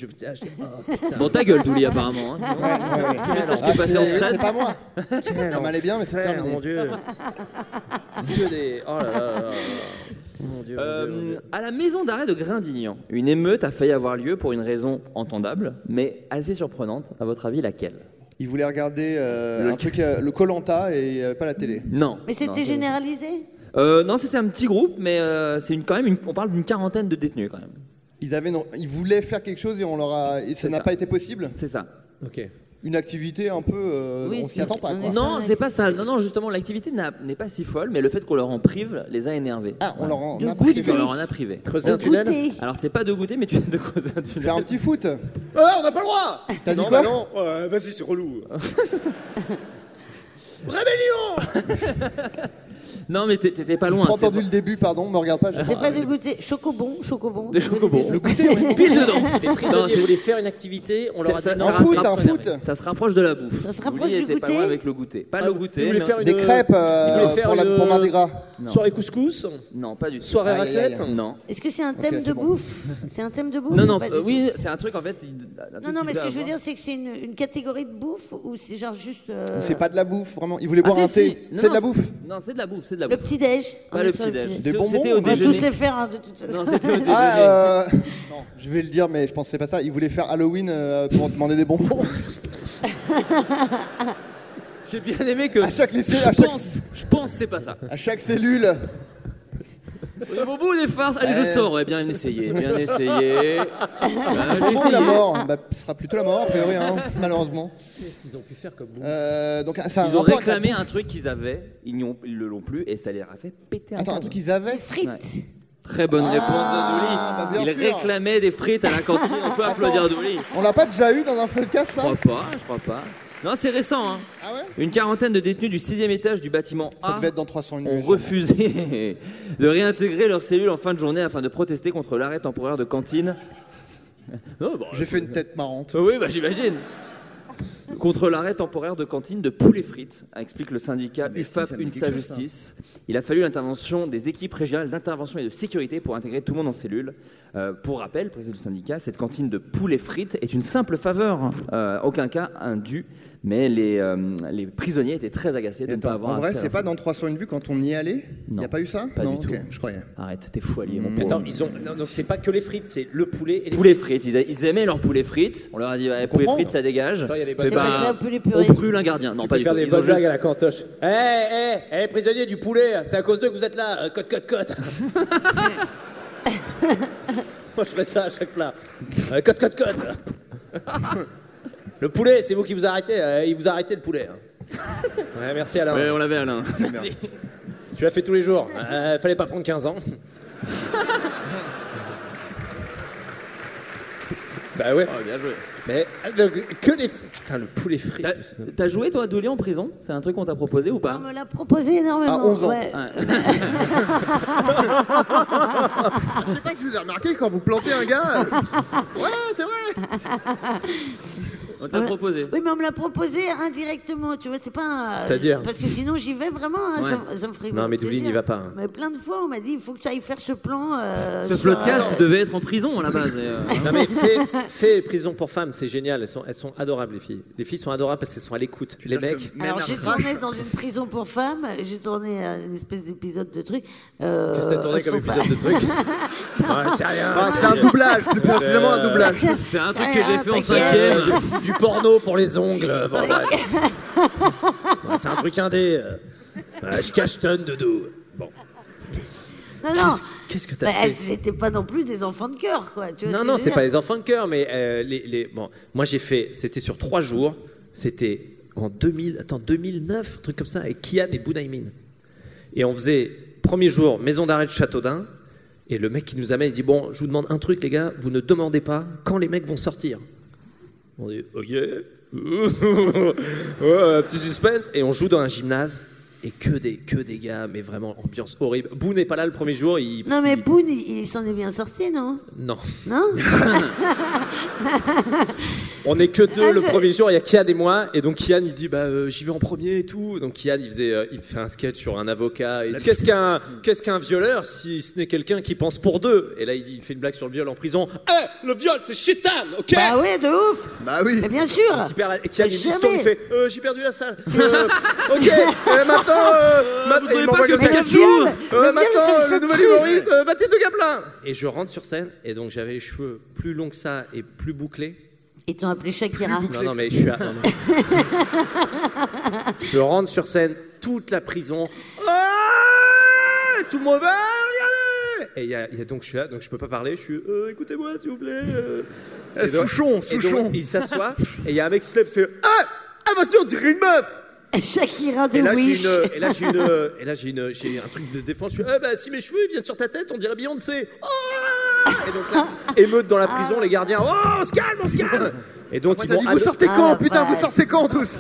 bon, ta gueule, Douli, apparemment. Ouais. Ce qui est passé en stress. C'est pas moi. Ça m'allait bien, mais c'est terminé. Mon Dieu. Dieu des. Oh là là là. Mon Dieu, mon Dieu. À la maison d'arrêt de Grindignan, une émeute a failli avoir lieu pour une raison entendable, mais assez surprenante. À votre avis, laquelle? Il voulait regarder un truc, le Koh-Lanta, et il n'y avait pas la télé. Non. Mais c'était généralisé? Non, c'était un petit groupe, mais c'est quand même on parle d'une quarantaine de détenus quand même. Ils voulaient faire quelque chose et ça n'a pas été possible. C'est ça. Ok. Une activité un peu, on s'y attend pas. Quoi. Non, c'est pas ça. Non, justement, l'activité n'est pas si folle, mais le fait qu'on leur en prive les a énervés. Ah, on leur en a privé. On leur en a privé. Creuser un tunnel. Alors c'est pas de goûter, mais tu de creuser un tunnel. Faire un petit foot. Ah, on n'a pas le droit. T'as dit quoi? Non, vas-y, c'est relou. Rébellion. Non, mais t'étais pas loin. J'ai entendu le début, pardon, me regarde pas. C'est pas de goûter. Chocobon. Des chocobons. Le goûter, oui. Pile dedans. Les prisonniers voulaient faire une activité, on leur a dit non. Un foot. Ça se rapproche de la bouffe. Ça se rapproche Douli du était pas goûter. loin avec le goûter. Pas le goûter. Des crêpes pour Mardi Gras. Soirée couscous. Non, pas du tout. Soirée raclette. Non. Est-ce que c'est un thème de bouffe? C'est un thème de bouffe? Non, oui, c'est un truc en fait. Non, mais ce que je veux dire, c'est que c'est une catégorie de bouffe ou c'est genre juste. C'est pas de la bouffe, vraiment. Ils voulaient boire un thé. C'est de la bouffe. Non, c'est de la bouffe, Le petit-déj. Pas le petit-déj. Des bonbons. C'était au On va déjeuner. tous les faire, de toute façon. Non, c'était au déjeuner. Non, je vais le dire, mais je pense que c'est pas ça. Ils voulaient faire Halloween pour demander des bonbons. J'ai bien aimé que. Je pense que c'est pas ça. À chaque cellule. Au bout des farces, allez, je sors. Ouais, bien essayé. Ou la mort. Ce sera plutôt la mort, a priori, hein, malheureusement. Qu'est-ce qu'ils ont pu faire comme bouffe? Donc, ils ont réclamé un truc qu'ils avaient, ils le l'ont plus, et ça les a fait péter un câble. Un truc qu'ils avaient? Frites. Ouais. Très bonne réponse de Douli. Bien sûr. Réclamait des frites à la cantine. On peut applaudir Douli. On l'a pas déjà eu dans un podcast, ça? Je crois pas. Non, c'est récent. Hein. Ah ouais? Une quarantaine de détenus du 6e étage du bâtiment A ça devait être dans 301 ont refusé de réintégrer leurs cellules en fin de journée afin de protester contre l'arrêt temporaire de cantine. J'ai fait une tête marrante. Oui, j'imagine. Contre l'arrêt temporaire de cantine de poulet frites, explique le syndicat UFAP UNSA Justice. Il a fallu l'intervention des équipes régionales d'intervention et de sécurité pour intégrer tout le monde en cellule. Pour rappel, président du syndicat, cette cantine de poulet frites est une simple faveur, aucun cas indu, mais les prisonniers étaient très agacés de ne pas avoir. En vrai, accès à c'est la pas food. dans 301 vues quand on y est allé? Il n'y a pas eu ça? Pas non, du tout. Je croyais. Arrête, t'es fou allié. Attends, donc c'est pas que les frites, c'est le poulet et les poulet frites. Ils aimaient leur poulet frites. On leur a dit, poulet frites, ça dégage. Attends, y avait pas C'est pas ça, poulet purée. On brûle un gardien. Non, pas du tout. faire des bonnes blagues à la cantoche. Hé, prisonniers du poulet, c'est à cause d'eux que vous êtes là. Cote. Moi, je ferais ça à chaque plat. Cote. Le poulet, c'est vous qui vous arrêtez. Il vous a arrêté le poulet. Ouais, merci Alain. Ouais, on l'avait Alain. Merci. Tu l'as fait tous les jours. Fallait pas prendre 15 ans. Bah ouais. Oh, bien joué. Mais donc, que les... Putain, le poulet frit. T'as joué, toi, Douli, en prison? C'est un truc qu'on t'a proposé ou pas? On me l'a proposé énormément. À 11 ans. Ouais. Je sais pas si vous avez remarqué, quand vous plantez un gars... Ouais, c'est vrai. On t'a proposé. Oui, mais on me l'a proposé indirectement, tu vois, c'est pas un... C'est-à-dire Parce que sinon, j'y vais vraiment, hein, Ouais. ça me ferait Non, mais Douli plaisir. n'y va pas, hein. Mais plein de fois, on m'a dit, il faut que tu ailles faire ce plan. Ce podcast devait être en prison à la base. Non mais fais prison pour femmes, c'est génial. Elles sont adorables les filles. Les filles sont adorables parce qu'elles sont à l'écoute. Les mecs. Alors, j'ai tourné dans une prison pour femmes, j'ai tourné une espèce d'épisode de truc. Qu'est-ce que t'as tourné comme épisode de truc c'est rien. C'est un doublage, plus précisément un doublage. C'est un truc que j'ai fait en 5e. Du porno pour les ongles. Bon, bref. Ouais, c'est un truc indé. Je cache tonne de dos. Bon. Non. Qu'est-ce que t'as fait C'était pas non plus des enfants de cœur, quoi. Tu vois Non, c'est pas les enfants de cœur, mais bon, moi j'ai fait, c'était sur 3 jours, c'était en 2009, un truc comme ça, avec Kian et Bounaïmin. Et on faisait, premier jour, maison d'arrêt de Châteaudun, et le mec qui nous amène, il dit, bon, je vous demande un truc les gars, vous ne demandez pas quand les mecs vont sortir. On dit, ok, ouais, petit suspense, et on joue dans un gymnase. Et que des gars, mais vraiment, ambiance horrible. Boone n'est pas là le premier jour. Non, mais Boone, il s'en est bien sorti, non? Non. Non. On n'est que deux le premier jour, il y a Kian et moi. Et donc Kian, il dit, j'y vais en premier et tout. Donc Kian, il fait un sketch sur un avocat. Il dit, qu'est-ce qu'un violeur si ce n'est quelqu'un qui pense pour deux? Et là, il fait une blague sur le viol en prison. Le viol, c'est chétan, ok? Bah ouais, de ouf. Bah oui. Mais bien sûr. Et Kian, il dit, il fait, j'ai perdu la salle. Ok, maintenant, il m'envoie comme ça. Maintenant, le nouvel humoriste, Baptiste de Gaplin. Et je rentre sur scène, et donc j'avais les cheveux plus longs que ça et plus bouclés. Ils t'ont appelé Shakira. Non, mais je suis je rentre sur scène, toute la prison. Tout le monde va, regardez. Et il y a donc je suis là, donc je peux pas parler. Je suis, écoutez-moi s'il vous plaît. Souchon. Donc, il s'assoit, et il y a un mec qui se lève, fait, vas-y, on dirait une meuf. Shakira de Wish. Et là, j'ai un truc de défense. Je suis, si mes cheveux viennent sur ta tête, on dirait Beyoncé. Et donc là, émeute dans la prison, les gardiens. On se calme. Et donc ils vont. Vous sortez quand, putain, vous sortez quand tous?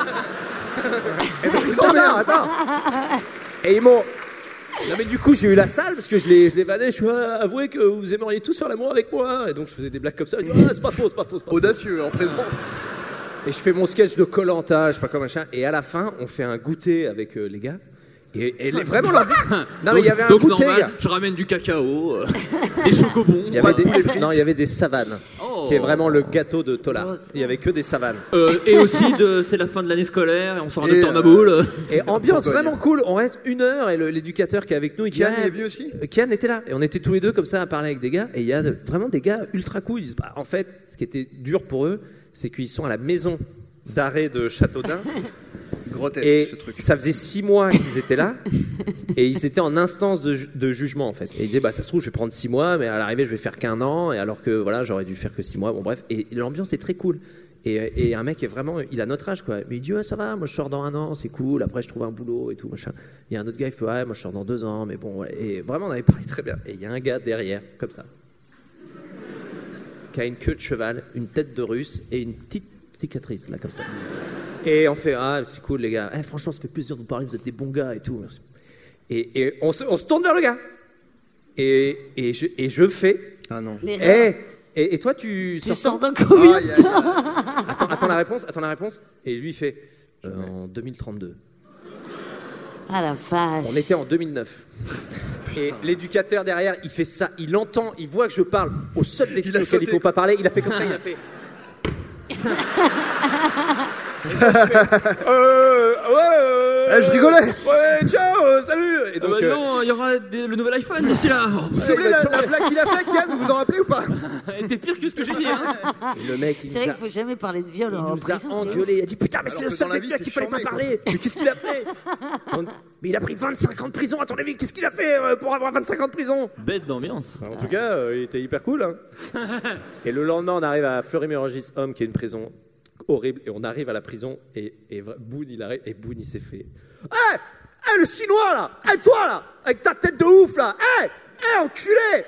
Et donc ils sont bien, attends. Et ils m'ont. Non mais du coup j'ai eu la salle parce que je les vannais. Je suis avouez que vous aimeriez tous faire l'amour avec moi. Et donc je faisais des blagues comme ça. C'est pas faux. Audacieux en prison. Et je fais mon sketch de Koh-Lanta, je sais pas quoi machin. Et à la fin, on fait un goûter avec les gars. Et vraiment leur but. Non mais il y avait un goûter. Normal, je ramène du cacao, des chocobons. Il y avait des savanes. Qui est vraiment le gâteau de Tola. Il y avait que des savanes. Et aussi c'est la fin de l'année scolaire et on sort un docteur Maboul. Et ambiance vraiment cool. On reste 1 heure et l'éducateur qui est avec nous, il dit. Kian est venu aussi. Kian était là et on était tous les deux comme ça à parler avec des gars. Et il y a vraiment des gars ultra cool. Ils disent, en fait, ce qui était dur pour eux, c'est qu'ils sont à la maison d'arrêt de Châteaudun. Grotesque et ce truc. Ça faisait 6 mois qu'ils étaient là et ils étaient en instance de jugement en fait. Et ils disaient ça se trouve je vais prendre 6 mois mais à l'arrivée je vais faire qu'1 an et alors que voilà j'aurais dû faire que 6 mois. Bon bref, et l'ambiance est très cool. Et un mec est vraiment, il a notre âge quoi. Mais il dit ça va, moi je sors dans 1 an, c'est cool. Après je trouve un boulot et tout machin. Il y a un autre gars il fait moi je sors dans 2 ans mais bon ouais. Et vraiment on avait parlé très bien. Et il y a un gars derrière comme ça qui a une queue de cheval, une tête de russe et une petite cicatrice là comme ça. Et on fait c'est cool les gars. Franchement ça fait plaisir de vous parler, vous êtes des bons gars et tout. Merci. Et on se tourne vers le gars. Et je fais. Ah non. Et toi tu sors dans combien de temps? Attends la réponse. Et lui il fait en 2032. Ah la vache. On était en 2009. Et l'éducateur derrière, il fait ça, il entend, il voit que je parle au seul des trucs auxquels il faut pas parler. Il a fait comme ça, il a fait. Je rigolais. Ouais, ciao, salut. Et donc, non, il y aura le nouvel iPhone d'ici là. Vous savez la blague qu'il a fait, Kian, vous vous en rappelez ou pas? Elle était pire que ce que j'ai dit. Le mec, c'est vrai qu'il faut jamais parler de viol en prison. Il nous a engueulé. Il a dit putain, mais c'est le seul gars qu'il fallait pas parler. Mais qu'est-ce qu'il a fait? Mais il a pris 25 ans de prison. À ton avis, qu'est-ce qu'il a fait pour avoir 25 ans de prison? Bête d'ambiance. En tout cas, il était hyper cool. Et le lendemain, on arrive à Fleury-Mérogis, Homme, qui est une prison horrible. Et on arrive à la prison et Boone, il arrive. Et Boone, il s'est fait. Le Chinois là! Toi là! Avec ta tête de ouf là! Enculé!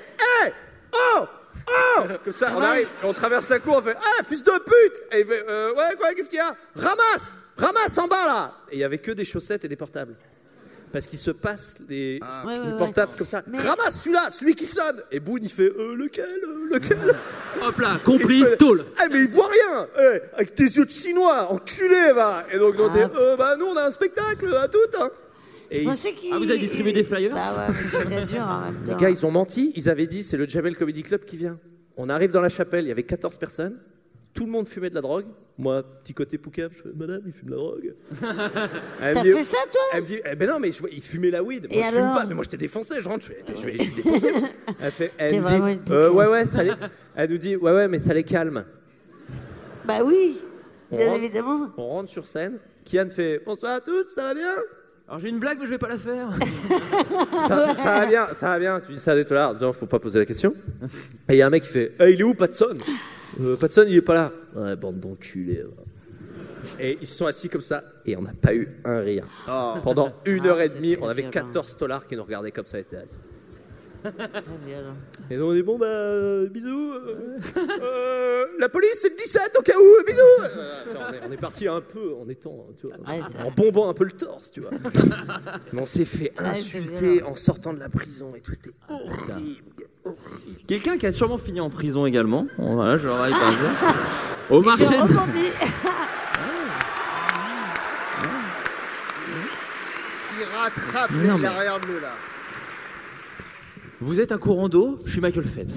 Comme ça, on arrive, on traverse la cour, on fait fils de pute! Et il fait ouais, quoi, qu'est-ce qu'il y a? Ramasse en bas là! Et il y avait que des chaussettes et des portables. parce qu'ils se passent les Ouais. portables comme ça. Ramasse celui-là, celui qui sonne. Et Boone il fait lequel. Hop là, complice, fait, tôle. Ah mais il voit rien. Avec tes yeux de chinois, enculé va. Et donc nous on a un spectacle à toutes. Hein. Je pensais qu'il... vous avez distribué des flyers? Bah ouais, mais c'est très dur en même temps. Les gars, ils ont menti. Ils avaient dit, c'est le Jamel Comedy Club qui vient. On arrive dans la chapelle, il y avait 14 personnes. Tout le monde fumait de la drogue. Moi, petit côté poucave, je fais, madame, il fume de la drogue. T'as fait ça, toi? Elle me dit, ben non, mais il fumait la weed. Moi, Et je fume alors pas. Mais moi, j'étais défoncé. Je rentre, je suis défoncé. Elle me vraiment dit, une poucave. ouais, ça les... Elle nous dit, ouais, mais ça les calme. Bah oui, On bien rentre- évidemment. On rentre sur scène. Kian fait, bonsoir à tous, ça va bien? Alors j'ai une blague, mais je vais pas la faire. Ça va bien. Tu dis ça dès tout à l'heure. Non, faut pas poser la question. Et il y a un mec qui fait, il est où, Patson? Patson, il est pas là. Ouais, bande d'enculés. Et ils se sont assis comme ça, et on n'a pas eu un rire. Oh. Pendant 1h30, très on avait violent. 14 dollars qui nous regardaient comme ça. Et, Très violent. et donc on dit, bon, bisous. La police, c'est le 17 au cas où, bisous. Attends, on est parti un peu en étant, tu vois, en bombant un peu le torse, tu vois. Mais on s'est fait Ouais, c'est insulter violent. en sortant de la prison et tout, c'était horrible. Quelqu'un qui a sûrement fini en prison également. Voilà, je leur arrive par exemple. Au Je marché. rebondis. Qui rattrape Non, mais- l'arrière bleu là. Vous êtes un courant d'eau, je suis Michael Phelps.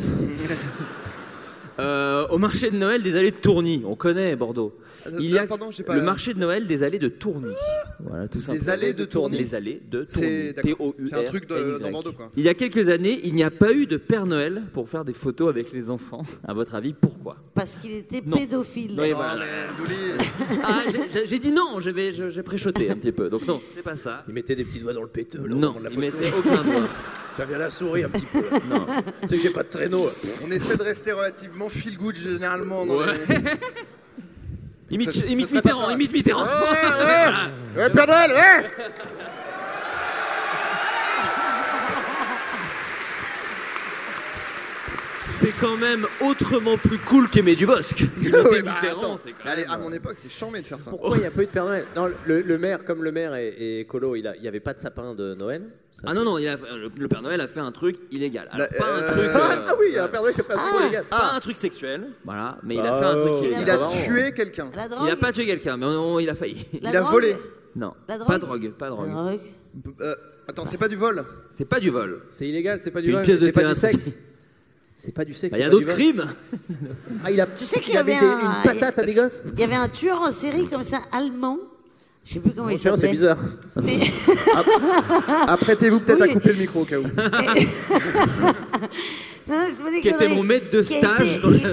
Au marché de Noël des allées de Tourny, on connaît Bordeaux. Il y a pardon, j'ai pas- le marché de Noël des allées de Tourny. Voilà, tout simplement. allées de Tourny. Les allées de C'est Tourny. d'accord. C'est un truc T-O-U-R-N-Y. dans Bordeaux, quoi. Il y a quelques années, il n'y a pas eu de Père Noël pour faire des photos avec les enfants. À votre avis, pourquoi? Parce qu'il était Non. pédophile. Oui, Non, voilà. mais Douli. Ah, j'ai dit non, j'ai préchoté un petit peu. Donc non, c'est pas ça. Il mettait des petits doigts dans le péteux. Là, au Non, moment de la il photo. mettait aucun doigt. Tiens, viens la souris un petit peu. Non. Tu sais que j'ai pas de traîneau. On essaie de rester relativement feel good généralement dans Ouais. les. Imite, Ça- ça imite serait pas Mitterrand, ça. imite Mitterrand. Ouais, Père Noël, ouais. C'est quand même autrement plus cool qu'Aimé Dubosc. Ouais, bah, Mitterrand, attends. c'est quand Mais allez, même- à mon époque, c'est chambé de faire ça. Pourquoi il n'y a pas eu de Père Noël? Non, le maire, comme le maire est écolo, il n'y avait pas de sapin de Noël. Ça, Ah non, non, le Père Noël a fait un truc illégal. Alors, La- pas un truc. Ah oui, il y a un Père Noël qui a fait un truc illégal. Pas un truc sexuel, voilà, mais il a fait un truc illégal. Il a tué quelqu'un. La Il drogue. a pas tué quelqu'un, mais il a failli. La Il a drogue. volé. Non, La drogue. pas de drogue, pas de La drogue. drogue. Attends, c'est pas du vol. C'est pas du vol. C'est illégal, c'est pas C'est du une vol, pièce de c'est pas du théâtre. sexe. C'est pas du sexe. Bah, il y a c'est pas d'autres du vol. crimes. Ah, il a. Tu sais qu'il il y avait avait une patate à des gosses. Il y avait un tueur en série comme ça, allemand. Je sais plus comment il Tiens, s'appelait. c'est bizarre. Mais- Apprêtez-vous peut-être Oui. à couper le micro au cas où. Non, mais c'est pas des Qui était conneries. mon maître de Qui a stage. été- dans le-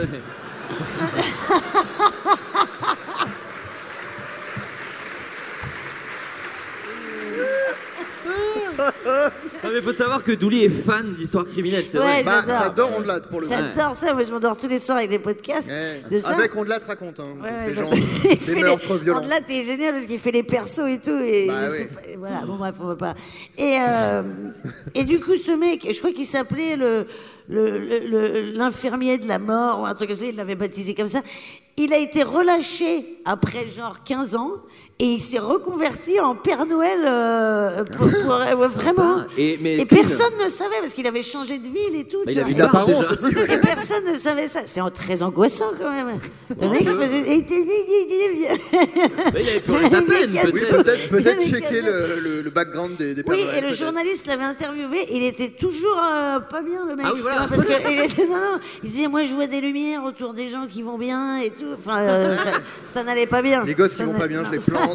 Non, mais faut savoir que Douli est fan d'histoires criminelles, c'est Ouais, vrai. Bah, j'adore. t'adores Ondelat pour le coup. J'adore ça, moi je m'endors tous les soirs avec des podcasts Ouais. de ça. Avec Ondelat raconte, hein. Ouais, Des ouais, gens, il fait des les- meurtres violents. Là, t'es génial parce qu'il fait les persos et tout. Et Bah il oui. sait pas- et voilà, bon, bref, on va pas. Et du coup, ce mec, je crois qu'il s'appelait l'infirmier de la mort ou un truc comme ça, il l'avait baptisé comme ça. Il a été relâché après genre 15 ans et il s'est reconverti en Père Noël ouais, vraiment. Mais Et personne ne savait parce qu'il avait changé de ville et tout. Bah, tu il vois. avait Et marre, D'apparence déjà. aussi. et personne ne savait ça. C'est très angoissant quand même. Le mec faisait. Mais il avait purgé sa peine, Oui, peut-être. peut-être checker le background des Pères Oui, Noël, et le peut-être. journaliste l'avait interviewé. Il était toujours pas bien, le mec. Ah oui, voilà. tu vois, parce que il était, non, il disait moi je vois des lumières autour des gens qui vont bien et tout. Enfin, ça n'allait pas bien. Les gosses qui Ça vont n'a- pas bien, je les non, plante.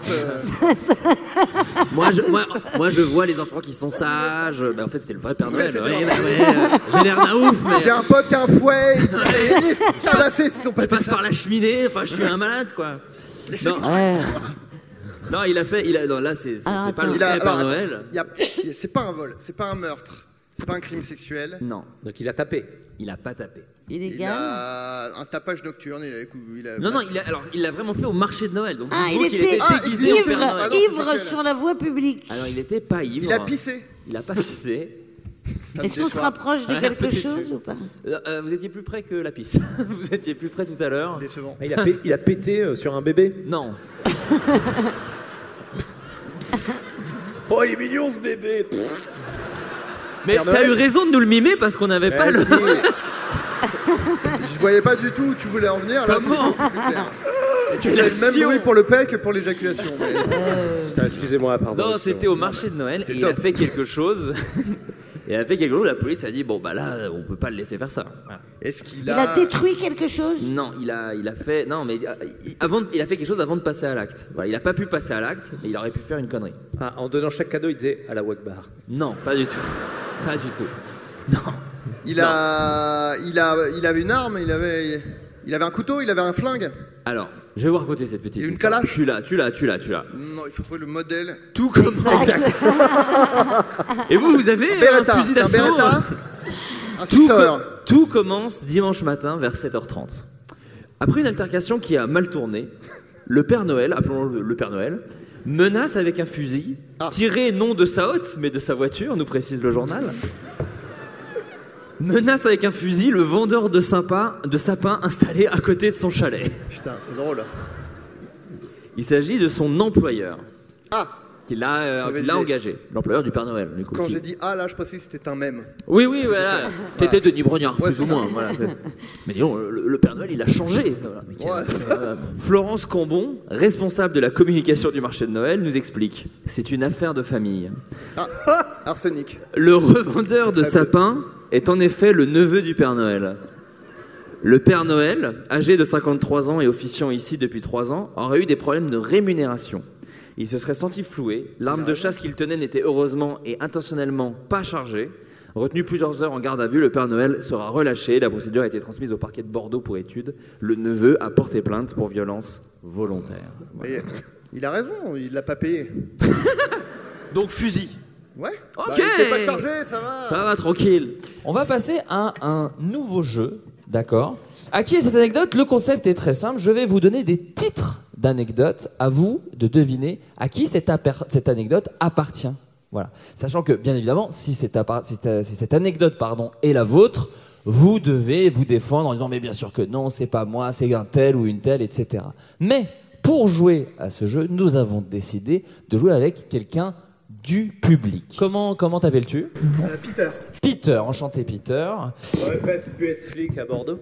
Moi, je vois les enfants qui sont sages. Bah, en fait, c'était le vrai Père Noël. c'est Ouais, vrai. j'ai l'air d'un ouf, mais J'ai un pote qui a un fouet, il est tabassé s'ils sont pas je passe par la cheminée. Enfin, je suis un malade, quoi. Non, Ouais. non, non, là, c'est Alors, pas le Il a- vrai Père alors, Noël. C'est pas un vol, c'est pas un meurtre, c'est pas un crime sexuel. Non, Donc il a tapé. il a pas tapé. Il Illégal. a un tapage nocturne, il a... Non, non, il l'a vraiment fait au marché de Noël. Donc, Ah, dites-vous il qu'il était déguisé en Père ivre, Noël. Ah non, c'est ivre sexuel. sur la voie publique. Alors, il était pas ivre. Il a pissé. Il a pas pissé. Ça me Est-ce qu'on se déçoit. rapproche de Ouais, quelque un peu chose déçu. ou pas? Vous étiez plus près que la pisse. Vous étiez plus près tout à l'heure. Décevant. Il a pété sur un bébé. Non. Oh, il est mignon ce bébé. Mais t'as eu raison de nous le mimer parce qu'on n'avait pas le. Si. Je voyais pas du tout où tu voulais en venir. Là, c'est beaucoup plus clair. Et tu fais le même bruit pour le paix que pour l'éjaculation. Mais... Excusez-moi, pardon. Non, c'était au marché de Noël et il a fait quelque chose. La police a dit bon bah là on peut pas le laisser faire ça. Voilà. Est-ce qu'il Il a détruit quelque chose? Non, il a fait il a fait quelque chose avant de passer à l'acte. Voilà, il a pas pu passer à l'acte, mais il aurait pu faire une connerie. Ah, en donnant chaque cadeau, il disait à la Wakbar. Non, pas du tout. Pas du tout. Non. Il avait une arme, il avait un couteau, il avait un flingue. Alors, je vais vous raconter cette petite Une histoire. calache. Tu l'as. Non, il faut trouver le modèle. Tout commence. Et vous avez Beretta, un fusil c'est un d'assaut. Beretta. Un Sixer. Tout commence dimanche matin vers 7h30. Après une altercation qui a mal tourné, le Père Noël, appelons-le le Père Noël, menace avec un fusil, tiré non de sa hotte, mais de sa voiture, nous précise le journal. Menace avec un fusil le vendeur de sapin installé à côté de son chalet. Putain, c'est drôle. Il s'agit de son employeur. Ah. Qui l'a engagé. L'employeur du Père Noël. Du coup, Quand j'ai dit là, je pensais que c'était un mème. Oui, voilà. T'étais Denis Brognard, Ouais, plus ou c'est ça. moins. Voilà. Mais disons, le Père Noël, il a changé. Voilà. Florence Cambon, responsable de la communication du marché de Noël, nous explique. C'est une affaire de famille. Ah, arsenic. Le revendeur de sapins est en effet le neveu du Père Noël. Le Père Noël, âgé de 53 ans et officiant ici depuis 3 ans, aurait eu des problèmes de rémunération. Il se serait senti floué. L'arme de chasse qu'il tenait n'était heureusement et intentionnellement pas chargée. Retenu plusieurs heures en garde à vue, le Père Noël sera relâché. La procédure a été transmise au parquet de Bordeaux pour étude. Le neveu a porté plainte pour violence volontaire. Voilà. Et il a raison, il l'a pas payé. Donc fusil. Ouais. Ok. Bah, il était pas chargé, ça va. Ça va, tranquille. On va passer à un nouveau jeu, d'accord? À qui est cette anecdote? Le concept est très simple. Je vais vous donner des titres d'anecdotes. À vous de deviner à qui cette anecdote appartient. Voilà. Sachant que, bien évidemment, si cette anecdote est la vôtre, vous devez vous défendre en disant mais bien sûr que non, c'est pas moi, c'est un tel ou une telle, etc. Mais pour jouer à ce jeu, nous avons décidé de jouer avec quelqu'un du public. Comment t'appelles-tu? Peter. Peter, enchanté Peter. Ouais, parce qu'il peut être flic à Bordeaux.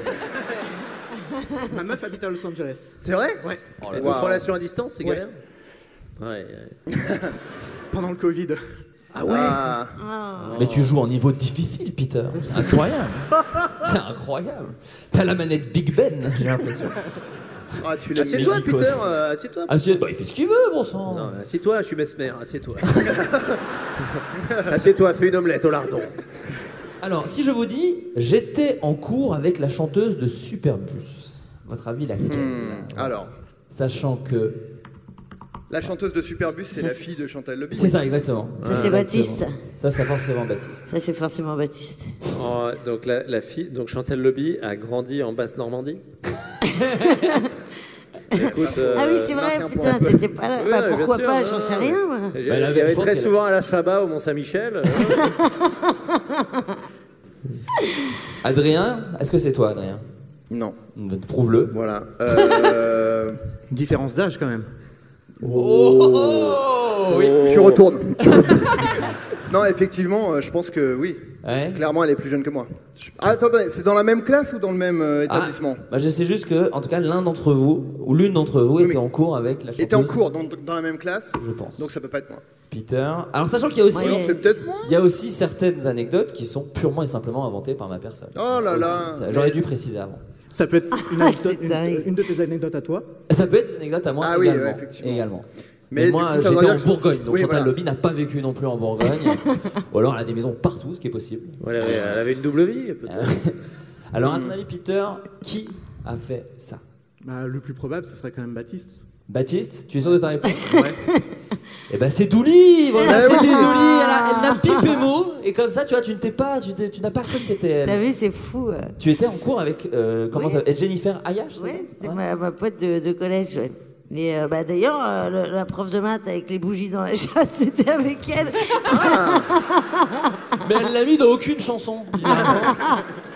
Ma meuf habite à Los Angeles. C'est vrai? Ouais. Oh, la relation à distance, c'est galère? Ouais. Pendant le Covid. Ah ouais? Mais tu joues en niveau difficile, Peter. C'est incroyable. C'est incroyable. T'as la manette Big Ben, j'ai l'impression. Ah, tu l'as Assieds-toi, mis. Peter, assieds-toi. Bah, il fait ce qu'il veut, bon sang. Non, assieds-toi, je suis Mesmer, assieds-toi. Assieds-toi, fais une omelette au lardon. Alors, si je vous dis, j'étais en cours avec la chanteuse de Superbus. Votre avis, laquelle? Alors. Sachant que... La chanteuse de Superbus, c'est la fille de Chantal Lobby. C'est ça, exactement. Ça, c'est Baptiste. Ça, c'est forcément Baptiste. Ça, c'est forcément Baptiste. Oh, donc la fille, donc Chantal Lobby a grandi en Basse-Normandie. Écoute, ah oui, c'est vrai, putain, t'étais pas là. Oui, bah, pourquoi sûr, pas, non, j'en sais non. rien, moi. Il y avait très souvent à la Chabat au Mont-Saint-Michel. Adrien, est-ce que c'est toi, Adrien? Non. Prouve-le. Voilà. Différence d'âge quand même. Oui. Tu retournes. Non, effectivement, je pense que oui. Ouais. Clairement, elle est plus jeune que moi. Attendez, c'est dans la même classe ou dans le même établissement? Bah, je sais juste que, en tout cas, l'un d'entre vous, ou l'une d'entre vous, était en cours avec la chanteuse. Était en cours dans la même classe? Je pense. Donc ça peut pas être moi. Peter. Alors, sachant qu'il y a aussi... Ouais. C'est peut-être moi. Il y a aussi certaines anecdotes qui sont purement et simplement inventées par ma personne. Oh là là. J'aurais dû préciser avant. Ça peut être une anecdote, une de tes anecdotes à toi. Ça peut être une anecdote à moi Ah oui, également. ouais, effectivement. Également. Mais Mais moi, du coup, ça veut j'étais dire en que- Bourgogne, donc Oui, Chantal voilà. Lobby n'a pas vécu non plus en Bourgogne. Ou alors elle a des maisons partout, ce qui est possible. Ouais, elle avait une double vie, peut-être. Alors, à ton avis, Peter, qui a fait ça? Bah, le plus probable, ce serait quand même Baptiste. Baptiste, tu es sûr de ta réponse? Ouais. Eh ben c'est Douli, voilà, Eh c'est oui. Douli. Elle n'a pipé mot, et comme ça, tu vois, tu n'as pas cru que c'était elle. T'as vu, c'est fou. Tu étais en cours avec comment Oui. ça s'appelle, Jennifer Ayash, c'est Ouais, ça? c'était ma pote de collège, ouais. Et bah, d'ailleurs, la prof de maths avec les bougies dans la chatte, c'était avec elle. Mais elle l'a mis dans aucune chanson.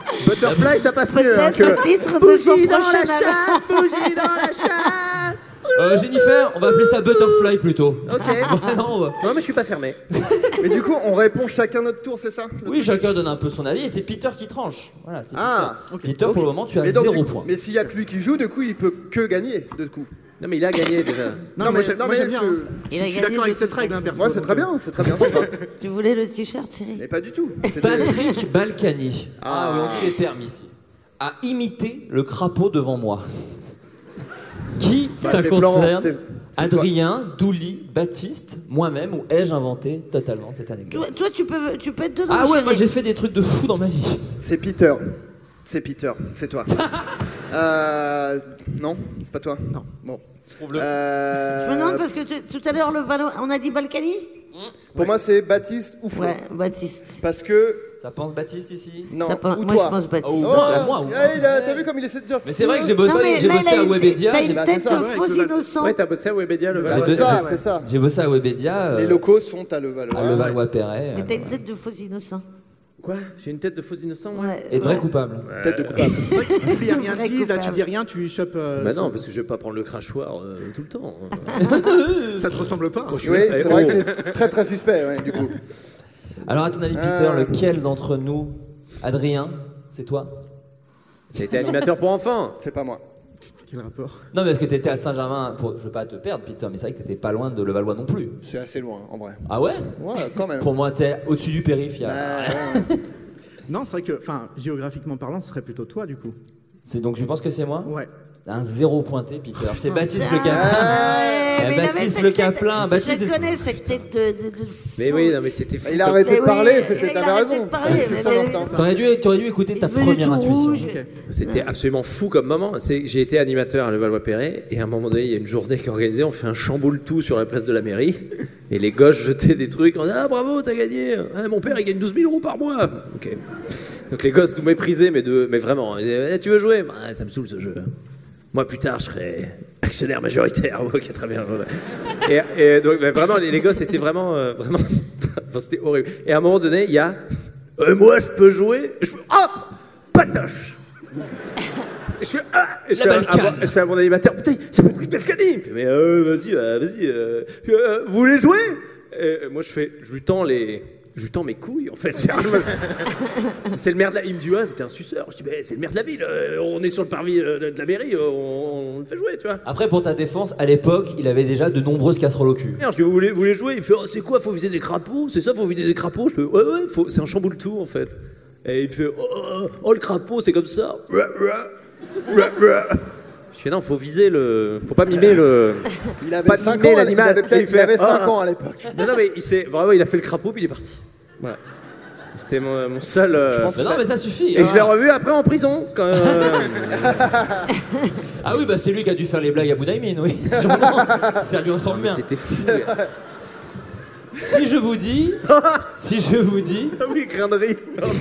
Butterfly, ça passe mieux. Peut-être le titre de son Bougie dans prochain la chatte, bougie dans la chatte. Jennifer, on va appeler ça Butterfly plutôt. Ok. Non, Non, mais je suis pas fermé. Mais du coup, on répond chacun notre tour, c'est ça? oui, chacun donne un peu son avis et c'est Peter qui tranche. Voilà, c'est Ah, Peter. Peter, pour le moment, tu as Mais donc, 0 du coup, point. Mais s'il y a que lui qui joue, du coup, il peut que gagner, de coup. Non, mais il a gagné déjà. Non, mais j'aime bien. Il a Je suis gagné d'accord avec de cette toute règle, hein, façon. perso. Ouais, c'est très bien, c'est très bien. c'est pas- Tu voulais le t-shirt, Thierry? Mais pas du tout. C'était- Patrick Balkany. Ah. Oui, on dit les termes ici. A imité le crapaud devant moi. Qui Bah, ça c'est Florent, concerne? c'est Adrien, Douli, Baptiste, moi-même, ou ai-je inventé totalement cette anecdote? Toi, tu peux être dedans. Ah ouais, chérie. moi j'ai fait des trucs de fou dans ma vie. C'est Peter. C'est Peter, c'est toi. Non, c'est pas toi. Non. Bon. Je me demande parce que tout à l'heure, on a dit Balkany? Pour moi, c'est Baptiste ou Flo. Ouais, Baptiste. Parce que. Ça pense Baptiste ici? Non, Moi, ou toi. je pense Baptiste. Oh, moi, ou moi. T'as vu comme il essaie de dire. Mais c'est vrai que j'ai bossé, Non, mais j'ai là, bossé il a à une- Webedia. T'as une Bah, tête c'est ça. de faux innocent. Ouais, t'as bossé à Webedia, le Bah, Val. c'est ça, c'est ça. J'ai bossé à Webedia. Les locaux sont à Levallois. À Levallois-Perret. Mais t'as une tête de faux innocent. Quoi? J'ai une tête de faux innocent, moi? Ouais. Et très coupable. Tête de coupable. Il a rien Vrai dit, là coupable. tu dis rien, tu chopes. Bah non, parce que je vais pas prendre le crachoir tout le temps. Ça te ressemble pas. Moi, je suis- Oui, c'est vrai que c'est très très suspect, ouais, du coup. Alors à ton avis, Peter, lequel d'entre nous, Adrien, c'est toi? J'ai été animateur pour enfants. C'est pas moi. Quel rapport? Non, mais parce que t'étais à Saint-Germain, je veux pas te perdre, Peter, mais c'est vrai que t'étais pas loin de Levallois non plus. C'est assez loin, en vrai. Ah ouais? Ouais, quand même. Pour moi, t'es au-dessus du périph'. Non, c'est vrai que, enfin, géographiquement parlant, ce serait plutôt toi du coup. C'est donc, je pense que c'est moi? Ouais. Un 0 pointé, Peter. C'est Baptiste Le Ah, Caplin. ouais, mais il avait Baptiste cette Le tête- Caplin. Baptiste. Je connais cette tête de fou. Mais oui, non, mais c'était fou. Il a arrêté de oui, parler, il c'était, a t'avais arrêté raison. de parler, C'est mais son là, instinct. ça. T'aurais dû écouter ta Il venait première tout intuition. rouge. C'était absolument fou comme moment. J'ai été animateur à Levallois-Perret et à un moment donné, il y a une journée qui est organisée, on fait un chamboule-tout sur la place de la mairie et les gosses jetaient des trucs, on dit « Ah bravo, t'as gagné ah, mon père il gagne 12 000 € par mois !» Ok. Donc les gosses nous méprisaient, mais vraiment. Ils disaient, tu veux jouer? Bah, ça me saoule ce jeu. Moi plus tard je serai actionnaire majoritaire. Ok, très bien. Et donc bah, vraiment, les gosses étaient vraiment... enfin, c'était horrible. Et à un moment donné, il y a... moi je peux jouer? Je fais, ah, patoche. Et je fais, ah, et je fais à mon animateur, putain, j'ai Patrick Balkany. Il me fait, mais vas-y, vous voulez jouer? Et moi je lui tends mes couilles en fait. C'est le maire de la... Il me dit, ouais, t'es un suceur. Je dis, c'est le maire de la ville, on est sur le parvis de la mairie, on le fait jouer, tu vois. Après, pour ta défense, à l'époque, il avait déjà de nombreuses casseroles au cul. Je dis, vous voulez jouer? Il me fait, oh, c'est quoi, faut viser des crapauds? C'est ça, faut viser des crapauds? Je fais, ouais, c'est un chamboule-tout en fait. Et il me fait, oh, le crapaud, c'est comme ça. Je fais, non, faut viser le... Faut pas mimer le... Il avait 5 ans, il avait 5 ans à l'époque. Non, mais il a fait le crapaud, puis il est parti. Voilà. C'était mon seul... Non, mais ça suffit. Et je l'ai revu après en prison. Quand Ah oui, bah c'est lui qui a dû faire les blagues à Boudaimin, oui. Sûrement. Ça lui ressemble bien. C'était fou. Si je vous dis... Ah oui, grainerie.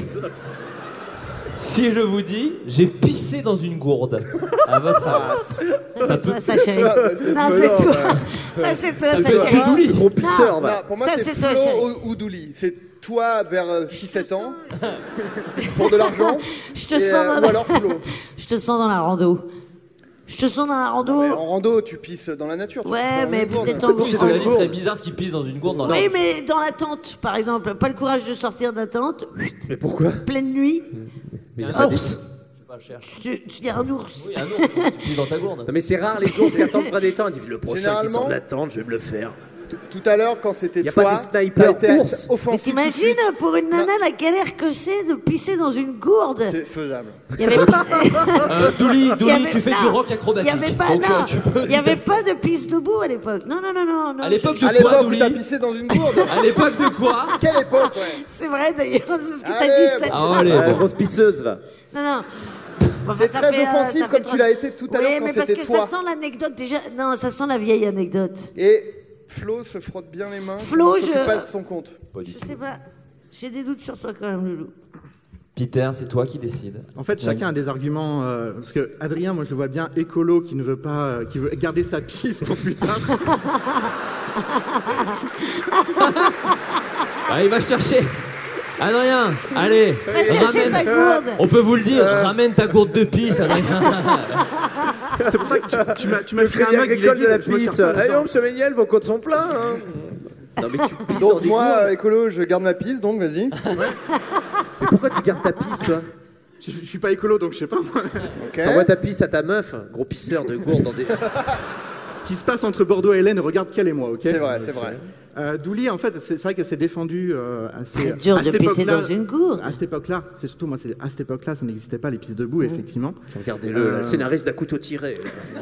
Si je vous dis, j'ai pissé dans une gourde. À votre avis. Ça, c'est toi, ça, chérie. Non, c'est toi. Ça, c'est toi, ça, chérie. Douli, gros pisseur. Non, pour moi, Ça, c'est c'est toi, Flo chérie. ou Douli. C'est toi vers 6-7 ans, pour de l'argent, Je te sens ou alors Flo. Je te sens dans la rando. Je te sens dans la rando. Mais en rando, tu pisses dans la nature. Tu Ouais, pisses dans mais une gourde. peut-être en Oui, gourde. cela dit, ce serait bizarre qu'il pisse dans une gourde dans Oui, l'ordre. mais dans la tente, par exemple. Pas le courage de sortir de la tente. Mais pourquoi? Pleine nuit. Mais Un ours. Je sais pas, je cherche. Tu dis un ours. Oui, un ours, hein, tu pisses dans ta gourde. Non, mais c'est rare les ours qui attendent près des tentes. Il dit, le prochain qui Généralement- sort de la tente, je vais me le faire. Tout à l'heure, quand c'était Y a toi, pas des snipers t'as été ours. Mais offensif. tout de t'imagines, suite. pour une nana, la galère que c'est de pisser dans une gourde. C'est faisable. Il y avait pas... Douli, Il y avait- tu fais du non, rock Il acrobatique. n'y avait pas, Donc, non, tu peux... il y avait pas de pisse debout à l'époque. Non. À l'époque À de quoi, l'époque où Douli? t'as pissé dans une gourde. À l'époque de quoi? Quelle époque, ouais. C'est vrai d'ailleurs, parce que t'as Allez, dit ça. Ah, allez, La bon. grosse pisseuse, va. Non. Enfin, C'est ça très fait, offensif ça comme fait tu l'as été tout à l'heure Oui, quand mais parce c'était que toi. ça sent l'anecdote déjà. Non, ça sent la vieille anecdote. Et Flo se frotte bien les mains. Flo, il s'occupe je- pas de son compte. Je sais pas. J'ai des doutes sur toi quand même, Loulou. Peter, c'est toi qui décides. En fait, chacun a des arguments. Parce que Adrien, moi, je le vois bien écolo, qui ne veut pas, qui veut garder sa pisse pour plus tard. Ah, il va chercher. Adrien, allez, Va chercher ta gourde. On peut vous le dire, ramène ta gourde de pisse, Adrien. C'est pour ça que tu m'as créé un mug, il est L'école de vide, la je me suis pisse. retenu Allez, dedans. monsieur Méniel, vos comptes sont pleins. Hein. Non, mais tu pisses dans Donc des moi, gourdes. écolo, je garde ma pisse, donc vas-y. Mais pourquoi tu gardes ta pisse, toi? Je suis pas écolo, donc je sais pas moi. Ok. T'envoies ta pisse à ta meuf, gros pisseur de gourde dans des... Ce qui se passe entre Bordeaux et Hélène regarde qu'elle et moi, ok? C'est vrai, c'est vrai. Douli, en fait, c'est vrai qu'elle s'est défendue assez. C'est dur à de cette pisser époque-là- dans une gourde. À cette époque-là, c'est surtout moi, à cette époque-là, ça n'existait pas les pistes debout, effectivement. Regardez-le, le scénariste d'un couteau tiré.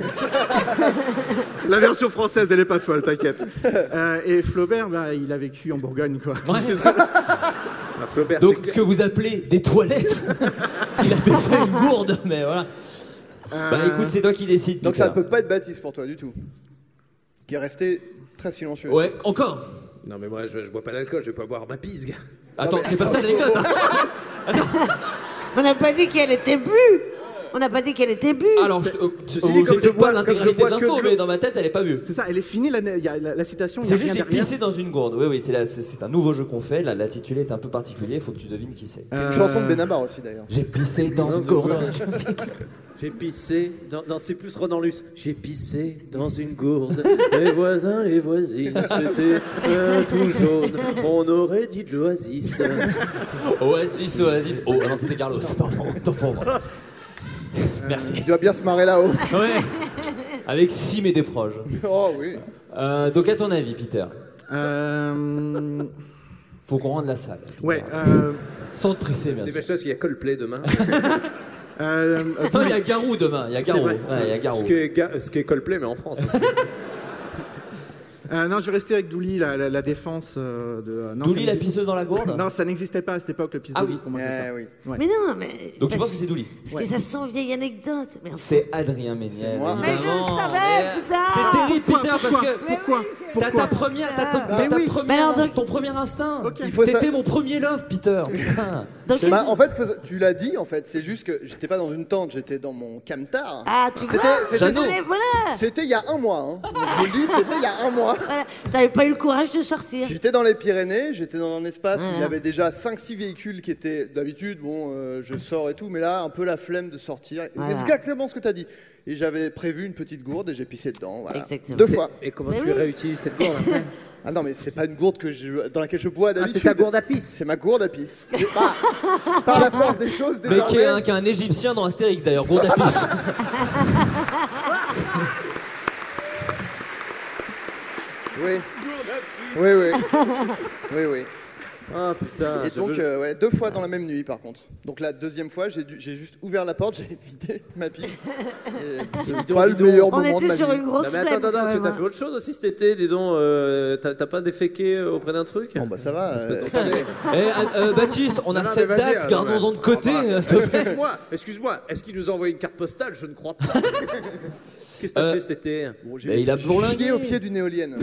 La version française, elle est pas folle, t'inquiète. Et Flaubert, bah, il a vécu en Bourgogne, quoi. Ah, Flaubert, Donc, c'est ce que vous appelez des toilettes, il appelle ça une gourde, mais voilà. Bah écoute, c'est toi qui décides. Donc Peter. ça ne peut pas être Baptiste pour toi du tout. Qui est resté très silencieux. Ouais, encore. Non, mais moi, je bois pas d'alcool, je vais pas boire ma pisse, gars. Attends, mais c'est pas ça l'anecdote. Hein. On n'a pas dit qu'elle était bu. On n'a pas dit qu'elle était bu. Alors, Ceci dit, comme je j'ai bois- pas l'intégralité comme de je bois que l'info, de l'eau. mais dans ma tête, elle est pas vue. C'est ça, elle est finie, il y a la citation. il y C'est a juste rien j'ai derrière. pissé dans une gourde. Oui, oui, c'est un nouveau jeu qu'on fait. L'intitulé est un peu particulier. Il faut que tu devines qui c'est. Une chanson de Benabar aussi d'ailleurs. J'ai pissé dans une gourde. J'ai pissé dans... Non, c'est plus Ronan Luce. J'ai pissé dans une gourde. Les voisins, les voisines, c'était tout jaune. On aurait dit de l'oasis. Oasis, Oasis. Oh, non, c'est Carlos. Pardon, autant pour moi. Merci. Il doit bien se marrer là-haut. Ouais. Avec Sim et des proches. Oh oui. Donc, à ton avis, Peter, faut qu'on rende la salle. Ouais. Sans te presser, bien sûr. Dépêche-toi, parce qu'il y a Coldplay demain. Non, il y a Garou demain. Il y a Garou. vrai, Ouais, il y a Garou. Ce qui est Coldplay, mais en France. Non, je vais rester avec Douli, la défense de. Non, Douli, ça la n'existe- pisseuse dans la gourde. Non, ça n'existait pas à cette époque, le pisse Ah Douli. oui. Pour moi, c'est ça. Oui. Ouais. Mais non, mais. Donc, tu penses que c'est Douli? Parce que ça sent vieille anecdote. Mais enfin. C'est Adrien Méniel. moi. Mais je évidemment. le savais, putain. C'est terrible, Peter, parce que Pourquoi t'as ta première, Mais alors, donc- ton premier instinct. Il faut ça- T'étais mon premier love, Peter. Putain. Donc, Bah, en fait, tu l'as dit, en fait, c'est juste que j'étais pas dans une tente, j'étais dans mon camtar. Ah, tu vois. C'était Mais voilà. c'était il y a un mois. Hein. Je vous le dis, c'était il y a un mois. Voilà. T'avais pas eu le courage de sortir. J'étais dans les Pyrénées, j'étais dans un espace où il y Voilà. avait déjà 5-6 véhicules qui étaient d'habitude, je sors et tout, mais là, un peu la flemme de sortir. Et Voilà. C'est exactement ce que tu as dit. Et j'avais prévu une petite gourde et j'ai pissé dedans. Voilà. Exactement. 2 fois. Et comment Mais tu oui. réutilises cette gourde après? Ah non, mais c'est pas une gourde dans laquelle je bois d'habitude. c'est ta gourde à pisse. C'est ma gourde à pisse. Et, par la force des choses, Mais qui est désormais. un Égyptien dans Astérix d'ailleurs, gourde à pisse. Oui. Oui, oui. Oui, oui. Ah putain. Et donc, 2 fois dans la même nuit, par contre. Donc la deuxième fois, j'ai juste ouvert la porte, j'ai vidé ma pisse. Et c'est pas le meilleur On moment de était ma sur vie. une grosse Non, mais flemme. attends, quand parce que même, t'as hein. fait autre chose aussi cet été, dis donc. T'as pas déféqué auprès d'un truc? Bon, bah ça va. Attendez. Baptiste, on a Non, cette mais vas-y, date, gardons-en de côté. s'il te plaît. Excuse-moi, est-ce qu'il nous a envoyé une carte postale? Je ne crois pas. Qu'est-ce que t'as fait cet été? Bon, Mais il a bourlingué. chié au pied d'une éolienne.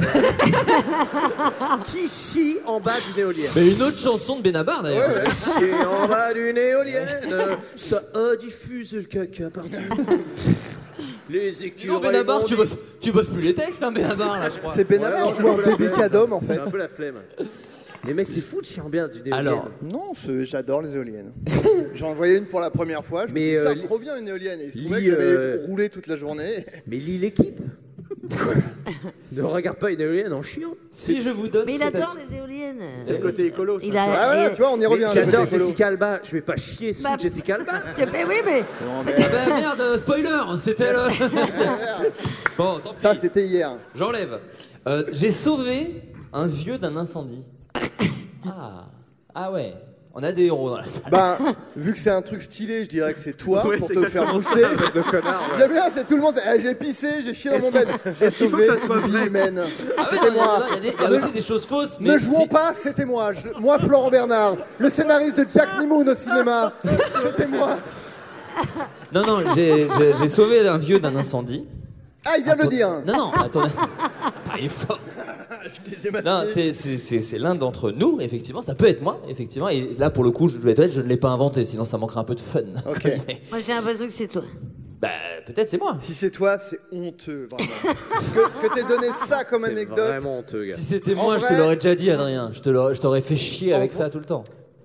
Qui chie en bas d'une éolienne? Mais une autre chanson de Benabar d'ailleurs. Ouais, ouais. Chier en bas d'une éolienne, ça diffuse le caca partout. Les Non, écureuils. Benabar, vont tu bosses plus les textes, hein, Benabar là, je crois. C'est Benabar Ouais, ou un j'ai un peu la bébé flemme. cadom en fait. J'ai un peu la flemme. Les mecs, c'est fou de chier en bien d'une éolienne. Alors, Non, j'adore les éoliennes. J'en voyais une pour la première fois. Je me Mais, suis dit, putain, li- trop bien une éolienne. Et il se trouvait lis, que j'avais roulé toute la journée. Mais lis l'équipe. Ne regarde pas une éolienne en chiant. si je vous donne. Mais il cette- adore les éoliennes. C'est le côté écolo. ça. Il a. Ah voilà, et- tu vois, on y revient. le J'adore côté écolo. Jessica Alba. Je vais pas chier sous Bah, Jessica Alba. Mais oui, mais. Non, mais- Ah bah merde, spoiler, c'était le. Bon, tant pis. Ça, c'était hier. J'enlève. J'ai sauvé un vieux d'un incendie. Ah ouais, on a des héros dans la salle. Bah, vu que c'est un truc stylé, je dirais que c'est toi Ouais, pour c'est te faire exactement pousser. De connard. ouais. J'aime bien, c'est tout le monde. J'ai pissé, j'ai chié dans mon bed. J'ai est-ce qu'il faut sauvé que ça soit une vie vrai humaine. Ah ouais, C'était non, moi. il y a aussi des choses fausses, mais Ne jouons c'est- pas, c'était moi. Moi, Florent Bernard, le scénariste de Jack Nimoun au cinéma. C'était moi. Non, j'ai sauvé un vieux d'un incendie. Ah, il vient de le dire. Non, attendez. Ah, il est fort. Je t'ai démasqué. Non, c'est l'un d'entre nous, effectivement. Ça peut être moi, effectivement. Et là, pour le coup, je dois être honnête, je ne l'ai pas inventé, sinon ça manquerait un peu de fun. Ok. Moi, j'ai l'impression que c'est toi. Bah, peut-être c'est moi. Si c'est toi, c'est honteux, vraiment. que t'aies donné ça comme C'est anecdote. vraiment honteux, gars. Si c'était En moi, je vrai- te l'aurais déjà dit, Adrien. Je t'aurais fait chier En avec vrai- ça tout le temps.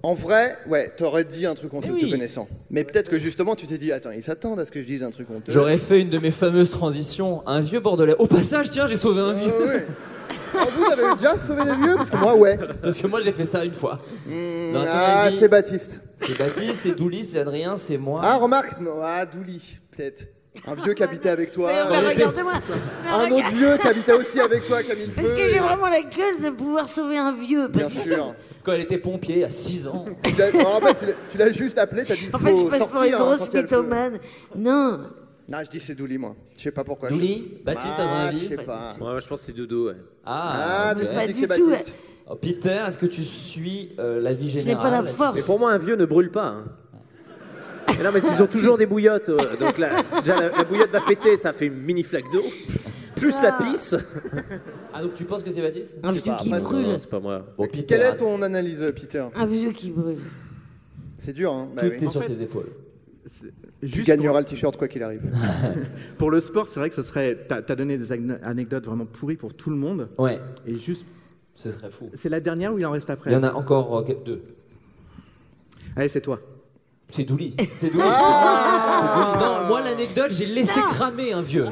En vrai, ouais, t'aurais dit un truc honteux Oui. te connaissant. Mais peut-être que justement, tu t'es dit, attends, ils s'attendent à ce que je dise un truc honteux. J'aurais fait une de mes fameuses transitions, un vieux bordelais. Au passage, tiens, j'ai sauvé un vieux. Ouais. Alors, vous avez déjà sauvé des vieux? Parce que moi, ouais. Parce que moi, j'ai fait ça une fois. Dans la Ah, comédie. c'est Baptiste. C'est Baptiste, c'est Douli, c'est Adrien, c'est moi. Ah, remarque, non, ah, Douli, peut-être. Un vieux qui habitait avec toi. Mais regarde-moi. Un autre vieux qui habitait aussi avec toi, qui a mis le feu. Parce que j'ai vraiment la gueule de pouvoir sauver un vieux. Bien sûr. Quand elle était pompier à 6 ans. En fait, tu l'as juste appelé, t'as dit En fait, je faut passe pour une sortir. grosse quand il y a le feu. mythomane. Non. Non, je dis c'est Douli, moi. Je sais pas pourquoi. Douli Baptiste, à ton avis Je sais pas. Ouais, je pense que c'est Dodo, ouais. Ah, ok. Douli, Pas je dis que du c'est tout, Baptiste. Oh, Peter, est-ce que tu suis la vie Je n'ai générale pas la force. Mais pour moi, un vieux ne brûle pas. Hein. Mais non, mais ils ont toujours des bouillottes. Donc déjà, la bouillotte va péter, ça fait une mini flaque d'eau. Plus la pisse. Ah, donc tu penses que c'est Baptiste Un vieux qui après, brûle. Non, c'est pas moi. Bon, Peter, Quelle est ton analyse, Peter? Un vieux qui brûle. C'est dur, hein. Bah tout oui. est sur tes épaules. Tu Juste gagneras le t-shirt quoi qu'il arrive. pour le sport, c'est vrai que ça serait. T'as donné des anecdotes vraiment pourries pour tout le monde. Ouais, Et juste, ce serait fou. c'est la dernière ou il en reste après? Il y en a encore 2. Allez, c'est toi. C'est Douli. C'est Douli. C'est Douli. Non, moi l'anecdote, j'ai laissé cramer un vieux.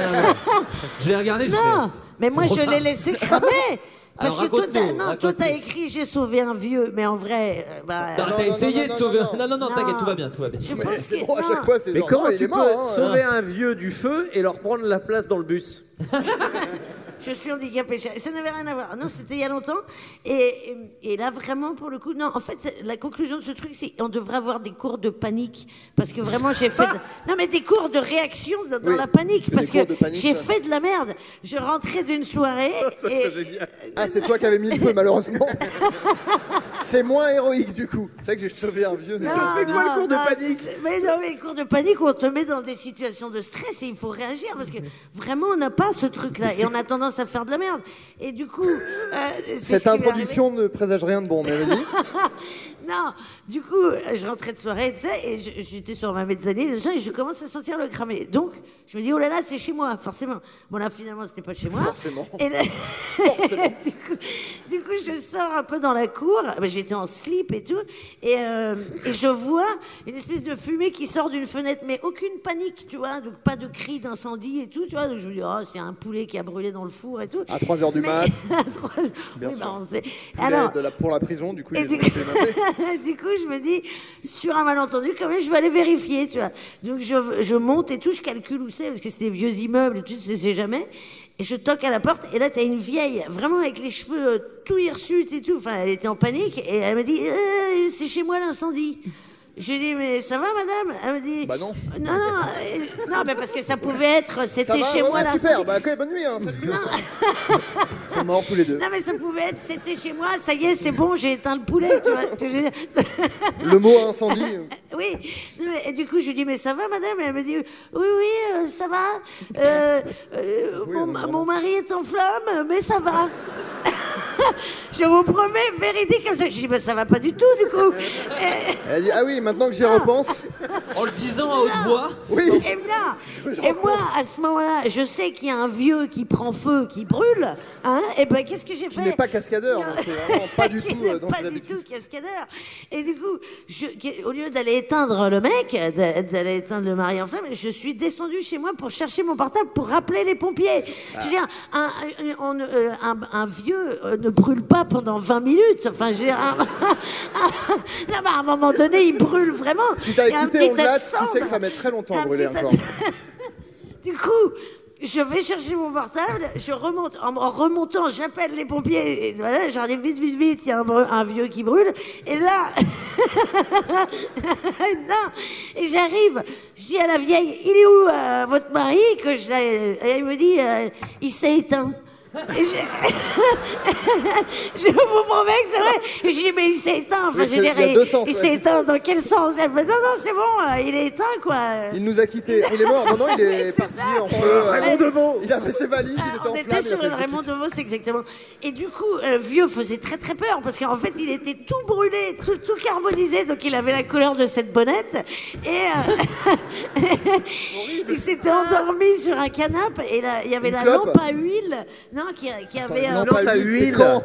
Je l'ai regardé, je Non, mais moi trop je l'ai tard. laissé cramer. Parce Alors, que toi, raconte-nous, toi, raconte-nous. t'as écrit j'ai sauvé un vieux, mais en vrai, T'as non, essayé non, de sauver. non, Non, t'inquiète, tout va bien, tout va bien. Je Mais pense c'est que bon, à chaque non. fois, c'est Mais genre, comment oh, il tu est peux mort, hein. sauver un vieux du feu et leur prendre la place dans le bus? Je suis handicapée. Ça n'avait rien à voir. Non, c'était il y a longtemps. Et là, vraiment, pour le coup, non. En fait, la conclusion de ce truc, c'est qu'on devrait avoir des cours de panique. Parce que vraiment, j'ai fait. Non, mais des cours de réaction dans Oui, la panique. des Parce cours que de panique, j'ai ça. fait de la merde. Je rentrais d'une soirée. Ah, c'est toi qui avais mis le feu, malheureusement. C'est moins héroïque, du coup. C'est vrai que j'ai sauvé un vieux. Non, C'est quoi le cours de non, panique? Mais non, mais le cours de panique, on te met dans des situations de stress et il faut réagir parce que vraiment, on n'a pas ce truc-là et on a tendance à faire de la merde. Et du coup, c'est Cette ce qui m'est introduction ne présage rien de bon, mais vas-y. Non, du coup, je rentrais de soirée, tu sais, et j'étais sur ma mezzanine, et je commence à sentir le cramé. Donc, je me dis, oh là là, c'est chez moi, forcément. Bon, là, finalement, c'était pas chez moi. Forcément. Et là, du coup, je sors un peu dans la cour. Ben, j'étais en slip et tout. Et je vois une espèce de fumée qui sort d'une fenêtre, mais aucune panique, tu vois. Donc, pas de cri d'incendie et tout, tu vois. Donc, je me dis, oh, c'est un poulet qui a brûlé dans le four et tout. À 3h du mat. À 3 heures. Bien Oui, sûr. bah, on sait. Alors, pour la prison, du coup, Et ils du ont été matés. du coup, je me dis, sur un malentendu, quand même, je vais aller vérifier, tu vois. Donc, je monte et tout, je calcule où c'est, parce que c'est des vieux immeubles et tout, je sais jamais. Et je toque à la porte, et là, t'as une vieille, vraiment avec les cheveux tout hirsutes et tout. Enfin, elle était en panique, et elle me dit, c'est chez moi l'incendie. Je lui dis, mais ça va, madame? Elle me dit, bah non. Non, mais parce que ça pouvait être, c'était va, chez ouais, moi ouais, l'incendie. super, bah ok, bonne nuit, hein, salut. Ils sont morts tous les deux. Non, mais ça pouvait être, c'était chez moi, ça y est, c'est bon, j'ai éteint le poulet, tu vois. ce que je veux dire. Le mot incendie. Oui, non, mais, et du coup, je lui dis, mais ça va, madame? Et elle me dit, oui, ça va. Mon mari est en flamme, mais ça va. Je vous promets, véridique comme ça. Je dis, bah, ça va pas du tout, du coup. Elle a dit, ah oui, maintenant que j'y repense. En le disant à haute voix. Oui. Et moi, à ce moment-là, je sais qu'il y a un vieux qui prend feu, qui brûle. Hein, et ben, qu'est-ce que j'ai fait? Qui n'est pas cascadeur, donc c'est vraiment pas du tout dans pas ses du habitudes. tout cascadeur. Et du coup, au lieu d'aller éteindre le mec, d'aller éteindre le mari en flamme, je suis descendue chez moi pour chercher mon portable pour rappeler les pompiers. Je veux dire, un vieux ne brûle pas pendant 20 minutes. Enfin, je veux dire, non, mais à un moment donné, il brûle vraiment. Si t'as Il y a un écouté petit On tas de Latte, tu sais cendres. que ça met très longtemps à Un brûler petit tas encore. Du coup, je vais chercher mon portable, je remonte. En remontant, j'appelle les pompiers. Et voilà, j'arrive vite, il y a un vieux qui brûle. Et là, non, et j'arrive, je dis à la vieille, il est où votre mari? Et elle me dit, il s'est éteint. Et je vous promets que c'est vrai. Et je dis, mais il s'est éteint. Enfin, Oui, je veux dire, il y a deux sens, il ouais. s'est éteint dans quel sens? Elle me dit, non, c'est bon, il est éteint, quoi. Il nous a quittés. Il est mort. Non, il est parti en feu. Raymond Devaux. Il a fait ses valises, il était en On flamme. était sur une Raymond Devaux, c'est exactement. Et du coup, le vieux faisait très très peur parce qu'en fait, il était tout brûlé, tout carbonisé, donc il avait la couleur de cette bonnette. Et il s'était endormi sur un canapé et là, il y avait Une la clope. lampe à huile. Non, qui Attends, avait... une lampe à huile, c'est con.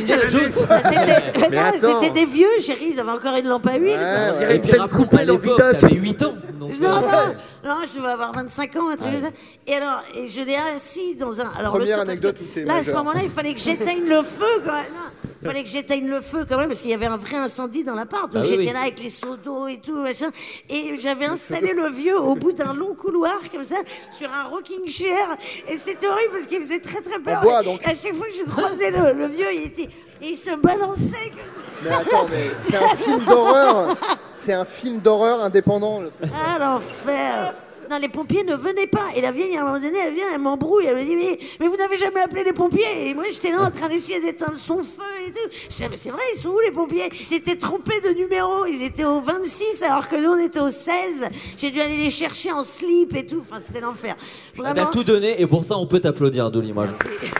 C'était des vieux, chérie, ils avaient encore une lampe à huile. On dirait une scène coupée dans Vitote. T'avais 8 ans. Donc, Non, je vais avoir 25 ans, un truc comme ça. Et alors, je l'ai assis dans un... Alors, Première parce anecdote que où t'es là, à ce majeur. moment-là, il fallait que j'éteigne le feu, quand même. Non, il fallait que j'éteigne le feu, quand même, parce qu'il y avait un vrai incendie dans l'appart. Donc, j'étais là avec les seaux d'eau et tout, machin. Et j'avais installé le vieux au bout d'un long couloir, comme ça, sur un rocking chair. Et c'était horrible, parce qu'il faisait très, très peur. En bois, donc. Et à chaque fois que je croisais le vieux, il se balançait comme ça. Mais attends, mais c'est un film d'horreur. C'est un film d'horreur indépendant, le truc. Ah, l'enfer! Non, les pompiers ne venaient pas. Et la vieille, à un moment donné, elle vient, elle m'embrouille. Elle me dit, mais vous n'avez jamais appelé les pompiers? Et moi, j'étais là en train d'essayer d'éteindre son feu et tout. Je disais, mais c'est vrai, ils sont où les pompiers? Ils s'étaient trompés de numéro. Ils étaient au 26 alors que nous, on était au 16. J'ai dû aller les chercher en slip et tout. Enfin, c'était l'enfer. Vraiment. T'as tout donné et pour ça, on peut t'applaudir, Dolly. Moi,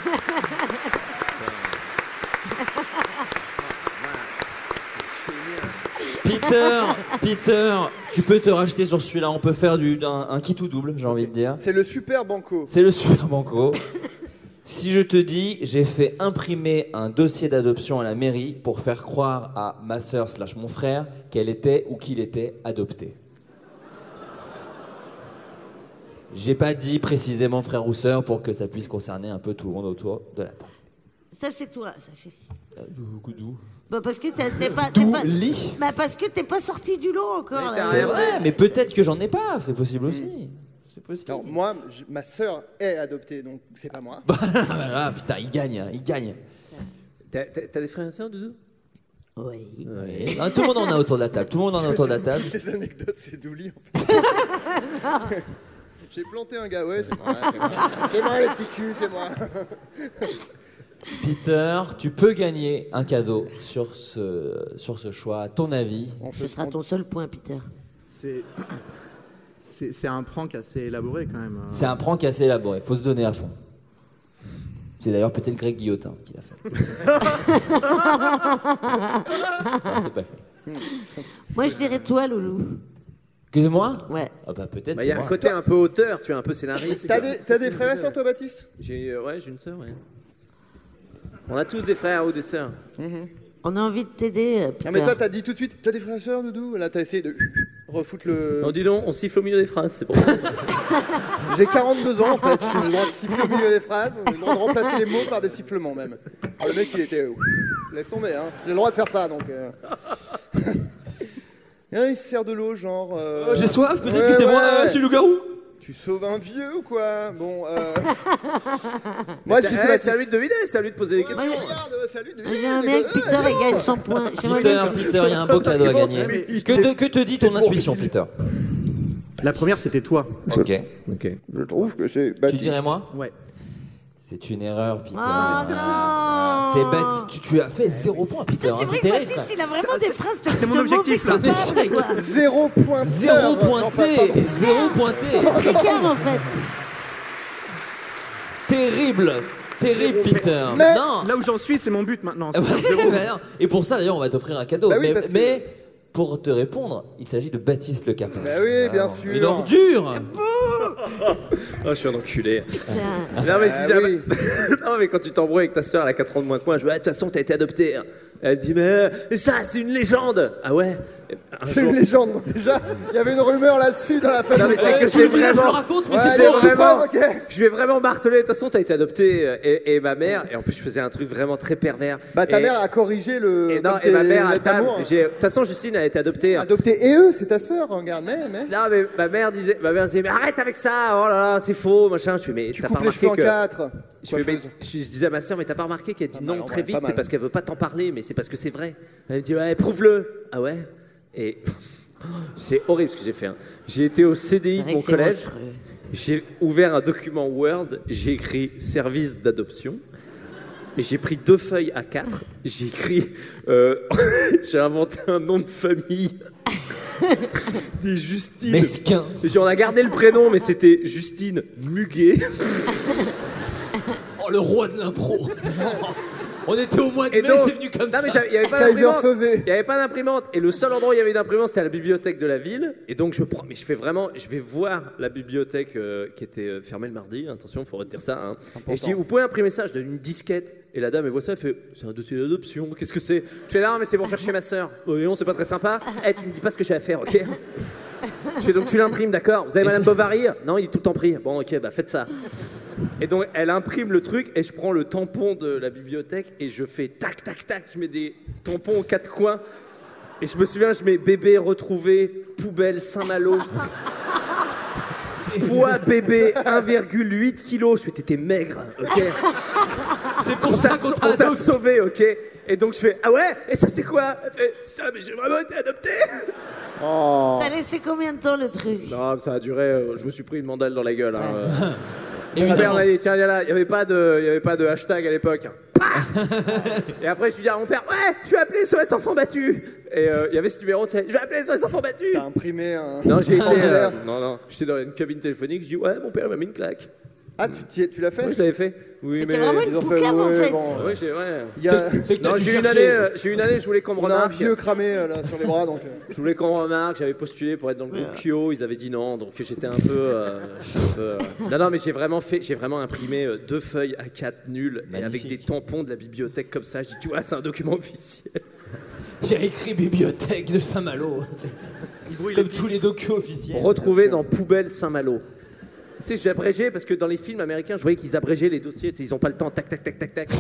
Peter, tu peux te racheter sur celui-là. On peut faire un kit ou double, j'ai envie de dire. C'est le super banco. C'est le super banco. Si je te dis, j'ai fait imprimer un dossier d'adoption à la mairie pour faire croire à ma sœur / mon frère qu'elle était ou qu'il était adopté. J'ai pas dit précisément frère ou sœur pour que ça puisse concerner un peu tout le monde autour de la table. Ça, c'est toi, ça, chérie. D'où Bah parce que t'es pas... lit. Bah parce que t'es pas sorti du lot encore. Là. C'est vrai, mais peut-être que j'en ai pas, c'est possible aussi. C'est possible. Alors, moi, ma sœur est adoptée, donc c'est pas moi. Ah, putain, il gagne. T'as des frères et sœurs, Doudou? Oui. Ah, tout le monde en a autour de la table. Toutes ces anecdotes, c'est Douli, en fait. J'ai planté un gars, ouais, c'est moi. C'est moi, les petits culs, c'est moi. Peter, tu peux gagner un cadeau sur ce choix. À ton avis? Ce sera ton seul point, Peter. C'est un prank assez élaboré quand même. C'est un prank assez élaboré. Faut se donner à fond. C'est d'ailleurs peut-être Greg Guillotin qui l'a fait. Non, c'est pas fait. Moi, je dirais toi, Loulou. Que moi? Ouais. Ah bah peut-être. Il y a un côté un peu auteur, tu es un peu scénariste. T'as des frères et sœurs, toi, Baptiste? J'ai une sœur, ouais. On a tous des frères ou des sœurs. On a envie de t'aider, Peter. Ah mais toi, t'as dit tout de suite, t'as des frères et sœurs, Doudou? Là, t'as essayé de refoutre le... Non, dis donc, on siffle au milieu des phrases, c'est pour ça. J'ai 42 ans, en fait. J'ai le droit de siffler au milieu des phrases. J'ai le droit de remplacer les mots par des sifflements, même. Alors, le mec, il était... Laisse tomber, hein. J'ai le droit de faire ça, donc... Il se sert de l'eau, genre... J'ai soif, peut-être que c'est moi, c'est le loup-garou. Tu sauves un vieux ou quoi? Bon, moi, je dis c'est à lui de deviner, c'est à lui de poser des questions. J'aimerais bien que Peter il gagne 100 points. Peter, il y a un beau cadeau à gagner. Que te dit ton intuition, Peter? La première, c'était toi. Ok. Je trouve que c'est Tu Baptiste. dirais moi? Ouais. C'est une erreur, Peter. Oh non. C'est Baptiste. Tu as fait 0 points, Peter. Putain, c'est vrai que terrible, Baptiste, il a vraiment des phrases de C'est mon objectif, là. mauvais coupable, quoi. 0 pointé. 0 pointé. 0 pointé. C'est calme, en fait. Terrible, Peter. Mais- Non. Là où j'en suis, c'est mon but maintenant. Ouais, bah non. Et pour ça, d'ailleurs, on va t'offrir un cadeau. Bah oui, parce que- mais pour te répondre, il s'agit de Baptiste Le Capin. Bah oui, bien sûr. Une ordure. Oh, je suis un enculé. Putain. Non, mais je disais, oui. non, mais quand tu t'embrouilles avec ta sœur, elle a 4 ans de moins que moi, je dis, de toute façon, t'as été adopté. Elle dit, mais ça, c'est une légende. Ah ouais? C'est une légende, donc déjà, il y avait une rumeur là-dessus dans la famille. Non, mais c'est que je vais vraiment. raconte, mais Ouais, c'est allez, bon. tu pars, ok. Je vais vraiment marteler. De toute façon, t'as été adopté. Et ma mère, et en plus, je faisais un truc vraiment très pervers. Bah, ta Et- mère a corrigé le. Et non, comme et ma tes mère, lettres d'amour. de toute façon, Justine a été adoptée. Adopté et eux, c'est ta sœur, regarde, mais. Non, mais ma mère disait, mais arrête avec ça, oh là là, c'est faux, machin. Je fais, mais Tu t'as pas coupes les remarqué cheveux en que. 4. Je, fais, mais- je disais à ma soeur, mais t'as pas remarqué qu'elle dit Pas mal, non en très vrai, vite, pas c'est mal. parce qu'elle veut pas t'en parler, mais c'est parce que c'est vrai. Elle me dit, ouais, prouve-le. Ah ouais? Et c'est horrible ce que j'ai fait. Hein. J'ai été au CDI de vrai mon que c'est collège, monstrueux. j'ai ouvert un document Word, j'ai écrit service d'adoption. Et j'ai pris 2 feuilles A4, j'ai écrit, j'ai inventé un nom de famille, des Justine. Mesquin. On a gardé le prénom, mais c'était Justine Muguet. Oh, le roi de l'impro. On était au mois de mai, c'est venu comme ça. Non, mais il n'y avait pas d'imprimante. Il n'y avait pas d'imprimante. Et le seul endroit où il y avait une imprimante, c'était à la bibliothèque de la ville. Et donc, je vais voir la bibliothèque qui était fermée le mardi. Attention, il faut retenir ça. Hein. Et je dis, vous pouvez imprimer ça? Je donne une disquette. Et la dame, elle voit ça, elle fait, c'est un dossier d'adoption, qu'est-ce que c'est? Je fais, non, mais c'est pour faire chez ma sœur. Oh, non, c'est pas très sympa. Tu me dis pas ce que j'ai à faire, ok? Je fais, donc tu l'imprimes, d'accord? Vous avez Madame Bovary? Non, il est tout le temps pris. Bon, ok, bah faites ça. Et donc, elle imprime le truc et je prends le tampon de la bibliothèque et je fais tac, tac, tac. Je mets des tampons aux 4 coins. Et je me souviens, je mets bébé retrouvé, poubelle Saint-Malo. Poids bébé 1,8 kg. Je fais, t'étais maigre, ok? C'est pour ça qu'on t'a sauvé, ok? Et donc je fais, ah ouais? Et ça c'est quoi? Elle fait, putain, mais j'ai vraiment été adopté. Oh. T'as laissé combien de temps le truc? Non, ça a duré, je me suis pris une mandale dans la gueule. Hein. Et mon père m'a dit, tiens, viens là, il n'y avait pas de hashtag à l'époque. Et après je lui dis à mon père, ouais, je vais appeler SOS Enfants Battus. Et il y avait ce numéro, je vais appeler SOS Enfants Battus. T'as imprimé un... Non, j'étais dans une cabine téléphonique, je dis, ouais, mon père m'a mis une claque. Ah, tu l'as fait? Oui, je l'avais fait. Oui, mais t'es vraiment une poucave en fait. Bon, oui, j'ai Non, j'ai une année, je voulais qu'on me remarque. On a un vieux cramé là sur les bras, donc. Je voulais qu'on me remarque. J'avais postulé pour être dans le groupe Kyo. Ils avaient dit non, donc j'étais un peu. Non, mais j'ai vraiment imprimé 2 feuilles A4 nulles et avec des tampons de la bibliothèque comme ça. J'ai dit, tu vois, c'est un document officiel. J'ai écrit bibliothèque de Saint-Malo. Comme tous les documents officiels. Retrouvé dans poubelle Saint-Malo. Tu sais, j'ai abrégé parce que dans les films américains, je voyais qu'ils abrégeaient les dossiers. Tu sais, ils n'ont pas le temps. Tac, tac, tac, tac, tac.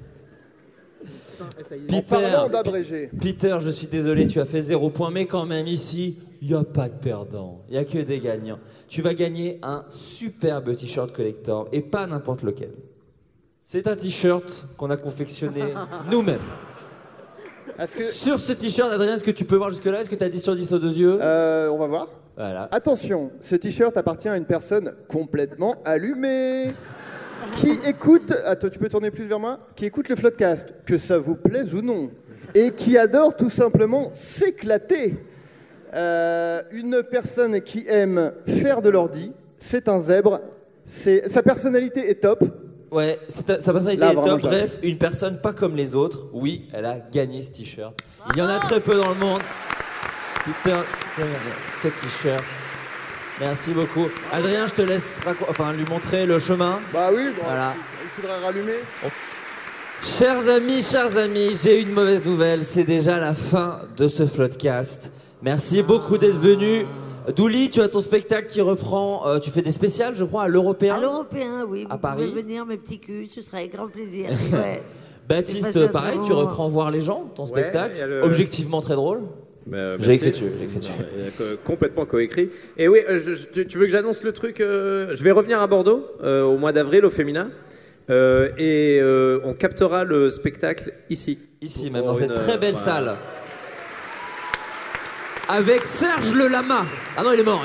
En parlant d'abrégé. Peter, je suis désolé, tu as fait 0 point, mais quand même ici, il n'y a pas de perdants. Il n'y a que des gagnants. Tu vas gagner un superbe t-shirt collector et pas n'importe lequel. C'est un t-shirt qu'on a confectionné nous-mêmes. Sur ce t-shirt, Adrien, est-ce que tu peux voir jusque-là? Est-ce que tu as 10 sur 10 aux 2 yeux? On va voir. Voilà. Attention, ce t-shirt appartient à une personne complètement allumée qui écoute, attends, tu peux tourner plus vers moi, qui écoute le Floodcast, que ça vous plaise ou non, et qui adore tout simplement s'éclater. Une personne qui aime faire de l'ordi, c'est un zèbre, sa personnalité est top. Ouais, sa personnalité est top. Bref, une personne pas comme les autres. Oui, elle a gagné ce t-shirt. Il y en a très peu dans le monde. Peter, ce t-shirt. Merci beaucoup. Adrien, je te laisse lui montrer le chemin. Bah oui, bon, voilà. Il faudrait rallumer. Chers amis, j'ai une mauvaise nouvelle. C'est déjà la fin de ce Floodcast. Merci beaucoup d'être venus. Douli, tu as ton spectacle qui reprend. Tu fais des spéciales, je crois, à l'Européen. À l'Européen, oui. À vous Paris. pouvez venir, mes petits culs, ce sera avec grand plaisir. Ouais. Baptiste, pareil, tu reprends voir les gens, ton spectacle. Objectivement très drôle. J'ai écrit dessus. Complètement coécrit. Et oui, tu veux que j'annonce le truc je vais revenir à Bordeaux au mois d'avril au Féminin. Et on captera le spectacle ici. Ici, même dans cette très belle salle. Avec Serge Le Lama. Ah non, il est mort.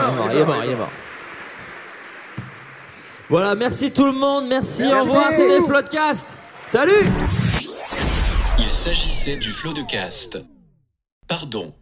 Voilà, merci tout le monde. Merci. Au revoir, c'était Floodcast. Salut. Il s'agissait du Floodcast. Pardon.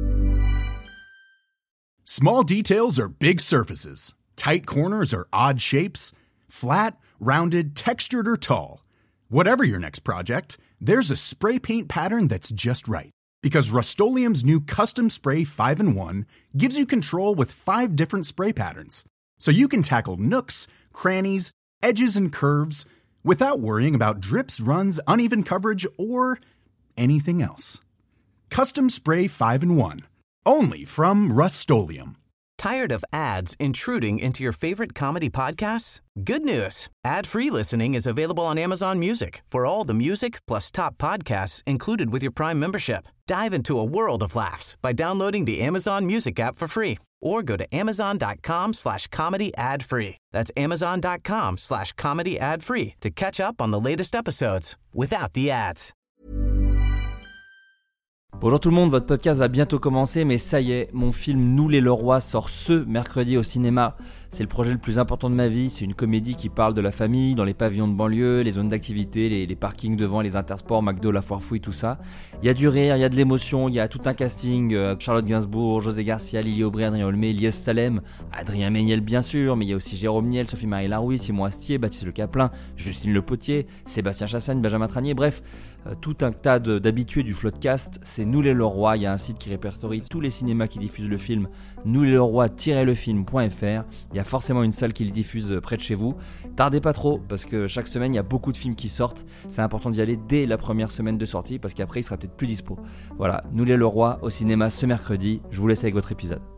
Small details are big surfaces. Tight corners are odd shapes. Flat, rounded, textured, or tall. Whatever your next project, there's a spray paint pattern that's just right. Because Rust-Oleum's new Custom Spray 5-in-1 gives you control with 5 different spray patterns. So you can tackle nooks, crannies, edges, and curves without worrying about drips, runs, uneven coverage, or anything else. Custom Spray 5-in-1. Only from Rust-Oleum. Tired of ads intruding into your favorite comedy podcasts? Good news. Ad-free listening is available on Amazon Music for all the music plus top podcasts included with your Prime membership. Dive into a world of laughs by downloading the Amazon Music app for free or go to amazon.com/comedy ad-free. That's amazon.com/comedy ad-free to catch up on the latest episodes without the ads. Bonjour tout le monde, votre podcast va bientôt commencer, mais ça y est, mon film Nous les Leroy sort ce mercredi au cinéma. C'est le projet le plus important de ma vie, c'est une comédie qui parle de la famille, dans les pavillons de banlieue, les zones d'activité, les parkings devant, les intersports, McDo, la foire fouille, tout ça. Il y a du rire, il y a de l'émotion, il y a tout un casting, Charlotte Gainsbourg, José Garcia, Lily Aubry, Adrien Olmé, Lies Salem, Adrien Méniel bien sûr, mais il y a aussi Jérôme Niel, Sophie-Marie Larouille, Simon Astier, Baptiste Le Caplin, Justine Le Potier, Sébastien Chassagne, Benjamin Tranier, bref, tout un tas d'habitués du Floodcast. C'est Nous les Leroy, il y a un site qui répertorie tous les cinémas qui diffusent le film, nousleroy-lefilm.fr. Il y a forcément une salle qui le diffuse près de chez vous. Tardez pas trop, parce que chaque semaine, il y a beaucoup de films qui sortent. C'est important d'y aller dès la première semaine de sortie, parce qu'après, il sera peut-être plus dispo. Voilà, Nous les Leroy au cinéma ce mercredi. Je vous laisse avec votre épisode.